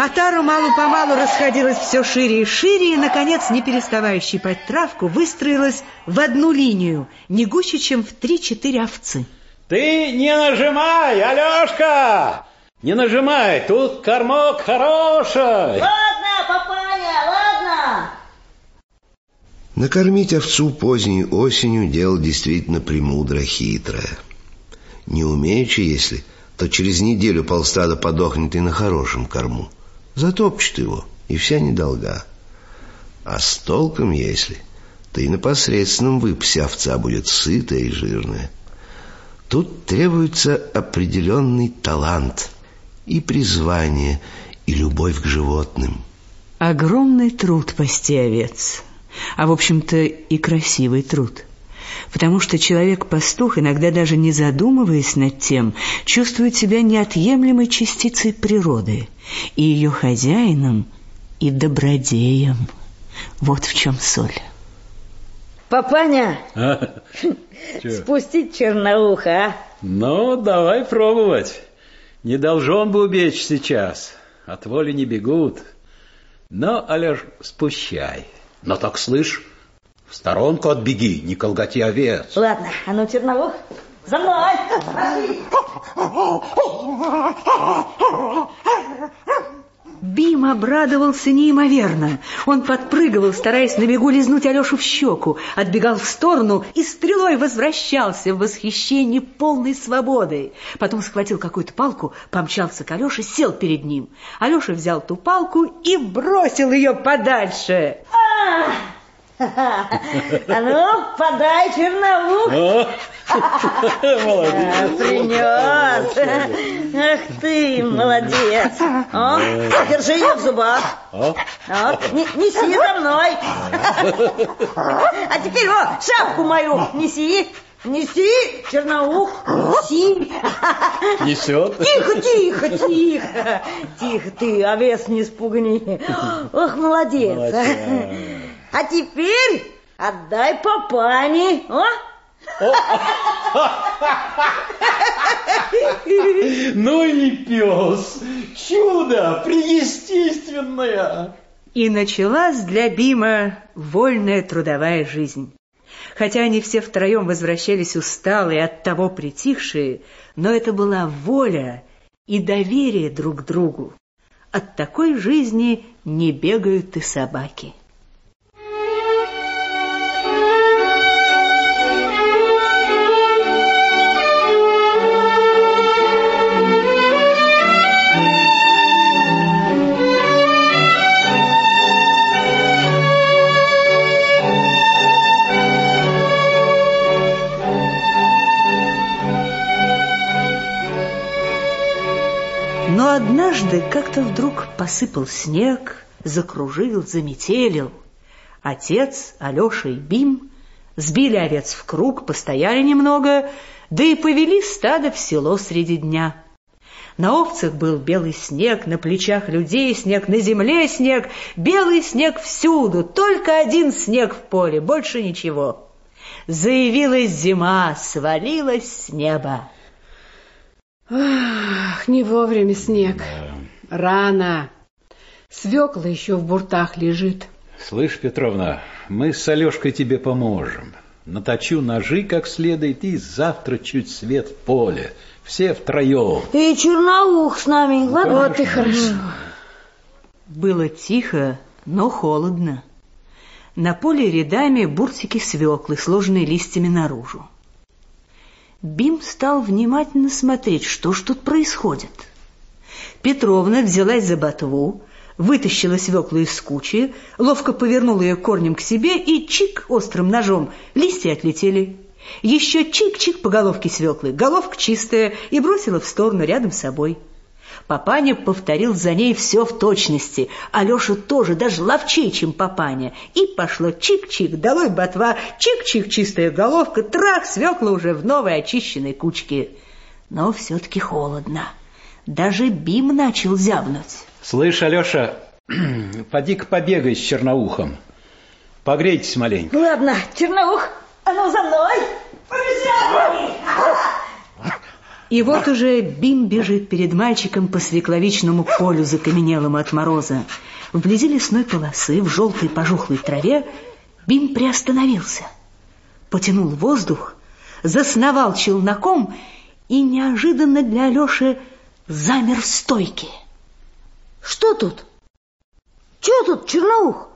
Отара мало-помалу расходилась все шире и шире, и, наконец, не переставая щипать травку, выстроилась в одну линию, не гуще, чем в три-четыре овцы. Ты не нажимай, Алешка! Не нажимай, тут кормок хороший. Ладно, папаня, ладно. Накормить овцу поздней осенью дело действительно премудро хитрое. Не умеючи, если, то через неделю полстада подохнет и на хорошем корму. Затопчет его, и вся недолга. А с толком, если, то и на посредственном выпасе овца будет сытая и жирная. Тут требуется определенный талант и призвание, и любовь к животным. Огромный труд пасти овец, а в общем-то и красивый труд. Потому что человек-пастух, иногда даже не задумываясь над тем, чувствует себя неотъемлемой частицей природы, и ее хозяином, и добродеем. Вот в чем соль. Папаня, А? спустить черноуха, а? Ну, давай пробовать. Не должен бы убечь сейчас. От воли не бегут. Но, Алеш, спущай. Но так слышь, в сторонку отбеги, не колготи овец. Ладно, а ну, черноух, за мной. Бим обрадовался неимоверно. Он подпрыгивал, стараясь на бегу лизнуть Алешу в щеку, отбегал в сторону и стрелой возвращался в восхищении полной свободой. Потом схватил какую-то палку, помчался к Алёше, сел перед ним. Алеша взял ту палку и бросил ее подальше. А ну, подай, черноух. Молодец. Принес. Ах ты, молодец. О, держи ее в зубах. Вот, неси за мной. А теперь вот шапку мою неси. Неси, черноух, неси. Несет. Тихо, тихо, тихо. Тихо ты, овец не спугни. Ох, молодец. Молодец. А теперь отдай папане, а? Ну и пес. Чудо преестественное. И началась для Бима вольная трудовая жизнь. Хотя они все втроем возвращались усталые, оттого притихшие, но это была воля и доверие друг к другу. От такой жизни не бегают и собаки. Но однажды как-то вдруг посыпал снег, закружил, заметелил. Отец, Алеша и Бим сбили овец в круг, постояли немного, да и повели стадо в село среди дня. На овцах был белый снег, на плечах людей снег, на земле снег, белый снег всюду, только один снег в поле, больше ничего. Заявилась зима, свалилась с неба. Ах, не вовремя снег. Рано. Свекла еще в буртах лежит. Слышь, Петровна, мы с Алешкой тебе поможем. Наточу ножи как следует, и завтра чуть свет в поле. Все втроем. И черноух с нами, ладно? Вот и хорошо. Было тихо, но холодно. На поле рядами буртики свеклы, сложенные листьями наружу. Бим стал внимательно смотреть, что ж тут происходит. Петровна взялась за ботву, вытащила свеклу из кучи, ловко повернула ее корнем к себе и чик острым ножом, листья отлетели. Еще чик-чик по головке свеклы, головка чистая, и бросила в сторону рядом с собой. Папаня повторил за ней все в точности. Алеша тоже, даже ловчей, чем папаня. И пошло чик-чик, долой ботва, чик-чик, чистая головка, трах, свекла уже в новой очищенной кучке. Но все-таки холодно. Даже Бим начал зябнуть. Слышь, Алеша, поди-ка побегай с черноухом. Погрейтесь маленько. Ладно, черноух, а ну за мной. Побежали! И вот уже Бим бежит перед мальчиком по свекловичному полю, закаменелому от мороза. Вблизи лесной полосы, в желтой пожухлой траве, Бим приостановился, потянул воздух, засновал челноком и неожиданно для Алеши замер в стойке. Что тут? Че тут, Черноух?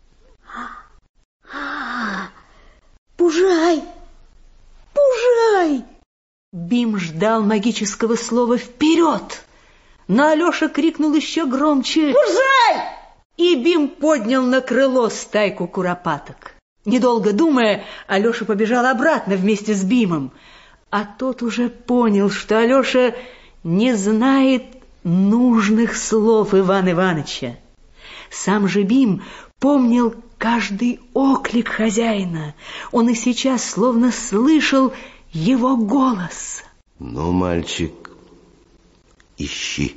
А, Пужай! Пужай! Бим ждал магического слова «вперед», но Алеша крикнул еще громче «Пужай!» И Бим поднял на крыло стайку куропаток. Недолго думая, Алеша побежал обратно вместе с Бимом, а тот уже понял, что Алеша не знает нужных слов Ивана Ивановича. Сам же Бим помнил каждый оклик хозяина. Он и сейчас словно слышал его голос. Ну, мальчик, ищи,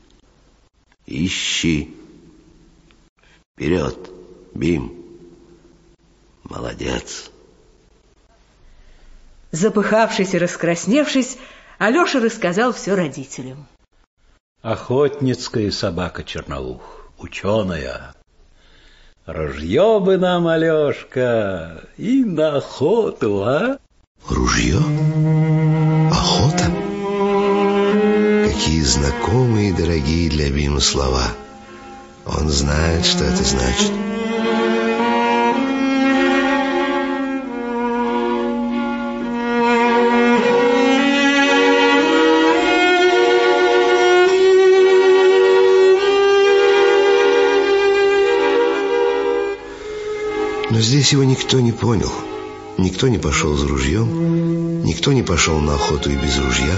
ищи. Вперед, Бим. Молодец. Запыхавшись и раскрасневшись, Алеша рассказал все родителям. Охотницкая собака Черноух, ученая. Ружье бы нам, Алешка, и на охоту, а? Ружье? Охота? Какие знакомые и дорогие для Бима слова. Он знает, что это значит. Но здесь его никто не понял. Никто не пошел за ружьем, никто не пошел на охоту и без ружья.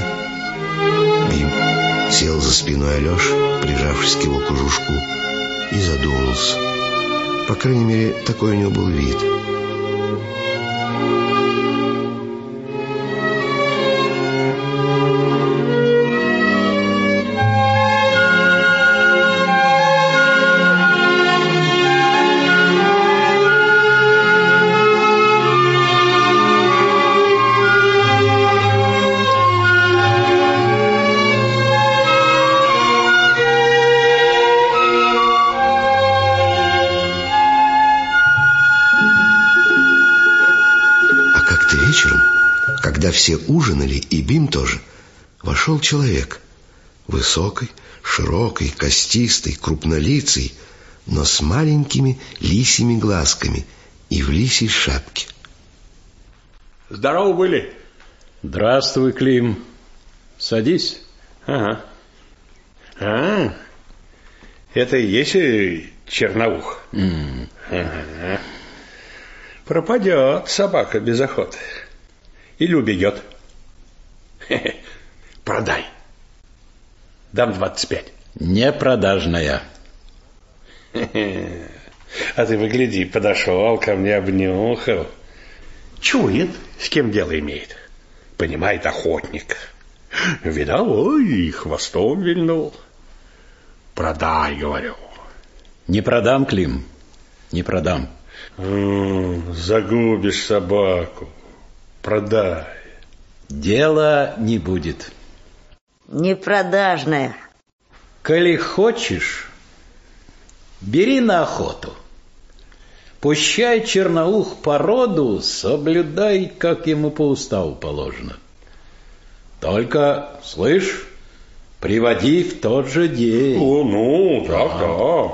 Бим сел за спиной Алеши, прижавшись к его кожушку, и задумался. По крайней мере, такой у него был вид. Когда все ужинали, и Бим тоже, вошел человек. Высокий, широкий, костистый, крупнолицый, но с маленькими лисьими глазками и в лисьей шапке. Здорово были. Здравствуй, Клим. Садись. Ага. А, это и есть Черноух? Mm. Ага. Пропадет собака без охоты. Или убегет. Хе-хе. Продай. Дам двадцать пять. Непродажная. Хе-хе. А ты погляди, подошел ко мне, обнюхал. Чует, с кем дело имеет. Понимает охотник. Видал, ой, и хвостом вильнул. Продай, говорю. Не продам, Клим, не продам. М-м, загубишь собаку. Продай. Дела не будет. Непродажная. Коли хочешь, бери на охоту. Пущай Черноух породу, соблюдай, как ему по уставу положено. Только, слышь, приводи в тот же день. О, ну, да, да.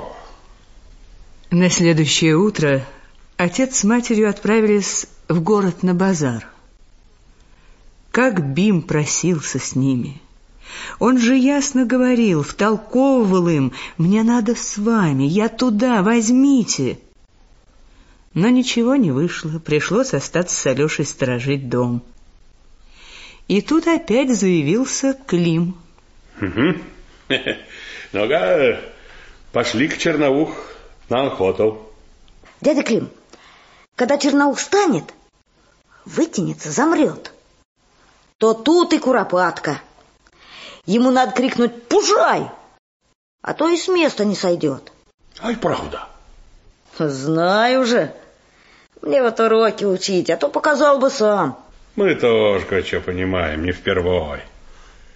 На следующее утро отец с матерью отправились в город на базар. Как Бим просился с ними. Он же ясно говорил, втолковывал им: «Мне надо с вами, я туда, возьмите». Но ничего не вышло, пришлось остаться с Алешей сторожить дом. И тут опять заявился Клим. Угу. Ну-ка, пошли к Черноух на охоту. Дядя Клим, когда Черноух встанет, вытянется, замрет, то тут и куропатка. Ему надо крикнуть «Пужай!», а то и с места не сойдет. Ай, правда. Знаю же. Мне вот уроки учить, а то показал бы сам. Мы тоже кое-что понимаем, не впервой.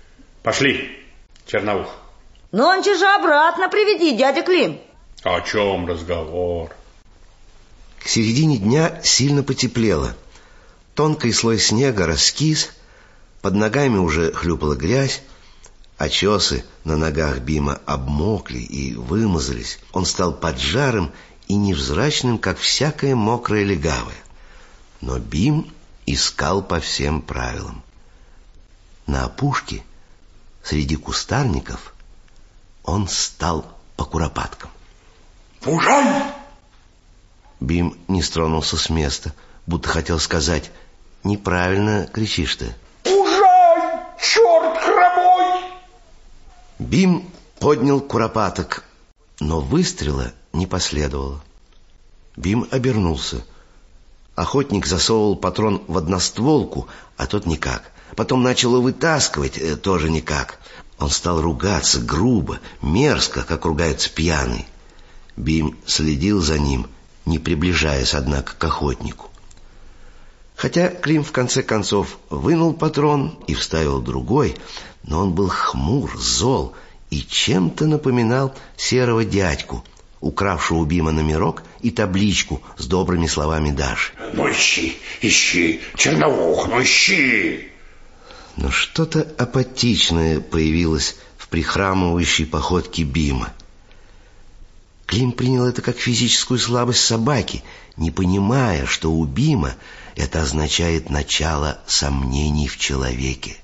Пошли, Черноух. Нонче же обратно приведи, дядя Клим. О чем разговор? К середине дня сильно потеплело. Тонкий слой снега раскис, под ногами уже хлюпала грязь, очесы на ногах Бима обмокли и вымазались. Он стал поджарым и невзрачным, как всякое мокрое легавое. Но Бим искал по всем правилам. На опушке, среди кустарников, он стал по куропаткам. Пужай! Бим не стронулся с места, будто хотел сказать: неправильно кричишь ты. Пужай, черт хромой! Бим поднял куропаток, но выстрела не последовало. Бим обернулся. Охотник засовывал патрон в одностволку, а тот никак. Потом начал его вытаскивать, э, тоже никак. Он стал ругаться грубо, мерзко, как ругаются пьяные. Бим следил за ним, не приближаясь, однако, к охотнику. Хотя Клим в конце концов вынул патрон и вставил другой, но он был хмур, зол и чем-то напоминал серого дядьку, укравшего у Бима номерок и табличку с добрыми словами Даши. Ну ищи, ищи, Черноух, ну ищи! Но что-то апатичное появилось в прихрамывающей походке Бима. Клим принял это как физическую слабость собаки, не понимая, что у Бима это означает начало сомнений в человеке.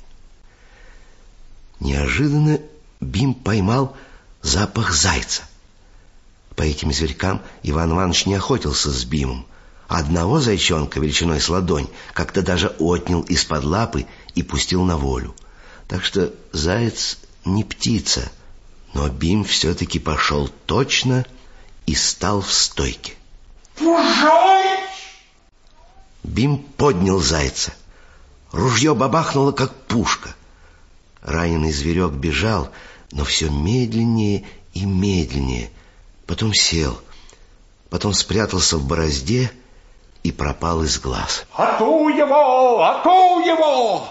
Неожиданно Бим поймал запах зайца. По этим зверькам Иван Иванович не охотился с Бимом. Одного зайчонка величиной с ладонь как-то даже отнял из-под лапы и пустил на волю. Так что заяц не птица, но Бим все-таки пошел точно и стал в стойке. Пужай! Бим поднял зайца. Ружье бабахнуло, как пушка. Раненый зверек бежал, но все медленнее и медленнее. Потом сел, потом спрятался в борозде и пропал из глаз. Ату его! Ату его!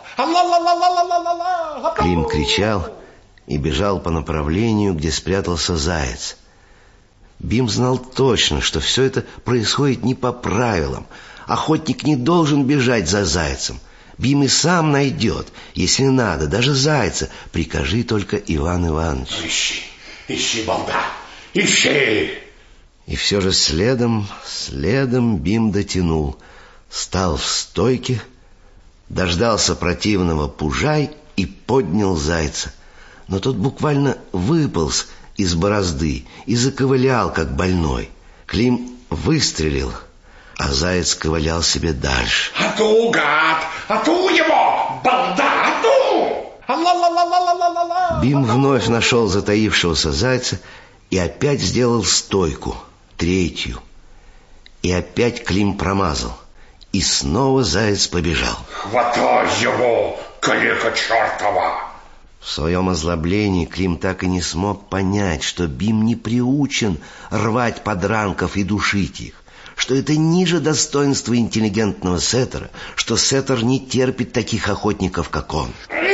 Клим кричал и бежал по направлению, где спрятался заяц. Бим знал точно, что все это происходит не по правилам. Охотник не должен бежать за зайцем. Бим и сам найдет, если надо, даже зайца. Прикажи только, Иван Иванович. Ищи, ищи, балда, ищи! И все же следом, следом Бим дотянул. Стал в стойке, дождался противного пужай и поднял зайца. Но тот буквально выполз из борозды и заковылял, как больной. Клим выстрелил, а заяц ковылял себе дальше. Ату, гад! Ату его! Балда! Ату! Бим вновь нашел затаившегося зайца и опять сделал стойку, третью. И опять Клим промазал. И снова заяц побежал. Хватай его, калека чертова! В своем озлоблении Клим так и не смог понять, что Бим не приучен рвать подранков и душить их, что это ниже достоинства интеллигентного сеттера, что сеттер не терпит таких охотников, как он.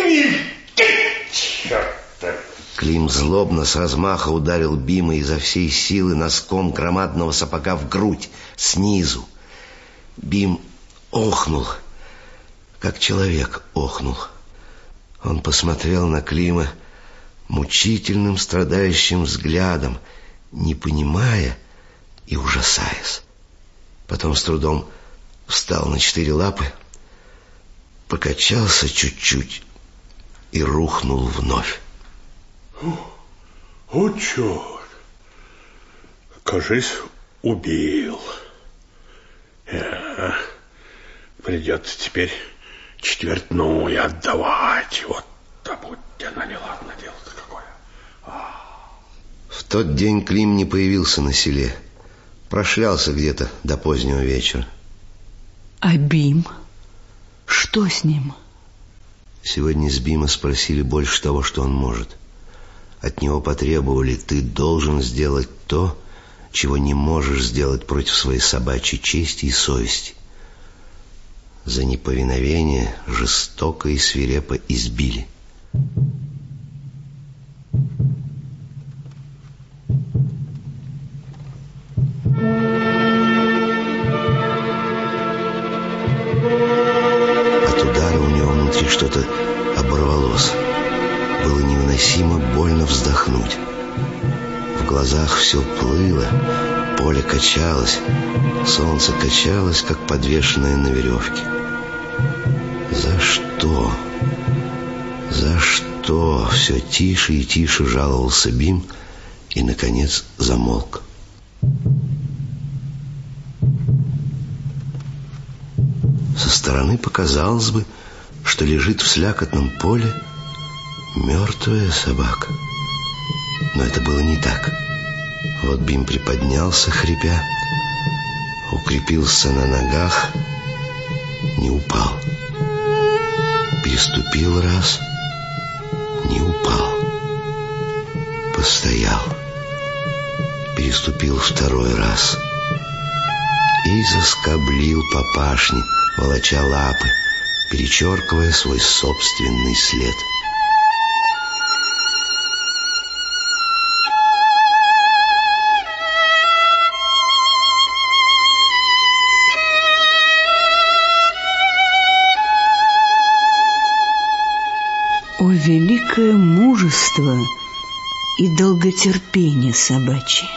Клим злобно с размаха ударил Бима изо всей силы носком громадного сапога в грудь, снизу. Бим охнул, как человек охнул. Он посмотрел на Клима мучительным, страдающим взглядом, не понимая и ужасаясь. Потом с трудом встал на четыре лапы, покачался чуть-чуть и рухнул вновь. О, черт! Кажись, убил. Э, придется теперь четвертную отдавать. Вот да будь она неладно дело-то какое. А. В тот день Клим не появился на селе. Прошлялся где-то до позднего вечера. А Бим? Что с ним? Сегодня с Бима спросили больше того, что он может. От него потребовали: ты должен сделать то, чего не можешь сделать против своей собачьей чести и совести. За неповиновение жестоко и свирепо избили. что-то оборвалось. Было невыносимо больно вздохнуть. В глазах все плыло, поле качалось, солнце качалось, как подвешенное на веревке. За что? За что? Все тише и тише жаловался Бим и, наконец, замолк. Со стороны показалось бы, что лежит в слякотном поле мертвая собака. Но это было не так. Вот Бим приподнялся, хрипя, укрепился на ногах, не упал. Переступил раз, не упал. Постоял. Переступил второй раз и заскоблил по пашне, волоча лапы, перечеркивая свой собственный след. О, великое мужество и долготерпение собачье!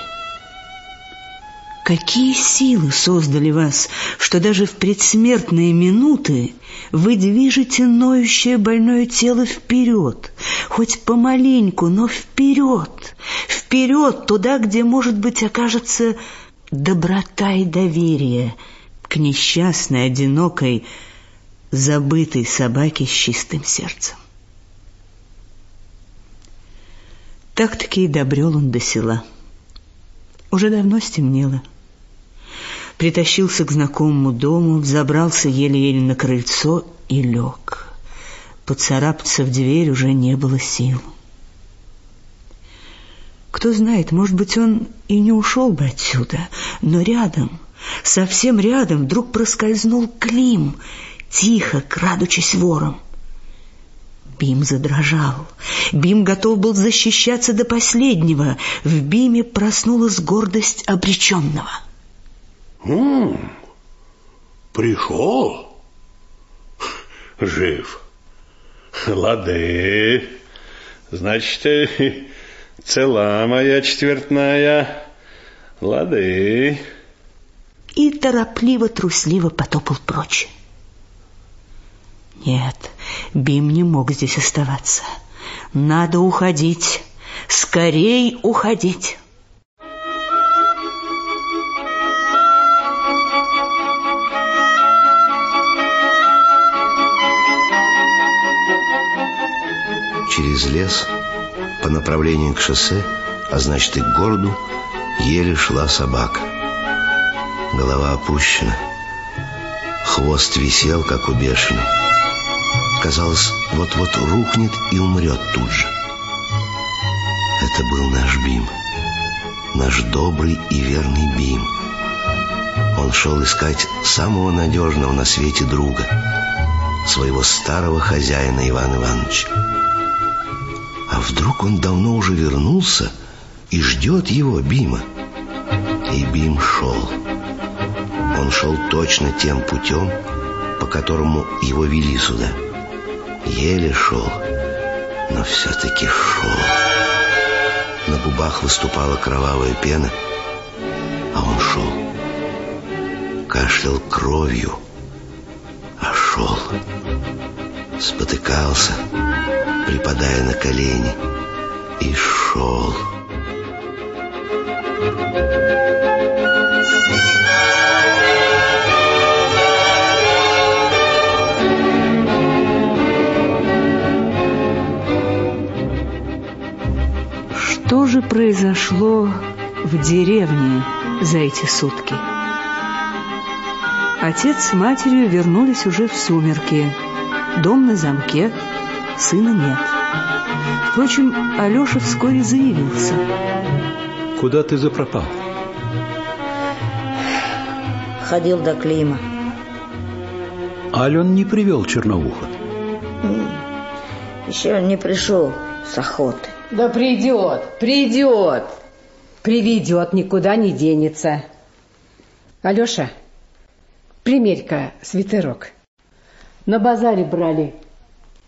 Какие силы создали вас, что даже в предсмертные минуты вы движете ноющее больное тело вперед, хоть помаленьку, но вперед, вперед, туда, где, может быть, окажется доброта и доверие к несчастной, одинокой, забытой собаке с чистым сердцем. Так-таки и добрел он до села. Уже давно стемнело. Притащился к знакомому дому, взобрался еле-еле на крыльцо и лег. Поцарапаться в дверь уже не было сил. Кто знает, может быть, он и не ушел бы отсюда, но рядом, совсем рядом, вдруг проскользнул Клим, тихо, крадучись вором. Бим задрожал. Бим готов был защищаться до последнего. В Биме проснулась гордость обреченного. М-м, пришел? Жив. Лады. Значит, цела моя четвертная. Лады. И торопливо-трусливо потопал прочь. Нет, Бим не мог здесь оставаться. Надо уходить. Скорей уходить. Через лес, по направлению к шоссе, а значит и к городу, еле шла собака. Голова опущена. Хвост висел, как у бешеной. Казалось, вот-вот рухнет и умрет тут же. Это был наш Бим, наш добрый и верный Бим. Он шел искать самого надежного на свете друга, своего старого хозяина Ивана Ивановича. А вдруг он давно уже вернулся и ждет его, Бима? И Бим шел. Он шел точно тем путем, по которому его вели сюда. Еле шел, но все-таки шел. На губах выступала кровавая пена, а он шел. Кашлял кровью, а шел. Спотыкался, припадая на колени, и шел. Что же произошло в деревне за эти сутки? Отец с матерью вернулись уже в сумерки. Дом на замке, сына нет. Впрочем, Алеша вскоре заявился. Куда ты запропал? Ходил до Клима. Ален не привел Черноуха? Еще не пришел с охоты. Да придет, придет. Приведет, никуда не денется. Алеша, примерь-ка свитерок. На базаре брали.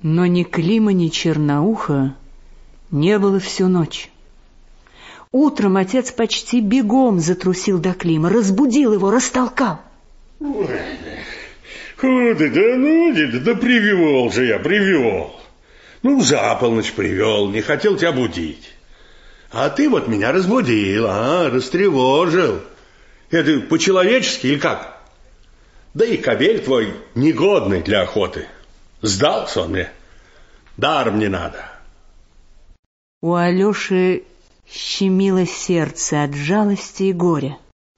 Но ни Клима, ни Черноуха не было всю ночь. Утром отец почти бегом затрусил до Клима, разбудил его, растолкал. Ой, куда, да ну, да, да привел же я, привел. Ну, за полночь привел, не хотел тебя будить. А ты вот меня разбудил, а, растревожил. Это по-человечески или как? Да и кобель твой негодный для охоты. Сдался он мне. Даром не надо. У Алёши щемило сердце от жалости и горя.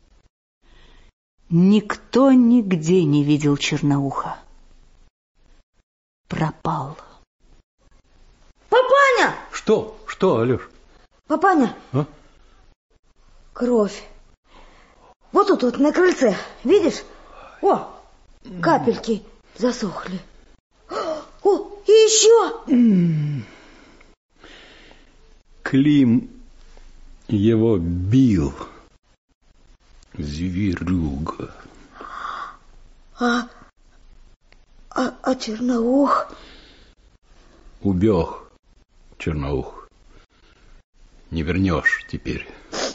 Никто нигде не видел Черноуха. Пропал. Папаня! Что? Что, Алёш? Папаня! А? Кровь. Вот тут вот на крыльце. Видишь? О, капельки засохли. О, и еще! Клим его бил. Зверюга. А, а, а Черноух? Убег Черноух. Не вернешь теперь.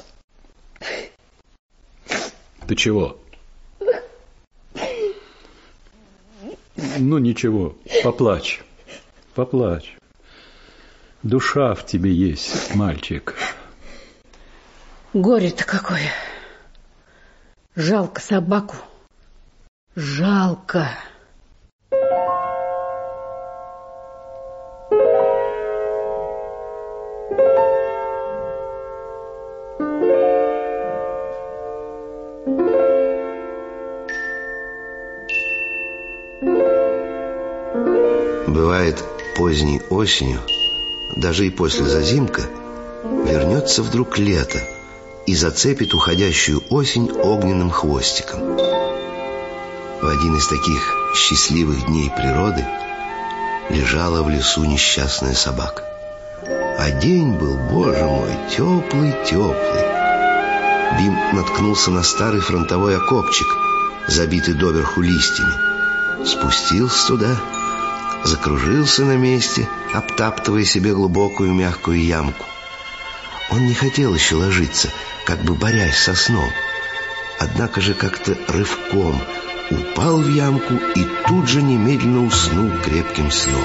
Ты чего? Ну ничего, поплачь, поплачь. Душа в тебе есть, мальчик. Горе-то какое. Жалко собаку. Жалко. Бывает, поздней осенью, даже и после зазимка, вернется вдруг лето и зацепит уходящую осень огненным хвостиком. В один из таких счастливых дней природы лежала в лесу несчастная собака. А день был, боже мой, теплый-теплый. Бим наткнулся на старый фронтовой окопчик, забитый доверху листьями. Спустился туда, закружился на месте, обтаптывая себе глубокую мягкую ямку. Он не хотел еще ложиться, как бы борясь со сном. Однако же как-то рывком упал в ямку и тут же немедленно уснул крепким сном.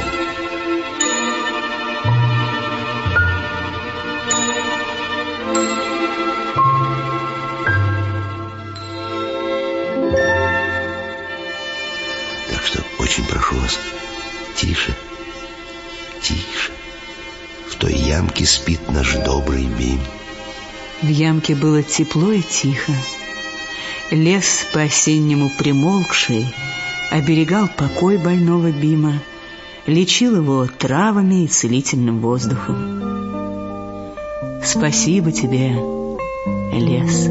Так что очень прошу вас, тише, тише. В той ямке спит наш добрый Бим. В ямке было тепло и тихо. Лес, по-осеннему примолкший, оберегал покой больного Бима, лечил его травами и целительным воздухом. Спасибо тебе, лес.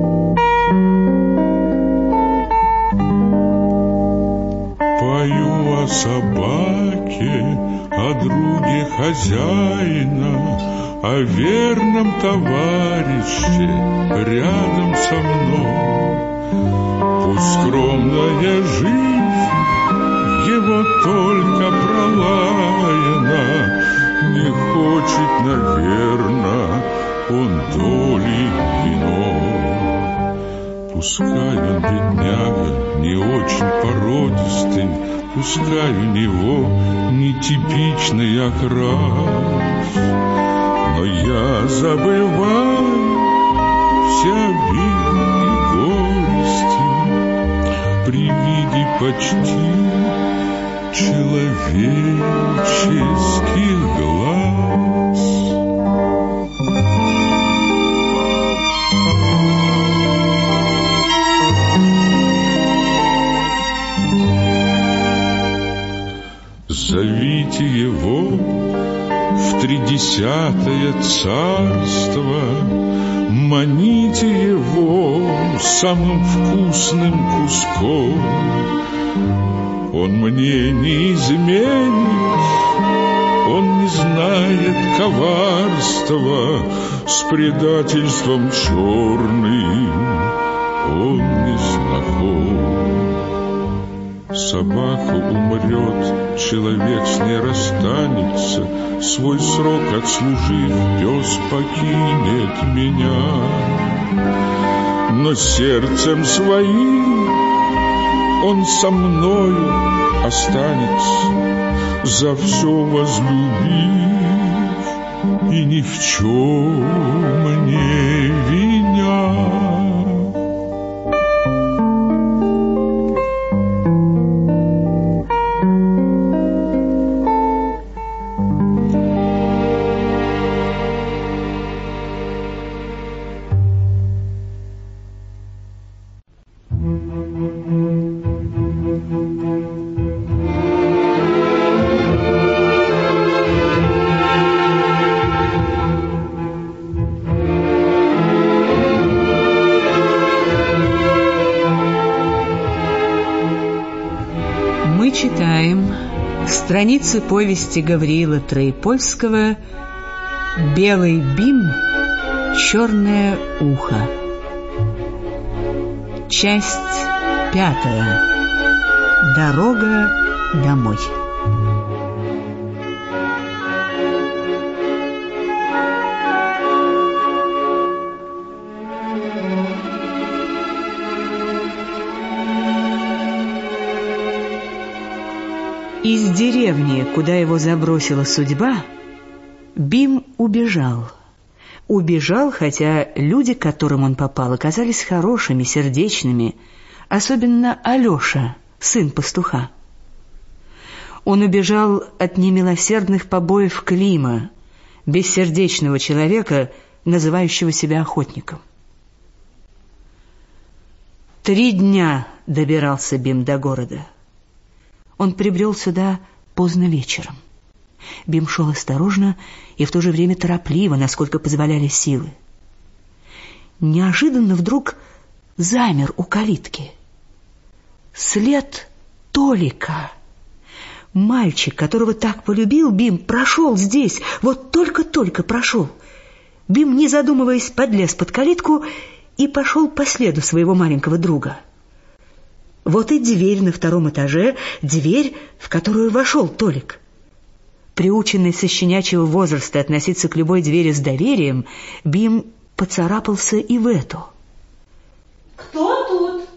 Пою о собаке, о друге хозяина, о верном товарище рядом со мной. Пусть скромная жизнь его только пролаяна, не хочет, наверно, он доли иной. Пускай он, бедняга, не очень породистый, пускай у него нетипичный окрас, но я забываю все обиды и горести при виде почти человеческих глаз. Зовите его в тридесятое царство, маните его самым вкусным куском. Он мне не изменит, он не знает коварства, с предательством черным он не знаком. Собака умрет, человек с ней расстанется, свой срок отслужив, пес покинет меня. Но сердцем своим он со мною останется, за все возлюбив и ни в чем не виня. Читаем страницы повести Гавриила Троепольского «Белый бим, черное ухо». Часть пятая. Дорога домой. Из деревни, куда его забросила судьба, Бим убежал. Убежал, хотя люди, к которым он попал, оказались хорошими, сердечными, особенно Алеша, сын пастуха. Он убежал от немилосердных побоев Клима, бессердечного человека, называющего себя охотником. Три дня добирался Бим до города. Он прибрел сюда поздно вечером. Бим шел осторожно и в то же время торопливо, насколько позволяли силы. Неожиданно вдруг замер у калитки. След Толика. Мальчик, которого так полюбил Бим, прошел здесь, вот только-только прошел. Бим, не задумываясь, подлез под калитку и пошел по следу своего маленького друга. Вот и дверь на втором этаже, дверь, в которую вошел Толик. Приученный со щенячьего возраста относиться к любой двери с доверием, Бим поцарапался и в эту. Кто тут?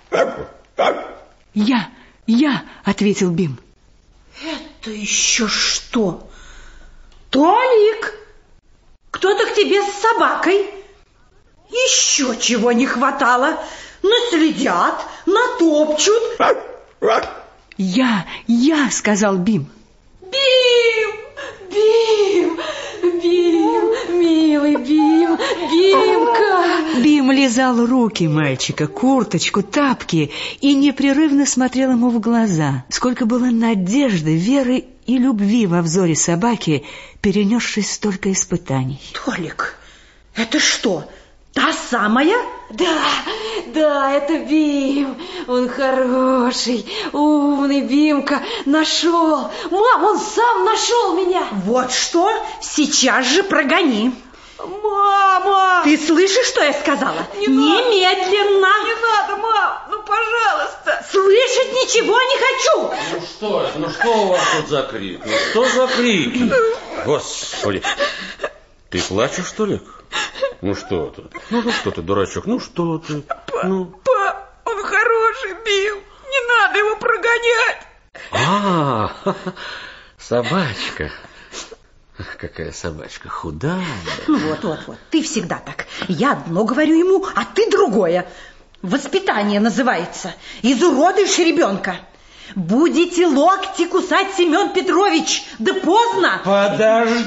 «Я, я», — ответил Бим. Это еще что? Толик, кто-то к тебе с собакой. Еще чего не хватало. Наследят, натопчут. «Я, я», — сказал Бим. Бим, Бим, Бим, милый Бим, Бимка. Бим лизал руки мальчика, курточку, тапки и непрерывно смотрел ему в глаза. Сколько было надежды, веры и любви во взоре собаки, перенесшей столько испытаний. Толик, это что, та самая? Да, да, это Бим. Он хороший, умный Бимка. Нашел. Мам, он сам нашел меня. Вот что, сейчас же прогони. Мама! Ты слышишь, что я сказала? Не Немедленно. Надо. Не надо, мам, ну пожалуйста. Слышать ничего не хочу. Ну что это, ну что у вас тут за крик? Ну что за крики? Господи, ты плачешь, Толик? Ну что ты? Ну, ну что ты, дурачок, ну что ты? Папа, ну. пап, он хороший, Бим. Не надо его прогонять. А, собачка. Какая собачка худая. Вот, вот, вот. Ты всегда так. Я одно говорю ему, а ты другое. Воспитание называется. Изуродуешь ребенка. Будете локти кусать, Семен Петрович. Да поздно. Подожди.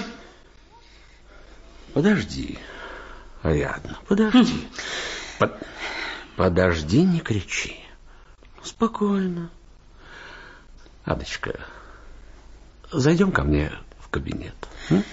Подожди. Ариадна, подожди. Под... Подожди, не кричи. Спокойно. Адочка, зайдем ко мне в кабинет. М?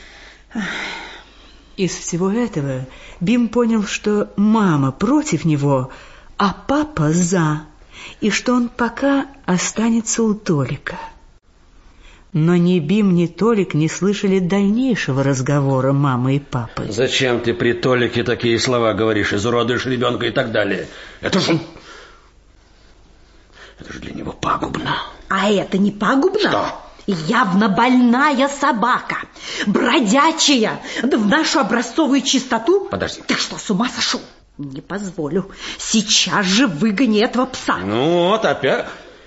Из всего этого Бим понял, что мама против него, а папа за, и что он пока останется у Толика. Но ни Бим, ни Толик не слышали дальнейшего разговора мамы и папы. Зачем ты при Толике такие слова говоришь, изуродуешь ребенка и так далее? Это же... Это же для него пагубно. А это не пагубно? Что? Явно больная собака, бродячая, да в нашу образцовую чистоту. Подожди. Ты что, с ума сошел? Не позволю. Сейчас же выгони этого пса. Ну вот опять...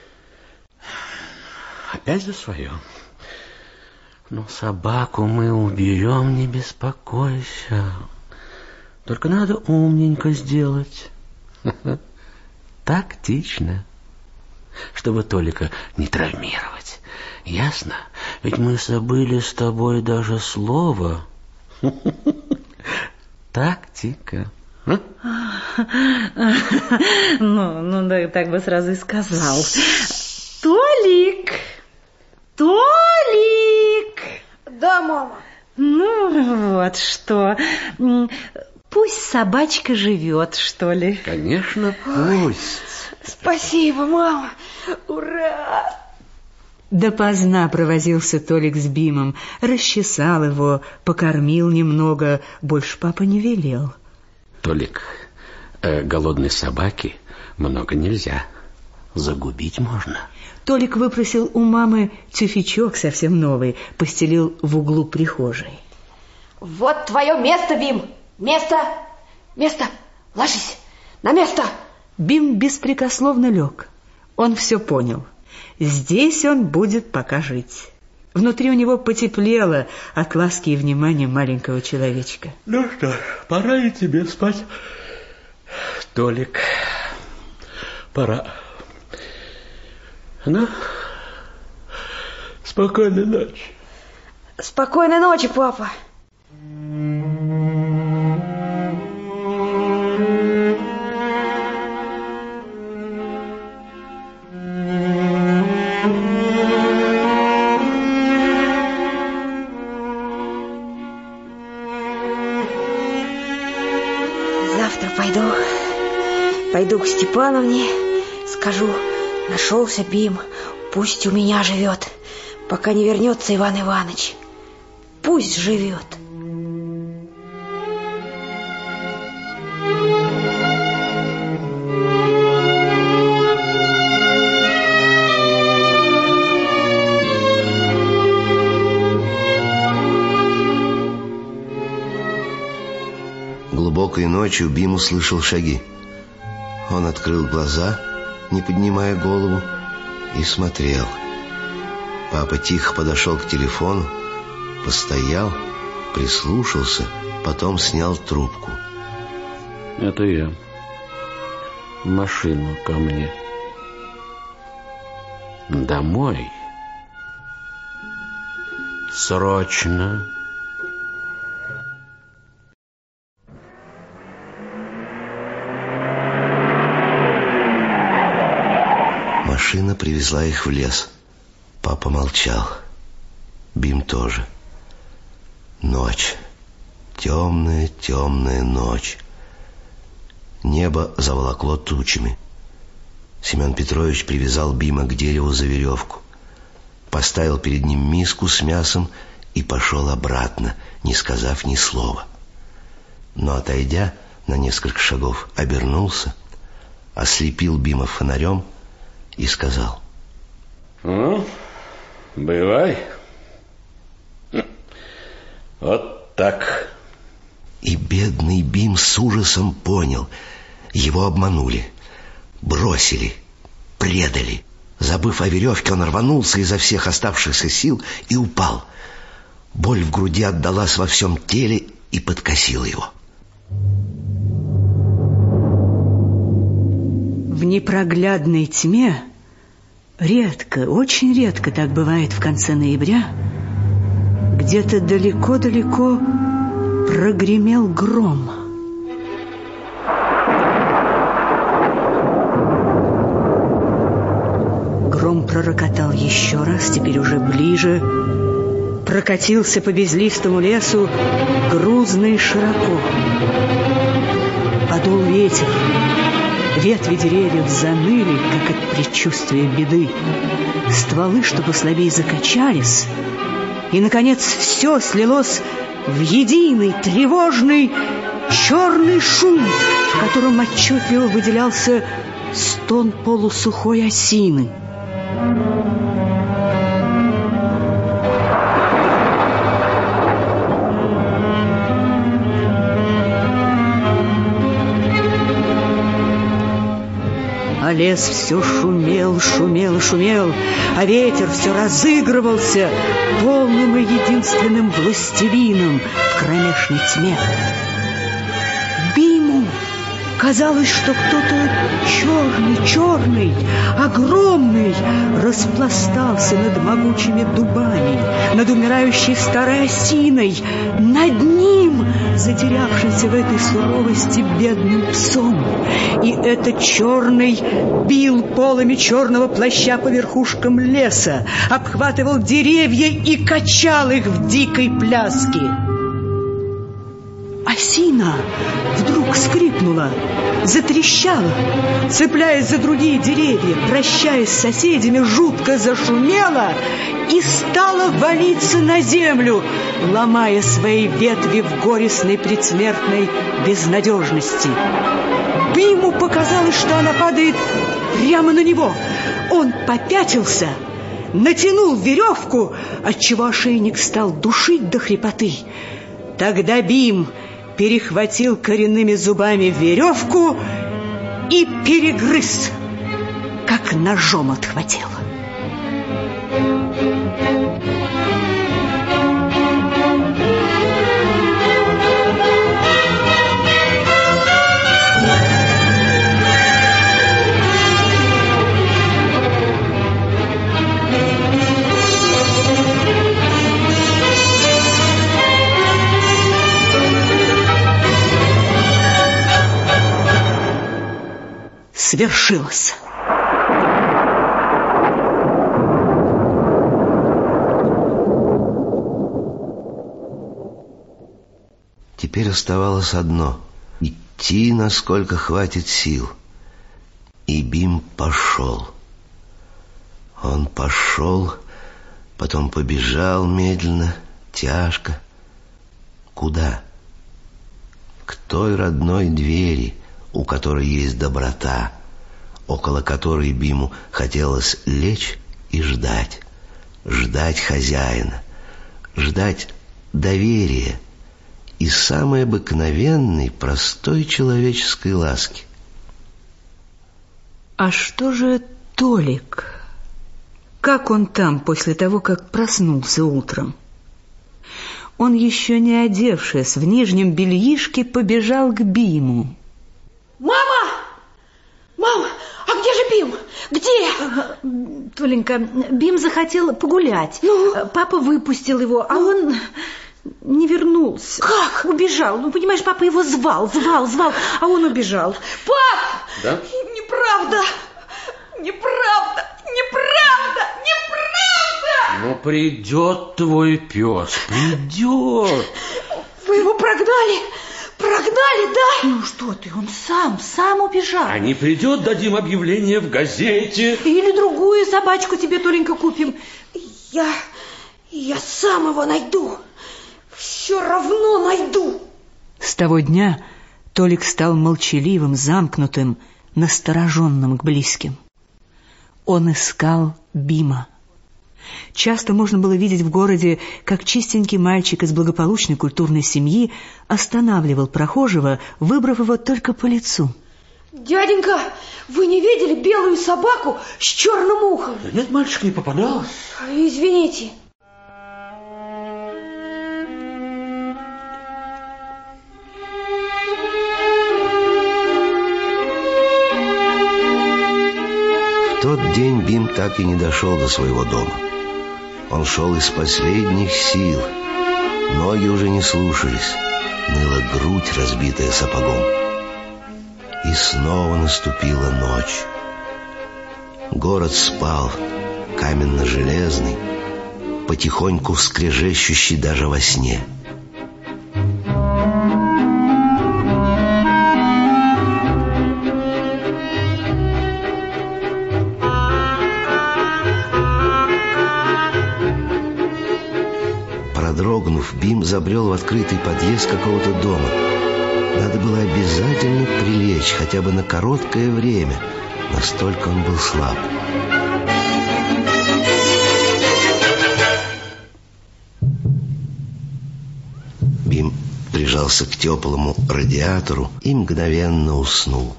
Опять за свое. Ну, собаку мы уберем, не беспокойся. Только надо умненько сделать. Тактично. Чтобы Толика не травмировать. Ясно? Ведь мы забыли с тобой даже слово. Тактика. Ну, ну, да, так бы сразу и сказал. Толик! Толик! Да, мама. Ну, вот что. Пусть собачка живет, что ли. Конечно, пусть. Спасибо, мама. Ура! Допоздна провозился Толик с Бимом, расчесал его, покормил немного, больше папа не велел. Толик, э, голодной собаки много нельзя, загубить можно. Толик выпросил у мамы тюфячок совсем новый, постелил в углу прихожей. Вот твое место, Бим. Место, место, ложись на место. Бим беспрекословно лег. Он все понял. Здесь он будет пока жить. Внутри у него потеплело от ласки и внимания маленького человечка. Ну что ж, пора и тебе спать, Толик. Пора. Ну, спокойной ночи. Спокойной ночи, папа. Завтра пойду, пойду к Степановне, скажу, нашелся Бим, пусть у меня живет, пока не вернется Иван Иванович. Пусть живет. Глубокой ночью Бим услышал шаги. Он открыл глаза, не поднимая голову, и смотрел. Папа тихо подошел к телефону, постоял, прислушался, потом снял трубку. Это я. Машину ко мне. Домой. Срочно. Машина привезла их в лес. Папа молчал. Бим тоже. Ночь. Темная, темная ночь. Небо заволокло тучами. Семен Петрович привязал Бима к дереву за веревку. Поставил перед ним миску с мясом и пошел обратно, не сказав ни слова. Но, отойдя на несколько шагов, обернулся, ослепил Бима фонарем и сказал: Ну, бывай. Вот так. И бедный Бим с ужасом понял: его обманули, бросили, предали. Забыв о веревке, он рванулся изо всех оставшихся сил и упал. Боль в груди отдалась во всем теле и подкосила его. В непроглядной тьме, редко, очень редко так бывает в конце ноября, где-то далеко-далеко прогремел гром. Гром пророкотал еще раз, теперь уже ближе, прокатился по безлистому лесу грузно и широко. Подул ветер. Ветви деревьев заныли, как от предчувствия беды. Стволы, что послабее, закачались. И, наконец, все слилось в единый, тревожный, черный шум, в котором отчетливо выделялся стон полусухой осины. А лес все шумел, шумел и шумел, а ветер все разыгрывался полным и единственным властелином в кромешной тьме. Биму казалось, что кто-то черный, черный, огромный распластался над могучими дубами, над умирающей старой осиной, над ним, затерявшимся в этой суровости бедным псом. И этот черный бил полами черного плаща по верхушкам леса, обхватывал деревья и качал их в дикой пляске. Осина вдруг скрипнула, затрещала, цепляясь за другие деревья, прощаясь с соседями, жутко зашумела и стала валиться на землю, ломая свои ветви в горестной предсмертной безнадежности. Биму показалось, что она падает прямо на него. Он попятился, натянул веревку, отчего ошейник стал душить до хрипоты. Тогда Бим перехватил коренными зубами веревку и перегрыз, как ножом отхватил. Свершилось. Теперь оставалось одно — идти, насколько хватит сил. И Бим пошел. Он пошел, потом побежал медленно, тяжко. Куда? К той родной двери, у которой есть доброта, около которой Биму хотелось лечь и ждать. Ждать хозяина, ждать доверия и самой обыкновенной, простой человеческой ласки. А что же Толик? Как он там после того, как проснулся утром? Он, еще не одевшись, в нижнем бельишке побежал к Биму. Мама! Мама, а где же Бим? Где? Толенька, Бим захотел погулять. Ну? Папа выпустил его, а ну? он не вернулся. Как? Убежал. Ну, понимаешь, папа его звал, звал, звал, а он убежал. Пап! Да? Неправда! Неправда! Неправда! Неправда! Ну, придет твой пес, придет. Вы его прогнали? Прогнали, да? Ну что ты, он сам, сам убежал. А не придет, дадим объявление в газете. Или другую собачку тебе, Толенька, купим. Я, я сам его найду. Все равно найду. С того дня Толик стал молчаливым, замкнутым, настороженным к близким. Он искал Бима. Часто можно было видеть в городе, как чистенький мальчик из благополучной культурной семьи останавливал прохожего, выбрав его только по лицу. Дяденька, вы не видели белую собаку с черным ухом? Да нет, мальчик, не попадалось. Извините. В тот день Бим так и не дошел до своего дома. Он шел из последних сил. Ноги уже не слушались. Ныла грудь, разбитая сапогом. И снова наступила ночь. Город спал, каменно-железный, потихоньку скрежещущий даже во сне. Продрогнув, Бим забрел в открытый подъезд какого-то дома. Надо было обязательно прилечь хотя бы на короткое время, Настолько он был слаб. Бим прижался к теплому радиатору и мгновенно уснул.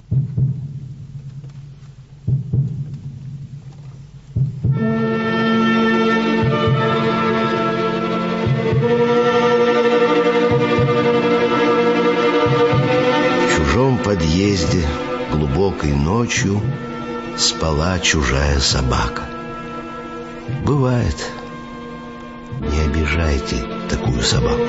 В чужом подъезде глубокой ночью спала чужая собака. Бывает. Не обижайте такую собаку.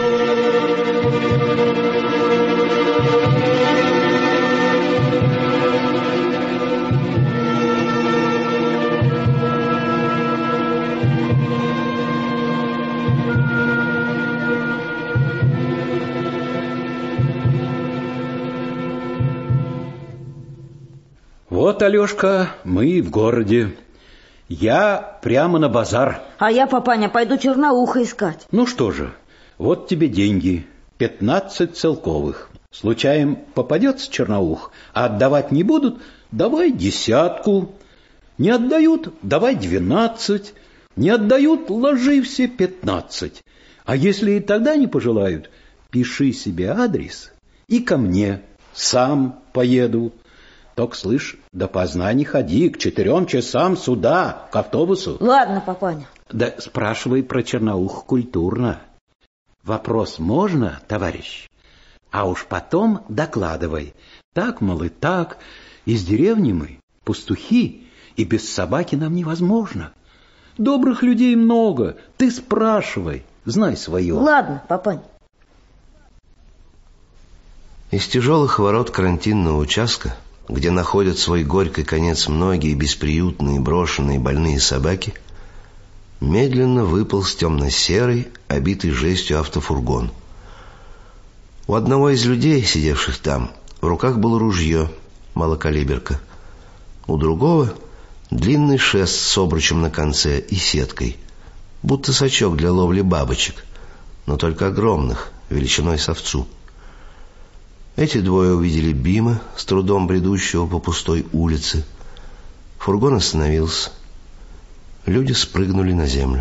Вот, Алешка, мы и в городе. Я прямо на базар. А я, папаня, пойду черноуха искать. Ну что же, вот тебе деньги. Пятнадцать целковых. Случаем попадется черноух, а отдавать не будут, давай десятку. Не отдают, давай двенадцать. Не отдают, ложи все пятнадцать. А если и тогда не пожелают, пиши себе адрес и ко мне. Сам поеду. Только, слышь, допоздна не ходи, к четырем часам сюда, к автобусу. Ладно, папаня. Да спрашивай про черноух культурно. Вопрос можно, товарищ? А уж потом докладывай. Так, мол, и так. Из деревни мы, пастухи, и без собаки нам невозможно. Добрых людей много, ты спрашивай, знай свое. Ладно, папань. Из тяжелых ворот карантинного участка, где находят свой горький конец многие бесприютные, брошенные, больные собаки, медленно выполз темно-серый, обитый жестью автофургон. У одного из людей, сидевших там, в руках было ружье, малокалиберка. У другого длинный шест с обручем на конце и сеткой, будто сачок для ловли бабочек, но только огромных, величиной с овцу. Эти двое увидели Бима, с трудом бредущего по пустой улице. Фургон остановился. Люди спрыгнули на землю.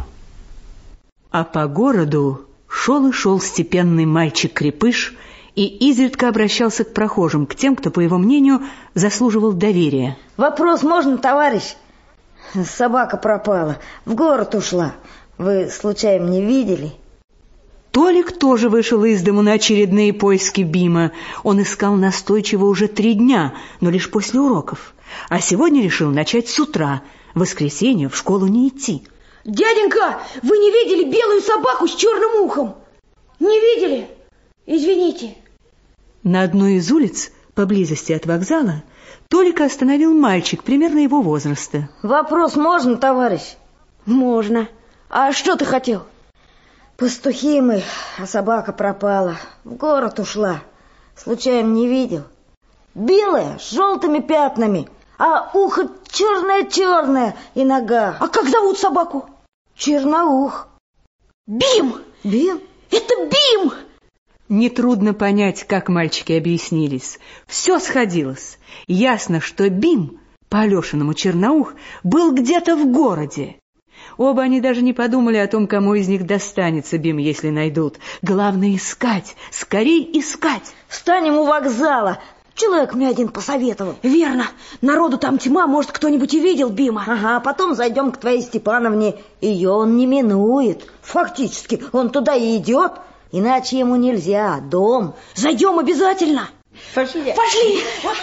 А по городу шел и шел степенный мальчик-крепыш и изредка обращался к прохожим, к тем, кто, по его мнению, заслуживал доверия. Вопрос можно, товарищ? Собака пропала, в город ушла. Вы, случайно, не видели? Толик тоже вышел из дому на очередные поиски Бима. Он искал настойчиво уже три дня, но лишь после уроков. А сегодня решил начать с утра. В воскресенье в школу не идти. Дяденька, вы не видели белую собаку с черным ухом? Не видели? Извините. На одной из улиц, поблизости от вокзала, Толика остановил мальчик примерно его возраста. Вопрос можно, товарищ? Можно. А что ты хотел? Пастухи мы, а собака пропала. В город ушла. Случайно не видел? Белая, с желтыми пятнами, а ухо черное-черное и нога. А как зовут собаку? Черноух. Бим! Бим? Это Бим! Нетрудно понять, как мальчики объяснились. Все сходилось. Ясно, что Бим, по Алешиному Черноух, был где-то в городе. Оба они даже не подумали о том, кому из них достанется Бим, если найдут. Главное — искать, скорей искать. Встанем у вокзала. Человек мне один посоветовал. Верно. Народу там тьма, может, кто-нибудь и видел Бима. Ага, потом зайдем к твоей Степановне. Ее он не минует. Фактически, он туда и идет. Иначе ему нельзя. Дом. Зайдем обязательно. Пошли. Пошли.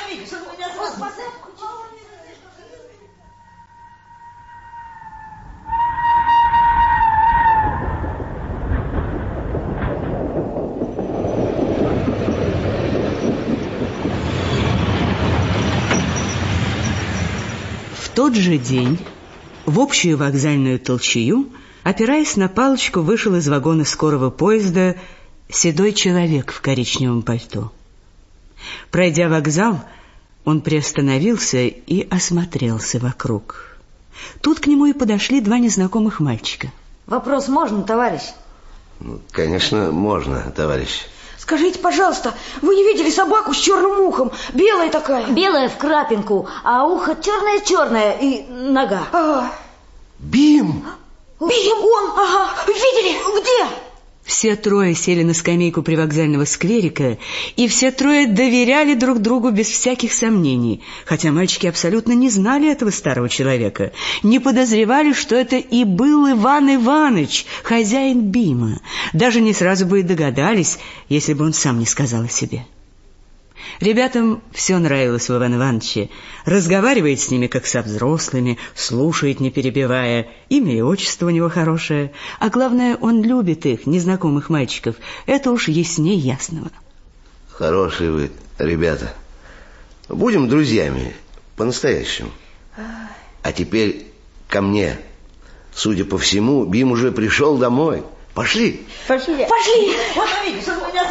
В тот же день в общую вокзальную толчею, опираясь на палочку, вышел из вагона скорого поезда седой человек в коричневом пальто. Пройдя вокзал, он приостановился и осмотрелся вокруг. Тут к нему и подошли два незнакомых мальчика. Вопрос можно, товарищ? Ну, конечно, можно, товарищ. Скажите, пожалуйста, вы не видели собаку с черным ухом? Белая такая. Белая в крапинку, а ухо черное-черное и нога. Ага. Бим! Бим, он! Ага. Видели? Где? Все трое сели на скамейку привокзального скверика, и все трое доверяли друг другу без всяких сомнений, хотя мальчики абсолютно не знали этого старого человека, не подозревали, что это и был Иван Иваныч, хозяин Бима. Даже не сразу бы и догадались, если бы он сам не сказал о себе. Ребятам все нравилось в Иване Ивановиче. Разговаривает с ними, как со взрослыми, слушает, не перебивая. Имя и отчество у него хорошее. А главное, он любит их, незнакомых мальчиков. Это уж ясней ясного. Хорошие вы, ребята. Будем друзьями, по-настоящему. А теперь ко мне. Судя по всему, Бим уже пришел домой. Пошли. Пошли. Пошли. Вот видишь, у меня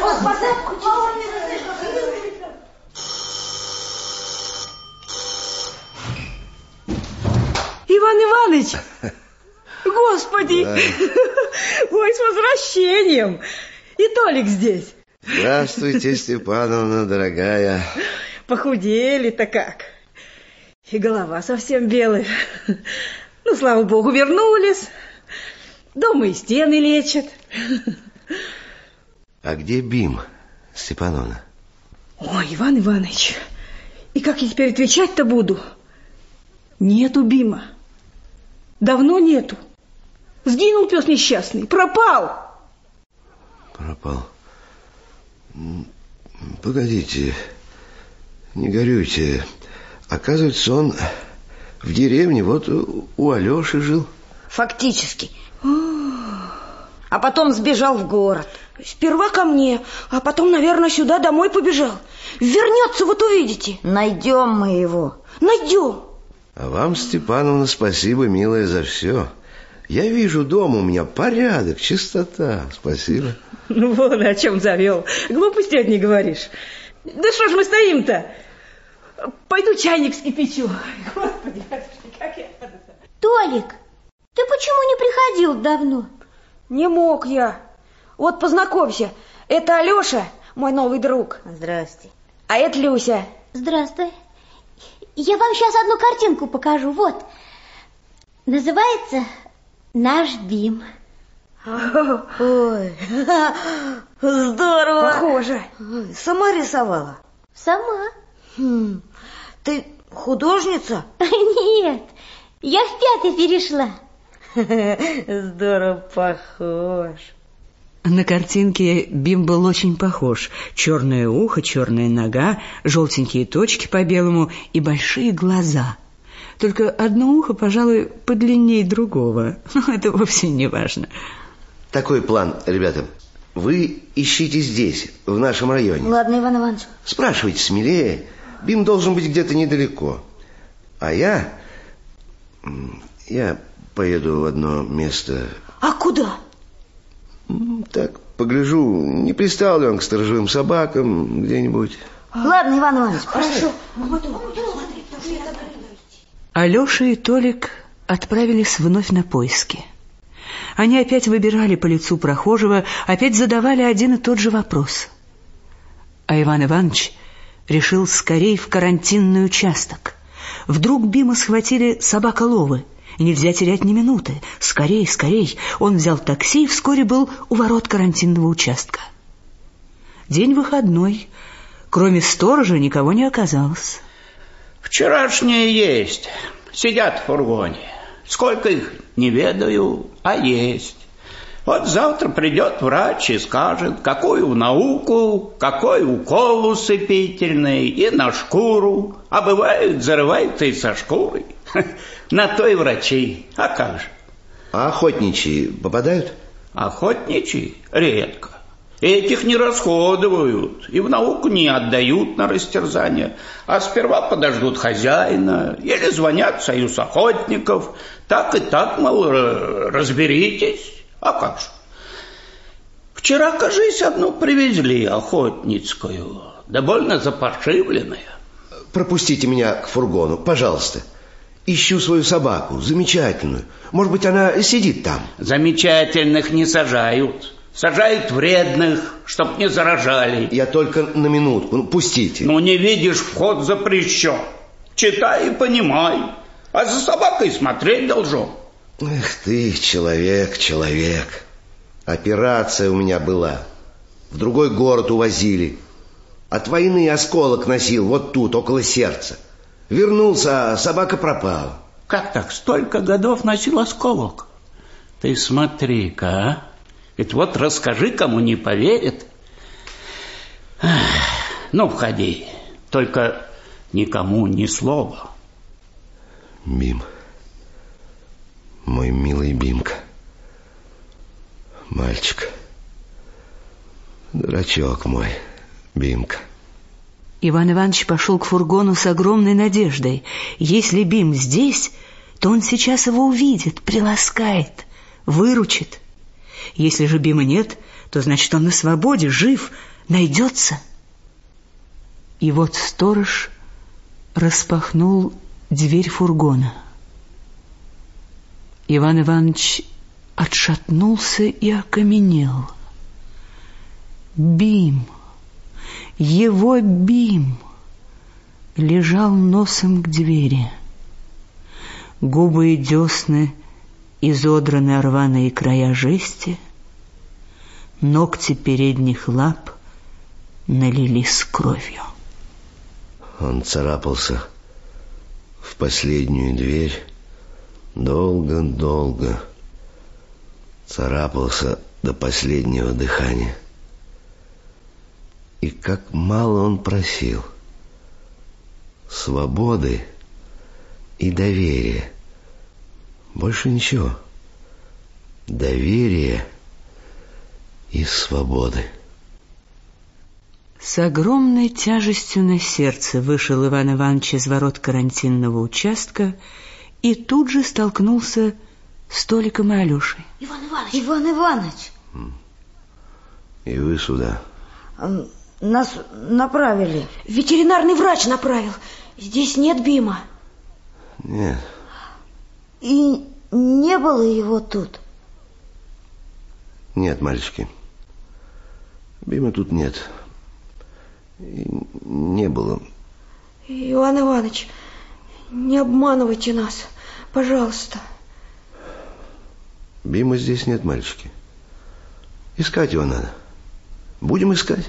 Иван Иваныч! Господи! Да. Ой, с возвращением! И Толик здесь. Здравствуйте, Степановна, дорогая. Похудели-то как. И голова совсем белая. Ну, слава богу, вернулись. Дома и стены лечат. А где Бим, Степановна? Ой, Иван Иванович, и как я теперь отвечать-то буду? Нету Бима. Давно нету. Сгинул пес несчастный, пропал. Пропал. Погодите, не горюйте. Оказывается, он в деревне вот у Алёши жил. Фактически. А потом сбежал в город. Сперва ко мне, а потом, наверное, сюда домой побежал. Вернется, вот увидите. Найдем мы его. Найдем. А вам, Степановна, спасибо, милая, за все. Я вижу, дома у меня порядок, чистота. Спасибо. Ну, вот о чем завел. Глупости одни говоришь. Да что ж мы стоим-то? Пойду чайник вскипячу. Господи, как я... Толик, ты почему не приходил давно? Не мог я. Вот познакомься. Это Алёша, мой новый друг. Здрасте. А это Люся. Здравствуй. Я вам сейчас одну картинку покажу. Вот. Называется «Наш Бим». Ой, здорово. Похоже. Сама рисовала? Сама. Хм. Ты художница? Нет, я в пятый перешла. Здорово похож. На картинке Бим был очень похож. Черное ухо, черная нога, желтенькие точки по белому и большие глаза. Только одно ухо, пожалуй, подлиннее другого. Но это вовсе не важно. Такой план, ребята. Вы ищите здесь, в нашем районе. Ладно, Иван Иванович. Спрашивайте смелее. Бим должен быть где-то недалеко. А я... Я поеду в одно место. А куда? Так, погляжу, не пристал ли он к сторожевым собакам где-нибудь. Ладно, Иван Иванович, хорошо. Алёша и Толик отправились вновь на поиски. Они опять выбирали по лицу прохожего, опять задавали один и тот же вопрос. А Иван Иванович решил скорей в карантинный участок. Вдруг Бима схватили собаколовы. Нельзя терять ни минуты. Скорей, скорей. Он взял такси и вскоре был у ворот карантинного участка. День выходной. Кроме сторожа никого не оказалось. Вчерашние есть. Сидят в фургоне. Сколько их, не ведаю, а есть. Вот завтра придет врач и скажет, какую науку, какой укол усыпительный и на шкуру. А бывает, зарывается и со шкурой. На то и врачи. А как же? А охотничьи попадают? Охотничьи? Редко. Этих не расходуют и в науку не отдают на растерзание, а сперва подождут хозяина или звонят в союз охотников. Так и так, мол, разберитесь. А как же? Вчера, кажись, одну привезли охотницкую, да больно запошивленная. Пропустите меня к фургону, пожалуйста. Ищу свою собаку, замечательную. Может быть, она сидит там. Замечательных не сажают. Сажают вредных, чтоб не заражали. Я только на минутку, ну, пустите. Ну, не видишь, вход запрещен. Читай и понимай. А за собакой смотреть должен. Эх ты, человек, человек. Операция у меня была. В другой город увозили. От войны осколок носил вот тут, около сердца. Вернулся, а собака пропала. Как так? Столько годов носил осколок. Ты смотри-ка, а. Ведь вот расскажи, кому не поверит. Ну, входи. Только никому ни слова. Бим. Мой милый Бимка. Мальчик. Дурачок мой, Бимка. Иван Иванович пошел к фургону с огромной надеждой. Если Бим здесь, то он сейчас его увидит, приласкает, выручит. Если же Бима нет, то значит он на свободе, жив, найдется. И вот сторож распахнул дверь фургона. Иван Иванович отшатнулся и окаменел. Бим, его Бим, лежал носом к двери. Губы и десны изодраны рваные края жести, ногти передних лап налились кровью. Он царапался в последнюю дверь, долго-долго царапался до последнего дыхания. И как мало он просил свободы и доверия. Больше ничего. Доверие и свободы. С огромной тяжестью на сердце вышел Иван Иванович из ворот карантинного участка и тут же столкнулся с Толиком и Алешей. Иван Иванович! Иван Иванович! И вы сюда? Нас направили. Ветеринарный врач направил. Здесь нет Бима. Нет. И не было его тут? Нет, мальчики. Бима тут нет. И не было. Иван Иванович, не обманывайте нас, пожалуйста. Бима здесь нет, мальчики. Искать его надо. Будем искать.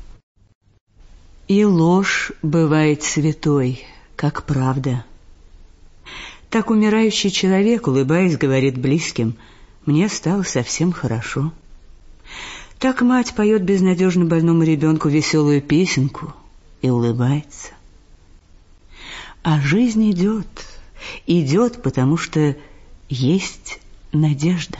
И ложь бывает святой, как правда. Так умирающий человек, улыбаясь, говорит близким: «Мне стало совсем хорошо». Так мать поет безнадежно больному ребенку веселую песенку и улыбается. А жизнь идет, идет, потому что есть надежда.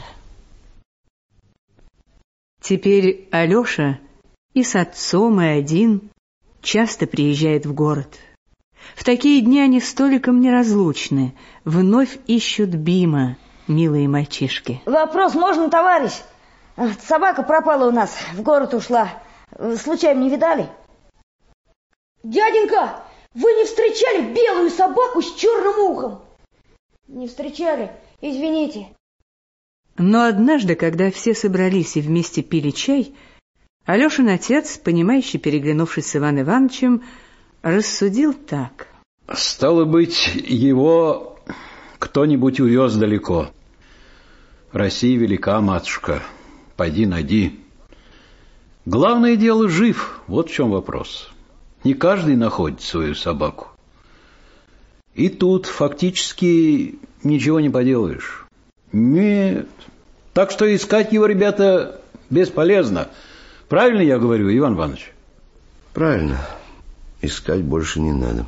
Теперь Алеша и с отцом, и один часто приезжает в город. В такие дни они с Толиком неразлучны, вновь ищут Бима, милые мальчишки. Вопрос можно, товарищ? Собака пропала у нас, в город ушла. Случайно не видали? Дяденька, вы не встречали белую собаку с черным ухом? Не встречали, извините. Но однажды, когда все собрались и вместе пили чай, Алешин отец, понимающе переглянувшись с Иваном Ивановичем, рассудил так. Стало быть, его кто-нибудь увез далеко. Россия велика, матушка. Пойди найди. Главное дело, жив. Вот в чем вопрос. Не каждый находит свою собаку. И тут фактически ничего не поделаешь. Нет. Так что искать его, ребята, бесполезно. Правильно я говорю, Иван Иванович? Правильно. Искать больше не надо.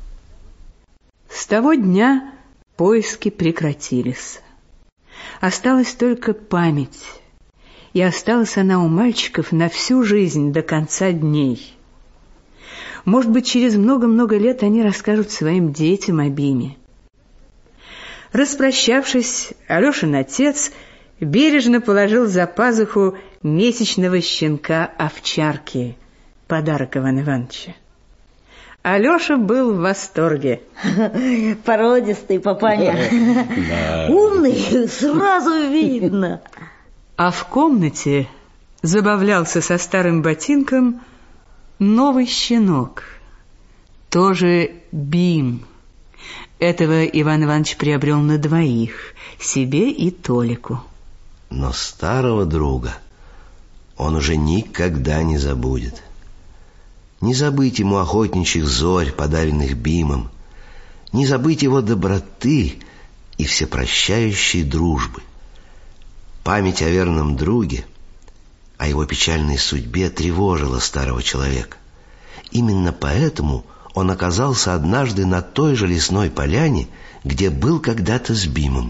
С того дня поиски прекратились. Осталась только память. И осталась она у мальчиков на всю жизнь, до конца дней. Может быть, через много-много лет они расскажут своим детям о Биме. Распрощавшись, Алешин отец бережно положил за пазуху месячного щенка овчарки, подарок Ивана Ивановича. Алеша был в восторге. Породистый папаня. Умный, сразу видно. А в комнате забавлялся со старым ботинком новый щенок, тоже Бим. Этого Иван Иванович приобрел на двоих, себе и Толику. Но старого друга он уже никогда не забудет. Не забыть ему охотничьих зорь, подаренных Бимом, не забыть его доброты и всепрощающей дружбы. Память о верном друге, о его печальной судьбе тревожила старого человека. Именно поэтому он оказался однажды на той же лесной поляне, где был когда-то с Бимом.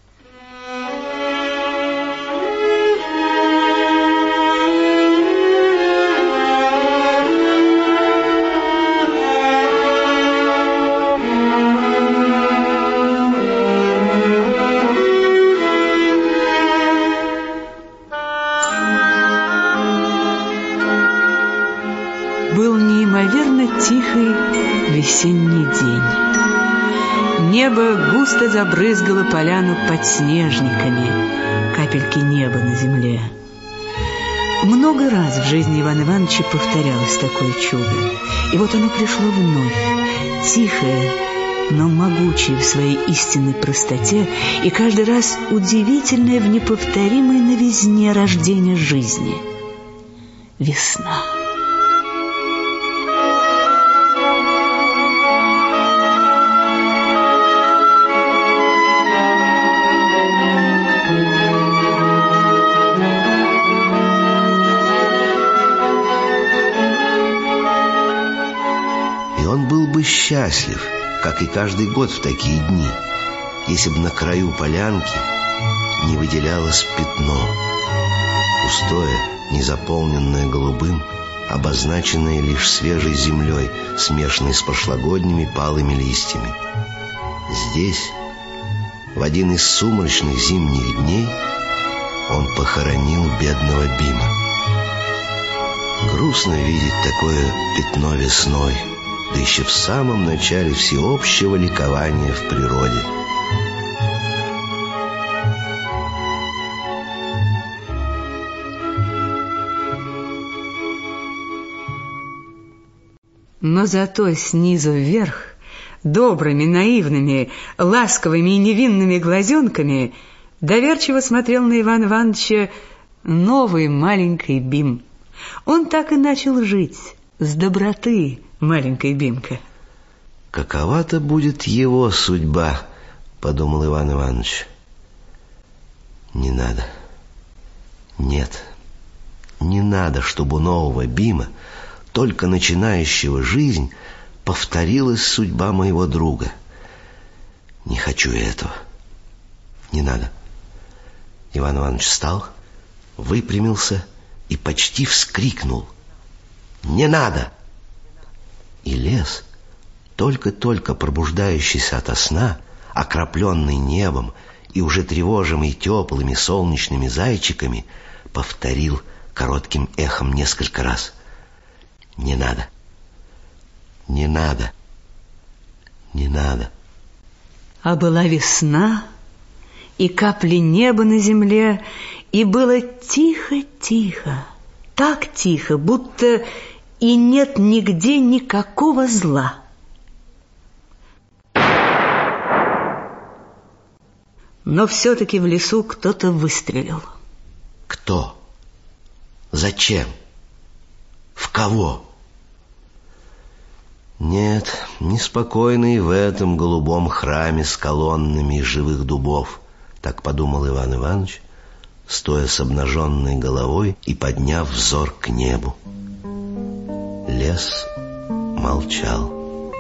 Был неимоверно тихий весенний день. Небо густо забрызгало поляну подснежниками, капельки неба на земле. Много раз в жизни Ивана Ивановича повторялось такое чудо, и вот оно пришло вновь, тихое, но могучее в своей истинной простоте, и каждый раз удивительное в неповторимой новизне рождения жизни. Весна. Счастлив, как и каждый год в такие дни, если бы на краю полянки не выделялось пятно, пустое, незаполненное голубым, обозначенное лишь свежей землей, смешанной с прошлогодними палыми листьями. Здесь, в один из сумрачных зимних дней, он похоронил бедного Бима. Грустно видеть такое пятно весной, да еще в самом начале всеобщего ликования в природе. Но зато снизу вверх, добрыми, наивными, ласковыми и невинными глазенками доверчиво смотрел на Ивана Ивановича новый маленький Бим. Он так и начал жить, с доброты, маленькая Бимка. Какова-то будет его судьба, подумал Иван Иванович. Не надо. Нет, не надо, чтобы у нового Бима, только начинающего жизнь, повторилась судьба моего друга. Не хочу я этого. Не надо. Иван Иванович встал, выпрямился и почти вскрикнул: «Не надо!» И лес, только-только пробуждающийся ото сна, окропленный небом и уже тревожимый теплыми солнечными зайчиками, повторил коротким эхом несколько раз: «Не надо! Не надо! Не надо!» А была весна, и капли неба на земле, и было тихо-тихо, так тихо, будто и нет нигде никакого зла. Но все-таки в лесу кто-то выстрелил. Кто? Зачем? В кого? Нет, неспокойно и в этом голубом храме с колоннами из живых дубов, так подумал Иван Иванович, стоя с обнаженной головой и подняв взор к небу. Лес молчал.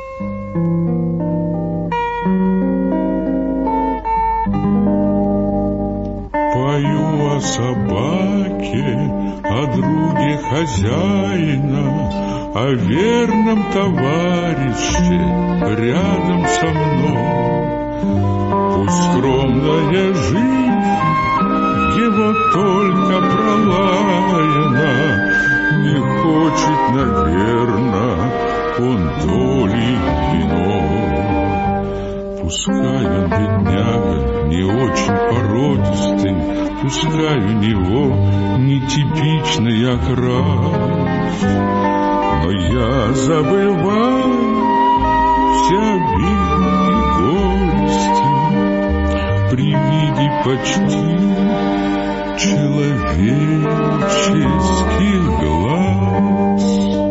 Пою о собаке, о друге хозяина, о верном товарище рядом со мной. Пусть скромная жизнь его только пролаяна, не хочет, наверно, он доли иной. Пускай он, бедняга, не очень породистый, пускай у него нетипичный окрас, но я забываю все обиды и горести при виде почти человеческих глаз.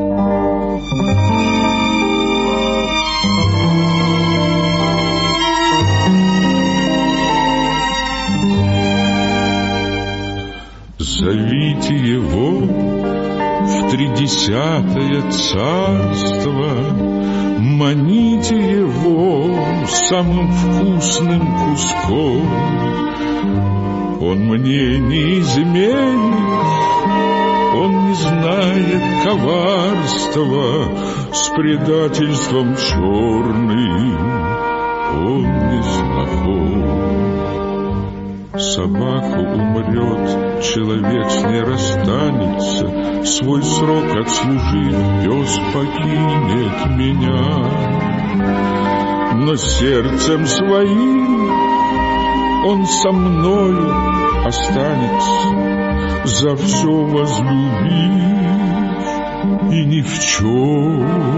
Зовите его в тридесятое царство, маните его самым вкусным куском. Он мне не изменит, он не знает коварства, с предательством черным он не знаком. Собака умрет, человек с ней расстанется, свой срок отслужив, пес покинет меня. Но сердцем своим он со мною останется, за все возлюбив и ни в чем